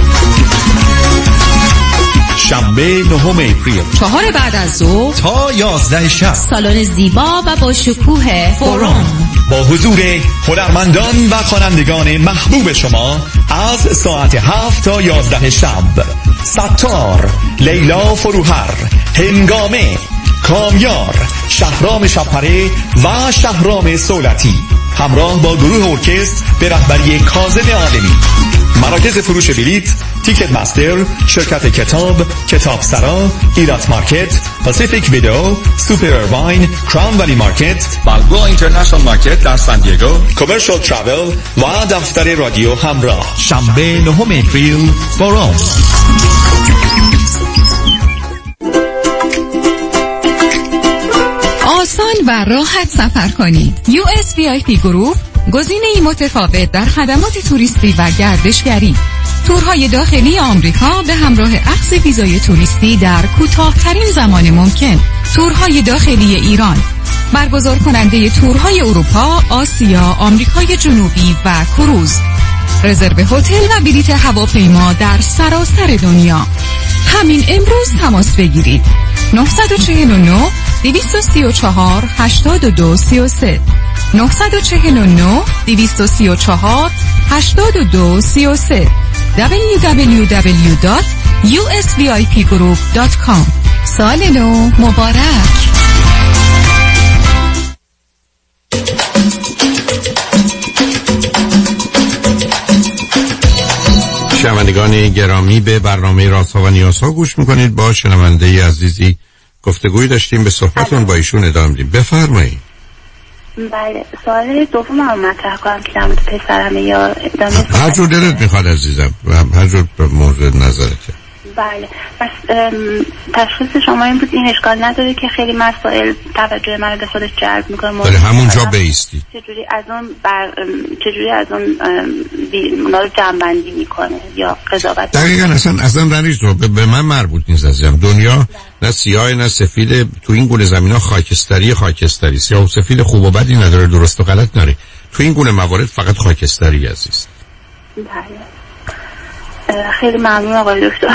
شنبه نهم اپریل چهار بعد از ظهر تا یازده شب، سالن زیبا و با شکوه فروم با حضور هنرمندان و خوانندگان محبوب شما از ساعت هفت تا یازده شب. ستار، لیلا فروهر، هنگامه، کامیار، شهرام شپره و شهرام سولتی همراه با گروه ارکستر به رهبری کاظم عالمی. مراکز فروش بلیط: تیکت مستر، شرکت کتاب، کتاب سرا، ایرات مارکت، پاسیفیک ویدئو، سوپر ارواین، کراون ولی مارکت، بالبوآ اینترنشنال مارکت در سان دیگو، کامرشال ترافل و دفتر رادیو همراه. شنبه نهم اپریل، فروم. آسان و راحت سفر کنید. یو اس وی آی پی گروپ گزینه‌ای متفاوت در خدمات توریستی و گردشگری. تورهای داخلی آمریکا به همراه اخذ ویزای توریستی در کوتاه‌ترین زمان ممکن. تورهای داخلی ایران، برگزار کننده تورهای اروپا، آسیا، آمریکای جنوبی و کروز. رزرو هتل و بلیط هواپیما در سراسر دنیا. همین امروز تماس بگیرید. نه چهار نه دویست و سی و چهار هشتاد و دو سی و سه نه چهار نه دویست و سی و چهار هشتاد و دو سی و سه دبلیو دبلیو دبلیو دات یو اس وی آی پی گروپ دات کام. سال نو مبارک. شنوندگان گرامی، به برنامه رازها و نیازها گوش میکنید. با شنونده عزیزی گفتگوی داشتیم، به صحبتون با ایشون ادامه میدیم. بفرمایید. بله، سوال دوم رو مطرح کنم که در مورد پسرمه یا ادامه؟ هر جور دلت میخواد عزیزم، هر جور موضوع نظرته. بله، پس تشخیص شما این بود این اشکال نداره که خیلی مسائل توجه من رو به خودش جلب میکنه. بله، همونجا بیستی. چجوری از اون بر چجوری از اون اونا رو جمع‌بندی میکنه یا قضاوت؟ دقیقاً اصلا اصلا رنیج تو به من مربوط نیست عزیزم. دنیا نه سیاه نه سفید. تو این گونه زمینا خاکستری خاکستری سیاه و سفید خوب و بدی نداره، درست و غلط نداره. تو این گونه موارد فقط خاکستری عزیز. بله، خیلی ممنون آقای دکتر.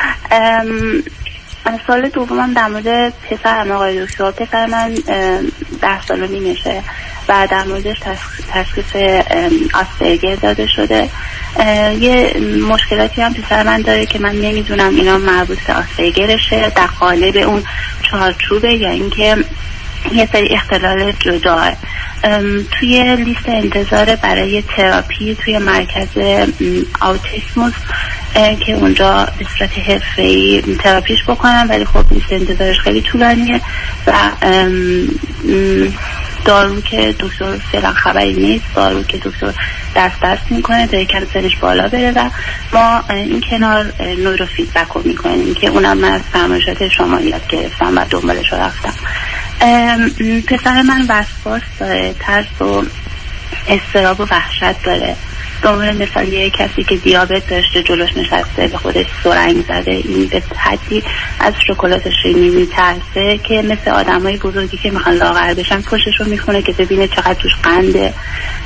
سال دومم در مورد پسرم آقای دکتر. پسر من ده سال و نیمشه و در موردش تشخیص آسپرگر داده شده. یه مشکلاتی هم پسر من داره که من نمیدونم اینا مربوط به آسپرگرشه، در قالب اون چارچوبه، یا اینکه یه سری اختلال جداه. توی لیست انتظار برای تراپی توی مرکز اوتیسموس که اونجا به صورت حرفه‌ای تراپیش بکنم، ولی خب لیست انتظارش خیلی طولانیه و دارو که دکتر فعلا خبری نیست، دارو که دکتر دست دست میکنه تا یکم سنش بالا بره و ما این کنار نورو فیدبک رو میکنیم که اونم من از فرمایشات شما یاد گرفتم و دنبالش رو رفتم. پسر من وسواس داره، ترس و اضطراب و وحشت داره. دنبال مثال یه کسی که دیابت داشته جلوش نشسته به خودش سرنگ زده، این به حدی از شکلات شیرینی میترسه که مثل آدمای بزرگی که میخوان لاغر بشن پشتش رو میخونه که ببینه چقدر توش قنده و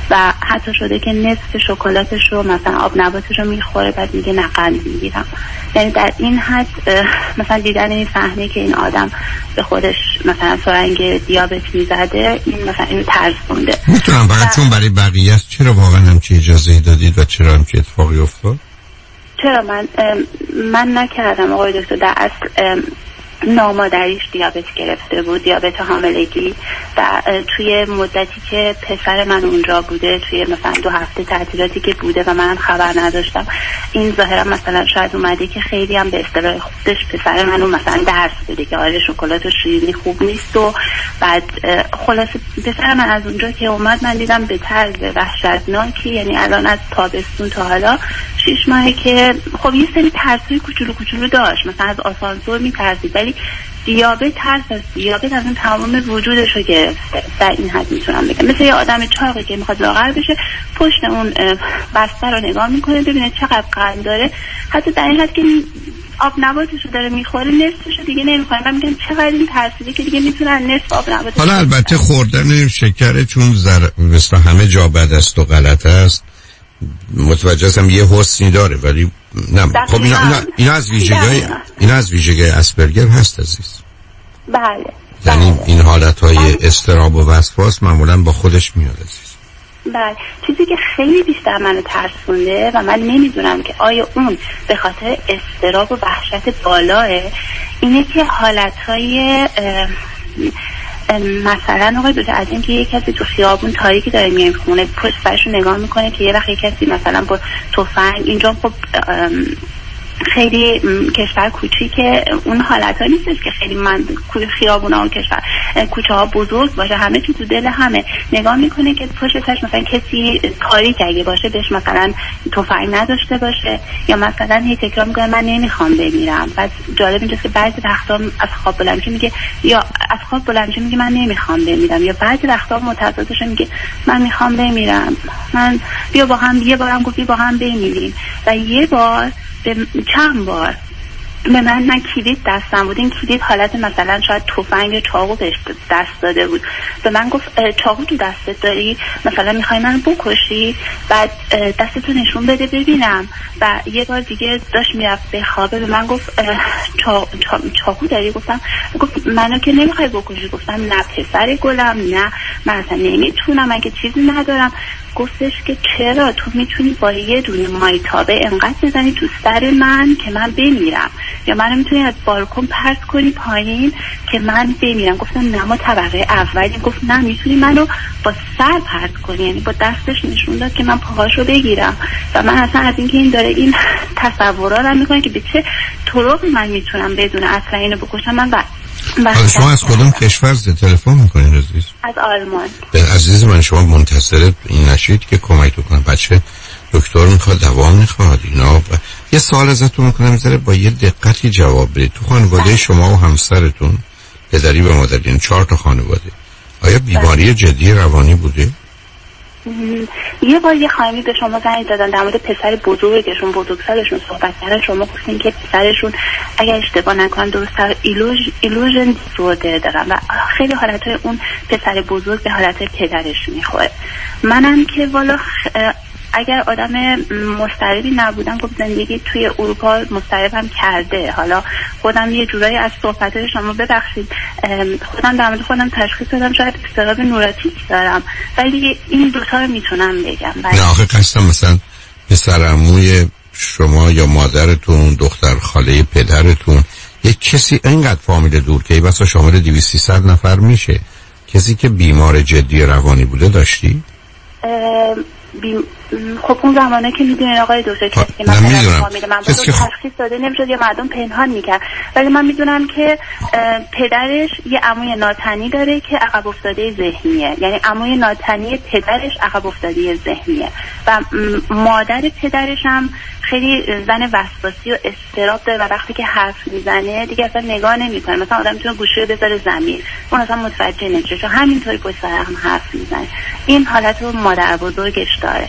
حتی شده که نصف شکلاتش رو مثلا آب نباتش رو میخوره بعد میگه نه قند میگیرم. یعنی در این حد مثلا دیدن این صحنه که این آدم به خودش مثلا سرنگ دیابت میزده این مثلا اینو ترسونده. میتونم فقط چون برای بقیه است چرا واقعا همچین اجازه دادید و چرا همچین اتفاقی افتاد؟ چرا من من نکردم آقای دکتر. در اصل نامادریش دیابت گرفته بود، دیابت حاملگی، و توی مدتی که پسر من اونجا بوده، توی مثلا دو هفته تعطیلاتی که بوده و منم خبر نداشتم، این ظاهرا مثلا شاید اومده که خیلی هم به اصطلاح خودش پسر منو مثلا درس بده که آره شکلات و شیرینی خوب نیست. و بعد خلاصه پسر من از اونجا که اومد من دیدم به طرز وحشتناکی، یعنی الان از تابستون تا حالا شش ماهه که خب یه سری ترسای کوچولو کوچولو داشت، مثلا از آسانسور میترسید، ولی دیابت ترس از دیابت از اون تمام وجودش رو گرفته. در این حد میتونم بگم مثل یه آدم چاقی که میخواد لاغر بشه پشت اون بسته رو نگاه میکنه ببینه چقدر قند داره، حتی در این حد که آب نباتش رو داره میخوره نصفش رو دیگه نمیخوره. من میگم چقدر این ترسیده که دیگه میتونن نصف آب نباتش. حالا البته خوردن شکر چون زر... مثل همه جا بد است و غلط است، متوجه هستم یه حسنی داره، ولی نه خب اینا, اینا, اینا از ویژگی اینا از ویژگی اسپرگر هست عزیز. بله. یعنی این حالتهای اضطراب و وسواس معمولا با خودش میاد عزیز. بله. چیزی که خیلی بیشتر منو ترسونده و من نمیدونم که آیا اون به خاطر اضطراب و وحشت بالاه اینه که حالتهای مثلا آقای دکتر از اینکه یک کسی تو خیابون تاریکی داره میاد خونه پشت سرش رو نگاه میکنه که یه وقت یک کسی مثلا با تفنگ، اینجا خب خیلی کشور کوچیکه اون حالت ها نیستش که خیلی من خیابون ها و کشور کوچه ها بزرگ باشه، همه چی تو دل همه، نگاه میکنه که پشت سرش مثلا کسی تاریک اگه باشه بهش مثلا تفنگ نداشته باشه، یا مثلا هی تکرار میکنه من نمیخوام بمیرم. بعد جالب اینجاست که بعضی وقتا از خواب بلند میشه میگه یا از خواب بلند میشه میگه من نمیخوام بمیرم، یا بعضی وقتا متضادش میگه من میخوام بمیرم، من بیا با هم، یه بارم گفت با هم بمیریم، و یه بار به چند بار به من نه کلید دستم بود، این کلید حالت مثلا شاید تفنگ یا چاقو بهش دست داده بود، به من گفت چاقو تو دستت داری مثلا میخوای منو بکشی، بعد دستتو نشون بده ببینم. و یه بار دیگه داشت میرفت به خوابه به من گفت چا... چا... چاقو داری؟ گفتم گفت منو که نمیخوای بکشی. گفتم نه پسر گلم، نه من اصلا نمیتونم، من که چیزی ندارم. گفتش که چرا تو میتونی با یه دونه مایتابه انقدر بزنی تو سر من که من بمیرم، یا منو میتونی از بالکن پرت کنی پایین که من بمیرم. گفتم نه ما طبقه اولی. گفت نه میتونی منو با سر پرت کنی، یعنی با دستش نشون داد که من پاهاشو بگیرم. و من اصلا از اینکه این داره این تصورات هم میکنه که به چه طرقی من میتونم بدون اصلا اینو بکشم. من با شما از کدوم کشور تلفن میکنین عزیز؟ از آلمان. عزیز من شما منتظر این نشید که کمک کنم، بچه دکتر میخواد، دوا میخواد، اینا. یه سوال ازتون میکنم میذاره با یه دقتی جواب بدید. تو خانواده شما و همسرتون پدری و مادری، این چهار تا خانواده، آیا بیماری جدی روانی بوده؟ یه بار یه خانمی به شما زنگ دادن در مورد پسر بزرگشون، بزرگسالشون صحبت کردن، شما گفتین که پسرشون اگر اشتباه نکنم درست ایلوژ ایلوژن دیسوردر دارن و خیلی حالتهای اون پسر بزرگ به حالتهای پدرش میخوره. منم که والا اگر آدم مضطربی نبودم خب زندگی توی اروپا مضطربم کرده. حالا خودم یه جورایی از صحبت‌های شما ببخشید خودم در مورد خودم تشخیص دادم شاید اضطراب نوراتیک دارم، ولی این دوتا رو میتونم بگم. نه آخه قصدم مثلا پسر عموی شما یا مادرتون، دختر خاله پدرتون، یک کسی اینقدر فامیل دور که بسا شامل دویست سیصد نفر میشه، کسی که بیمار جدی روانی بوده داشتی؟ بی... خب اون زمانه که میدونین آقای دکتر کسی که من فامیل من بود تشخیص داده نمیشد یا مردم پنهان میکرد، ولی من میدونم که پدرش یه عموی ناتنی داره که عقب افتاده ذهنیه، یعنی عموی ناتنی پدرش عقب افتاده ذهنیه و مادر پدرش هم خیلی زن وسواسی و اضطراب داره و وقتی که حرف میزنه دیگه اصلا نگاه نمیکنه، مثلا آدم میتونه گوشی رو بذاره زمین اون اصلا متوجه نمیشه چون همینطوری پشت سر هم حرف میزنه. این حالت رو مادر بزرگش داره.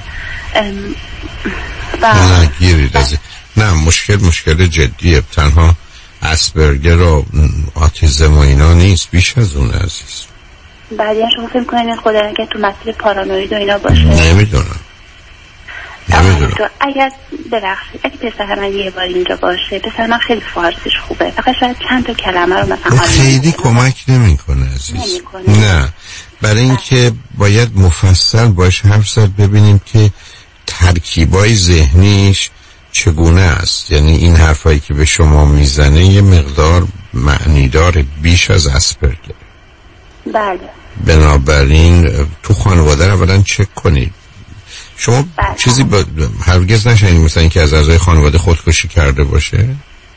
و نه گیرید از نه مشکل مشکل جدیه، تنها اسپرگر و آتیزم و اینا نیست، بیش از اون عزیز. بعد یعنی شما فکر میکنید خدا نکنه تو مسیر پارانوید و اینا باشه؟ نمیدونم نمیدونم اگر ببخشید اگه پسر من یه بار اینجا باشه، پسر من خیلی فارسیش خوبه، فقط شاید چند تا کلمه رو مثلا خیلی کمک نمیکنه عزیز. نه، برای اینکه باید مفصل باش حرف زد ببینیم که ترکیبای ذهنیش چگونه است. یعنی این حرفایی که به شما میزنه یه مقدار معنیدار بیش از اسپرگر. بله. بنابراین تو خانواده رو اولا چک کنید. شما بله. چیزی با... هرگز نشنید مثلا اینکه از اعضای خانواده خودکشی کرده باشه؟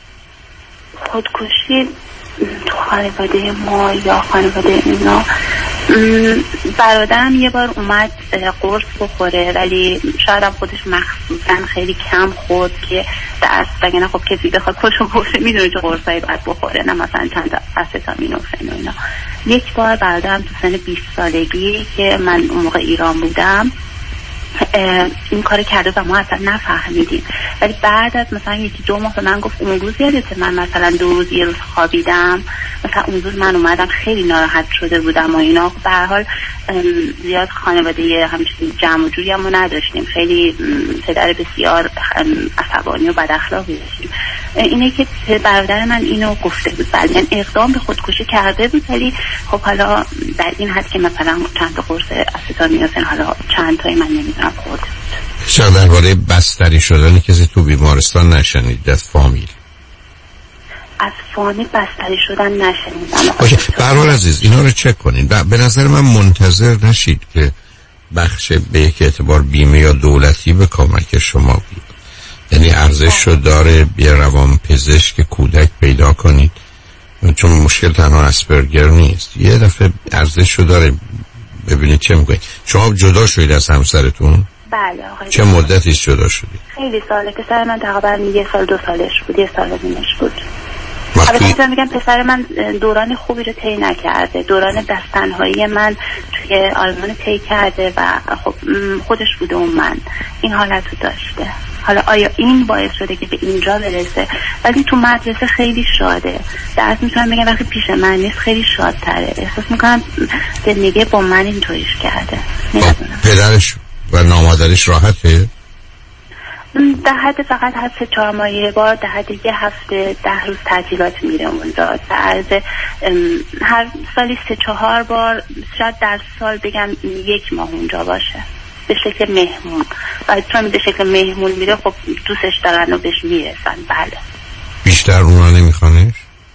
خودکشی تو خانواده ما یا خانواده اینا، برادرم یه بار اومد قرص بخوره ولی شاید هم خودش مخصوصا خیلی کم خورد که دست وگرنه خب کسی بخواد خودشو بخوره میدونه چه قرصایی باید بخوره، نه مثلا چند تا آستامینوفن و اینا. یک بار برادرم تو سن بیست سالگی که من اون موقع ایران بودم این کار کرده و ما اصلا نفهمیدیم، ولی بعد از مثلا یکی دو ماه من گفت اون روز یادته من مثلا دو روز یه روز خوابیدم، مثلا اون روز من اومدم خیلی ناراحت شده بودم و اینا. به هر حال زیاد خانواده همچین جمع و جوری هم نداشتیم، خیلی پدر بسیار عصبانی و بد اخلاقی داشتیم. اینه که برادر من اینو گفته بود، بله یعنی اقدام به خودکشی کرده بود، ولی خب حالا در این حد که مثلا چند تا قرص آستامینوفن حالا چند تایی من نمیدونم خورده بود. شاید درباره بستری شدن کسی تو بیمارستان نشنید از فامیل؟ از فامیل بستری شدن نشنیدم. باشه برحال عزیز اینا رو چک کنین. به نظر من منتظر نشید که بخش به یک اعتبار بیمه یا دولتی به کمک شما بیاد. یعنی ارزش رو داره یه روان پزشک کودک پیدا کنید، چون مشکل تنها اسپرگر نیست، یه دفعه ارزش رو داره ببینید چه میکنید. شما جدا شدید از همسرتون؟ بله آقای. چه مدتی جدا شدید؟ خیلی ساله، پسر من تقریبا یه سال دو سالش بود، یه سال و نیمش بود. البته میگم پسر من دوران خوبی رو طی نکرده، دوران دستنهایی من توی آلمان طی کرده و خب خودش بوده و من این حالت رو داشته. حالا آیا این باعث شده که به اینجا برسه؟ ولی تو مدرسه خیلی شاده، درست میتونم بگم وقتی پیش من نیست خیلی شادتره. احساس میکنم زندگی با من اینطوریش کرده. نمیدونم پدرش و نامادرش راحته؟ در حد فقط هر سه چهار ماه یه بار در حد یه هفته ده روز تعطیلات میره اونجا. در عرض هر سالی سه چهار بار، شاید در سال بگم یک ماه اونجا باشه به شکل مهمون، و چون به شکل مهمون میره خب دوستش دارن و بهش میرسن. بله. بیشتر اونا نمیخوانش؟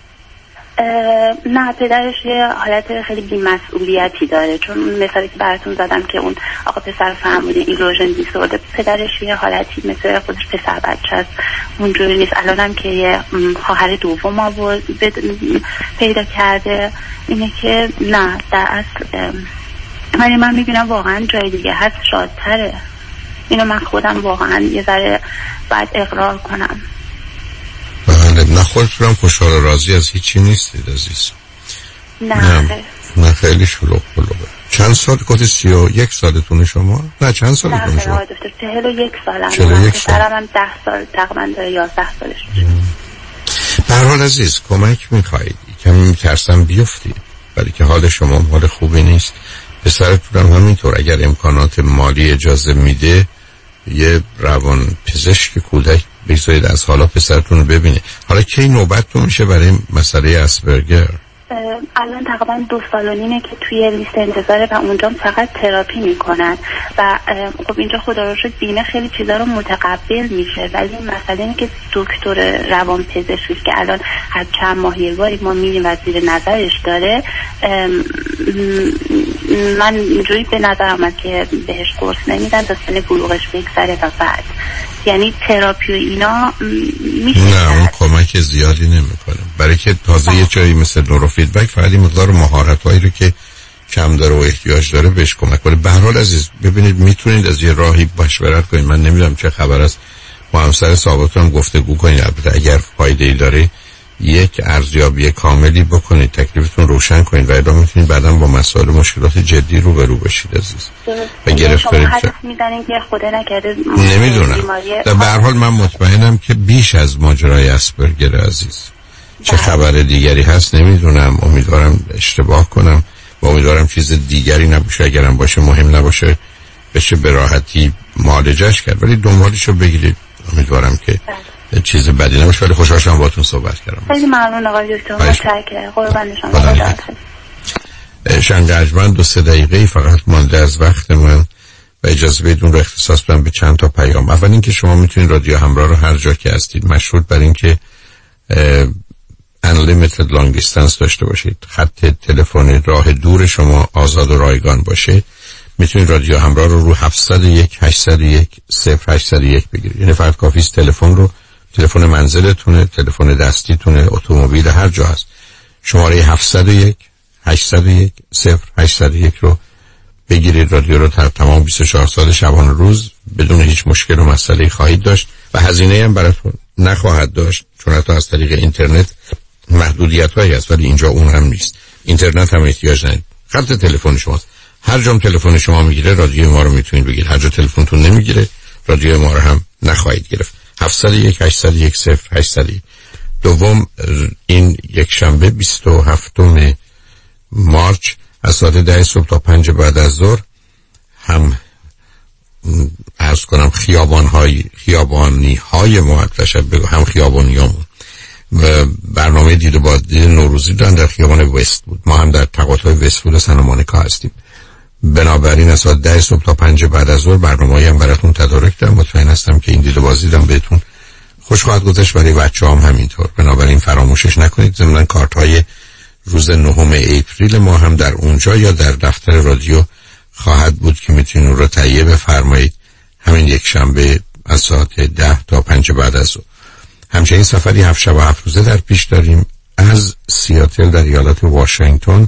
نه، پدرش یه حالت خیلی بی‌مسئولیتی داره، چون اون مثالی که براتون زدم که اون آقا پسر فرموده ایروژن دیسورده، پدرش یه حالتی مثل خودش پسر بچه است، اونجوری نیست. الانم که یه خواهر دوم آورد پیدا کرده. اینه که نه در اصل ولی من میبینم واقعا جای دیگه هست شادتره. اینو من خودم واقعا یه ذره باید اقرار کنم. بله، نه خودتونم خوشحال و راضی از هیچی نیستید عزیز؟ نه نه, نه خیلی شلوغ پلوغه. چند سال کتی سی و یک سالتون شما؟ نه چند سالتون شما؟ نه دکتر چهل و یک سالم. چهل و یک سال من ده سال تقریبا داره یازده سالش میشه. به هر حال عزیز کمک میخواهید، کمی میترسم بیفتید ولی که حال شما حال خوبی نیست. پسرتون هم همینطور، اگر امکانات مالی اجازه میده یه روان پزشک کودک بگذارید از حالا پسرتون رو ببینه. حالا کی نوبتتون میشه برای مسئله اسپرگر؟ الان تقریبا دو سال و نیمه که توی لیست انتظاره و اونجا فقط تراپی میکنن و خب اینجا خدا رو شد بیمه خیلی چیزا رو متقبل میشه، ولی مسئله اینه که دکتر روان پزشکی که الان هر چند ماه یه باری ما میریم و زیر نظرش داره، من اینجوری به نظر آمد که بهش قرص نمیدن تا سن بلوغش بگذره و بعد یعنی تراپی و اینا میشه. نه اون کمک زیادی نمیکنه، برای که تازه یه جایی مثل نورو فیدبک فقط مقدار مهارت‌هایی رو که کم داره و احتیاج داره بهش کمک کنه. به هر حال عزیز ببینید میتونید از یه راهی مشورت کنید. من نمیدونم چه خبر است، با همسر ثابتتون گفتگو کنید، البته اگر فایده‌ای داره یک ارزیابی کاملی بکنید، تکلیفتون روشن کنید و الا میتونید بعداً با مسائل مشکلات جدی روبرو بشید عزیز. و گرفتاری میزنید که خدا نکرده نمیدونم. در هر حال من مطمئنم که بیش از ماجرای اسپرگر عزیز چه خبر دیگری هست نمیدونم، امیدوارم اشتباه کنم و امیدوارم چیز دیگری نباشه، اگرم باشه مهم نباشه بشه به راحتی معالجش کرد، ولی دنبالشو بگیرید. امیدوارم که چیز بدی نباشه، ولی خوشحال شدم باهاتون صحبت کردم. خیلی ممنون آقای دکتر، متشکرم. قربان شما. شنگرجمن دو سه دقیقه فقط مانده از وقت من و اجازه بدون رو اختصاص بدم به چند تا پیام. اول اینکه شما میتونید رادیو همراه رو هر جا که هستید مشروط بر اینکه unlimited long distance داشته باشید، خط تلفن راه دور شما آزاد و رایگان باشه، میتونید رادیو همراه رو رو هفت صفر یک هشت صفر یک صفر هشت صفر یک بگیرید. یعنی فقط کافی است تلفن رو، تلفن منزلتونه، تلفن دستیتونه، اتومبیل، هر جا هست، شماره هفت صفر یک هشت صفر یک صفر هشت صفر یک رو بگیرید. رادیو رو در تمام بیست و چهار سال شبانه روز بدون هیچ مشکل و مسئله خواهید داشت و هزینه هم براتون نخواهد داشت، چون حتی از طریق اینترنت محدودیت هایی هست، ولی اینجا اون هم نیست. اینترنت هم احتیاج ندارید، خط تلفن شماست، هر جام تلفن شما میگیره رادیو ما رو میتونید بگیرید، هر جا تلفنتون نمیگیره رادیو ما رو هم نخواهید گرفت. هفت صفر یک هشت صفر یک صفر هشت صفر یک. دوم، این یک شنبه بیست و هفتم مارچ از ساعت ده صبح تا پنج بعد از ظهر هم عرض کنم خیابان های خیابانی های ما بگو هم خیابانی همون برنامه دید و بازدید نوروزی دارن در خیابان وست بود. ما هم در تقاطع وست بود و سن مونیکا هستیم. بنابراین از ساعت ده صبح تا پنج بعد از ظهر برنامه‌ای هم براتون تدارک دارم. مطمئن هستم که این دید و بازدیدم بهتون خوش خواهد گذشت، برای بچه‌هام هم همینطور. بنابراین فراموشش نکنید. ضمن کارت های روز نهم اپریل ما هم در اونجا یا در دفتر رادیو خواهد بود که میتونید اون رو تهیه بفرمایید. همین یک شنبه از ساعت ده تا پنج بعد از ظهر. همچنین سفری هفت شب و هفت روزه در پیش داریم از سیاتل در ایالت واشنگتن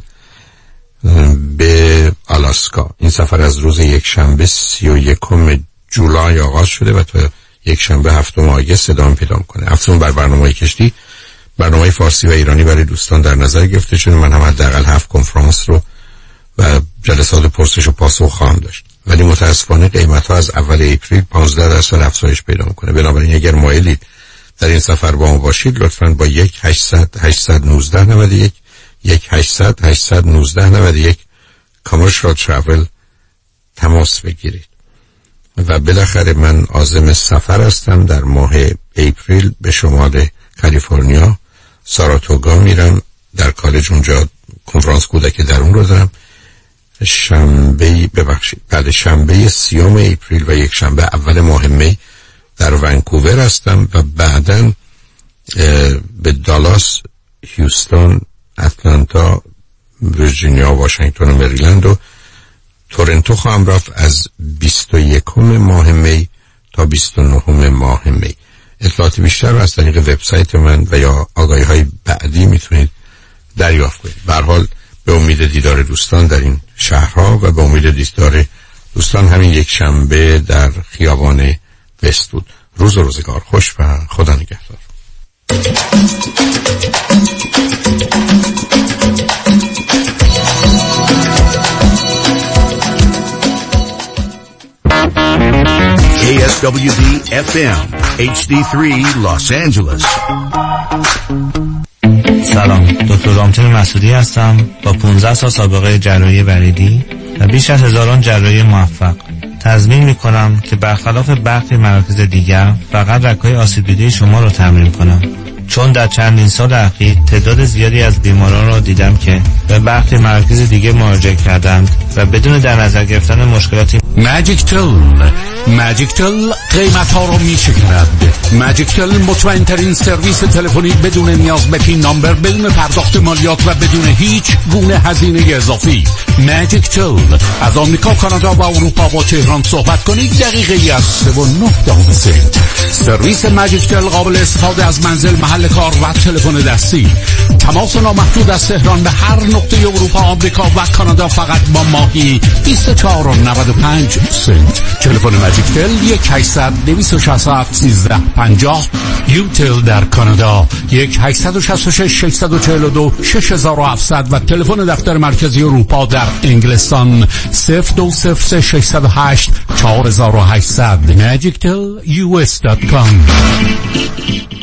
به آلاسکا. این سفر از روز یک شنبه سی و یکم جولای آغاز شده و تا یک شنبه هفتم آگوست ادامه پیدا می‌کنه. افزون بر برنامه کشتی، برنامه فارسی و ایرانی برای دوستان در نظر گرفته شده. من هم حداقل هفت کنفرانس رو و جلسات پرسش و پاسخ خواهم داشت، ولی متاسفانه قیمت‌ها از اول اپریل پانزده درصد افزایش پیدا می‌کنه. بنابراین اگر مایلید در این سفر با ما باشید، لطفاً با یک هشتصد هشتصد و نوزده نود و یک یک هشتصد هشتصد و نوزده نود و یک کامرشال ترافل تماس بگیرید. و بالاخره من عازم سفر هستم. در ماه اپریل به شمال کالیفرنیا ساراتوگا میرم، در کالج اونجا کنفرانس کودک درون رو دارم. شنبه ببخشید بعد شنبه سیوم اپریل و یک شنبه اول ماه می در ونکوور هستم و بعداً به دالاس، هیوستن، اتلانتا، ویرجینیا، واشنگتن و مریلند و تورنتو خواهم رفت از بیست و یکم ماه می تا بیست و نهم ماه می. اطلاعات بیشتر رو از طریق وبسایت من و یا آگاهی های بعدی میتونید دریافت کنید. به هر حال به امید دیدار دوستان در این شهرها و به امید دیدار دوستان همین یک شنبه در خیابان وست بود. روز و روزگار خوش و خدا نگهدار. K S W D F M H D three Los Angeles. سلام، دکتر رامتین مسعودی هستم با پانزده سال سابقه جراحی وریدی و بیش از هزاران جراحی موفق. تضمین میکنم که برخلاف برخی مراکز دیگر فقط رگ‌های آسیب دیده شما رو تمرین کنم، چون در چندین سال اخیر تعداد زیادی از بیماران را دیدم که به برخی مراکز دیگه مراجعه کردند و بدون در نظر گرفتن مشکلاتی. ماجیک تل ماجیک تل قیمت ها رو می شکند. ماجیک تل مطمئن ترین سرویس تلفنی بدون نیاز به پین نامبر، بدون پرداخت مالیات و بدون هیچ گونه هزینه اضافی. ماجیک تل از آمریکا، کانادا و اروپا با تهران صحبت کنید دقیقه از سه و نه دهم سنت. سرویس ماجیک تل قابل استفاده از منزل، محل کار و تلفن دستی. تماس نامحدود از تهران به هر نقطه اروپا، آمریکا و کانادا فقط با ماهی بیست و چهار و نود و پنج سنت. تلفن ماجیک تل یک هشتصد دویست و شصت و هفت سیزده پنجاه. یوتل در کانادا یک هشتصد و شصت و شش ششصد و چهل و دو شش هزار و هفتصد و تلفن دفتر مرکزی اروپا در انگلستان صفر دو صفر سه ششصد و هشت چهار هزار و هشتصد. ماجیک تل یو اس دات کام.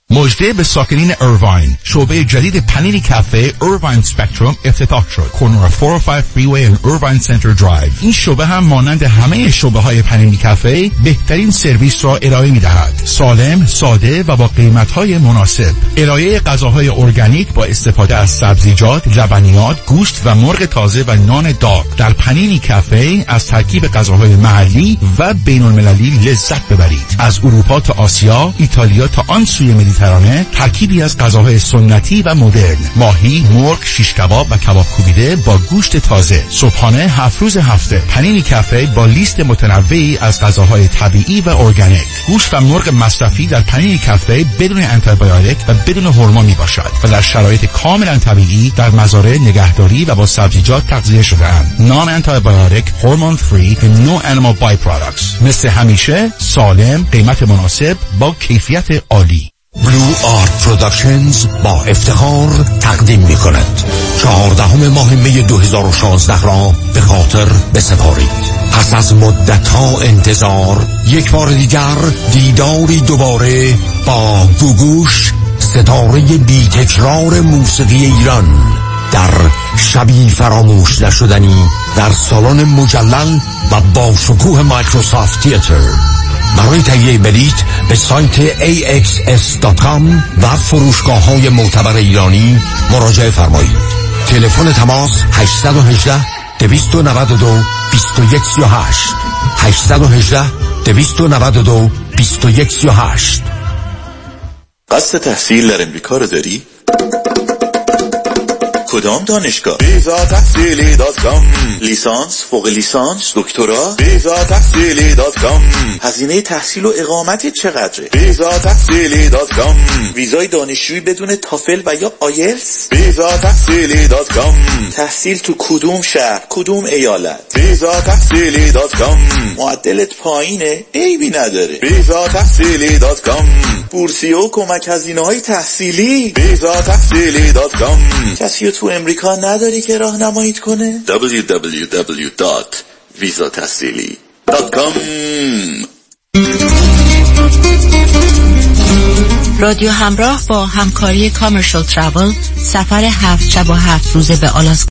مژده به ساکنین ایرواین، شعبه جدید پنینی کافه ایرواین سپکتروم افتتاح شد. کورنر چهارصد و پنج فریوی و ایرواین سنتر درایو. این شعبه هم مانند همه شعبه های پنینی کافه بهترین سرویس را ارائه می دهد. سالم، ساده و با قیمت های مناسب. ارائه غذاهای ارگانیک با استفاده از سبزیجات، لبنیات، گوشت و مرغ تازه و نان داغ. در پنینی کافه از ترکیب غذاهای محلی و بین المللی لذت ببرید. از اروپا تا آسیا، ایتالیا تا آن سوی مدیترانه، ترکیبی از غذاهای سنتی و مدرن. ماهی، مرغ، شیش کباب و کباب کوبیده با گوشت تازه. صبحانه هفت روز هفته. پنینی کافه با لیست متنوعی از غذاهای طبیعی و ارگانیک. گوشت و مرغ مصرفی در پنینی کافه بدون آنتیبیوتیک و بدون هورمون می باشد و در شرایط کاملا طبیعی در مزارع نگهداری و با سبزیجات تغذیه شده اند. نان آنتیبیوتیک، هورمون فری و نو انیمال بای پروداکتس. مثل همیشه سالم، قیمت مناسب با کیفیت عالی. بلو آرت پروداکشنز با افتخار تقدیم می کند چهاردهم ماه می دو هزار و شانزده را به خاطر بسپارید. پس از مدت ها انتظار یک بار دیگر دیداری دوباره با گوگوش، ستاره بی تکرار موسیقی ایران، در شبی فراموش نشدنی در سالن مجلل و با شکوه مایکروسافت تیاتر. برای تهیه بلیط به سایت ای اکس اس دات کام و فروشگاه های معتبر ایرانی مراجعه فرمایید. تلفن تماس هشت یک هشت، دو نه دو، دو یک سه هشت هشت یک هشت، دو نه دو، دو یک سه هشت. قصد تحصیل در امریکا رو داری؟ کدام دانشگاه؟ ویزا تحصیلی دات کام. لیسانس، فوق لیسانس، دکترا؟ ویزا تحصیلی دات کام. هزینه تحصیل و اقامت چقدره؟ ویزا تحصیلی دات کام. ویزای دانشجویی بدون تافل و یا آیلتس؟ ویزا تحصیلی دات کام. تحصیل تو کدوم شهر، کدوم ایالت؟ ویزا تحصیلی دات کام. معدلت پایینه؟ عیبی نداره. ویزا تحصیلی دات کام. بورسیه و کمک هزینه‌های تحصیلی؟ ویزا تحصیلی دات کام. کسی تو امریکا نداری که راهنماییت کنه؟ دبلیو دبلیو دبلیو دات ویزا تحصیلی دات کام. رادیو همراه با همکاری کامرشال ترافل سفر هفت شب و هفت روزه به آلاسکا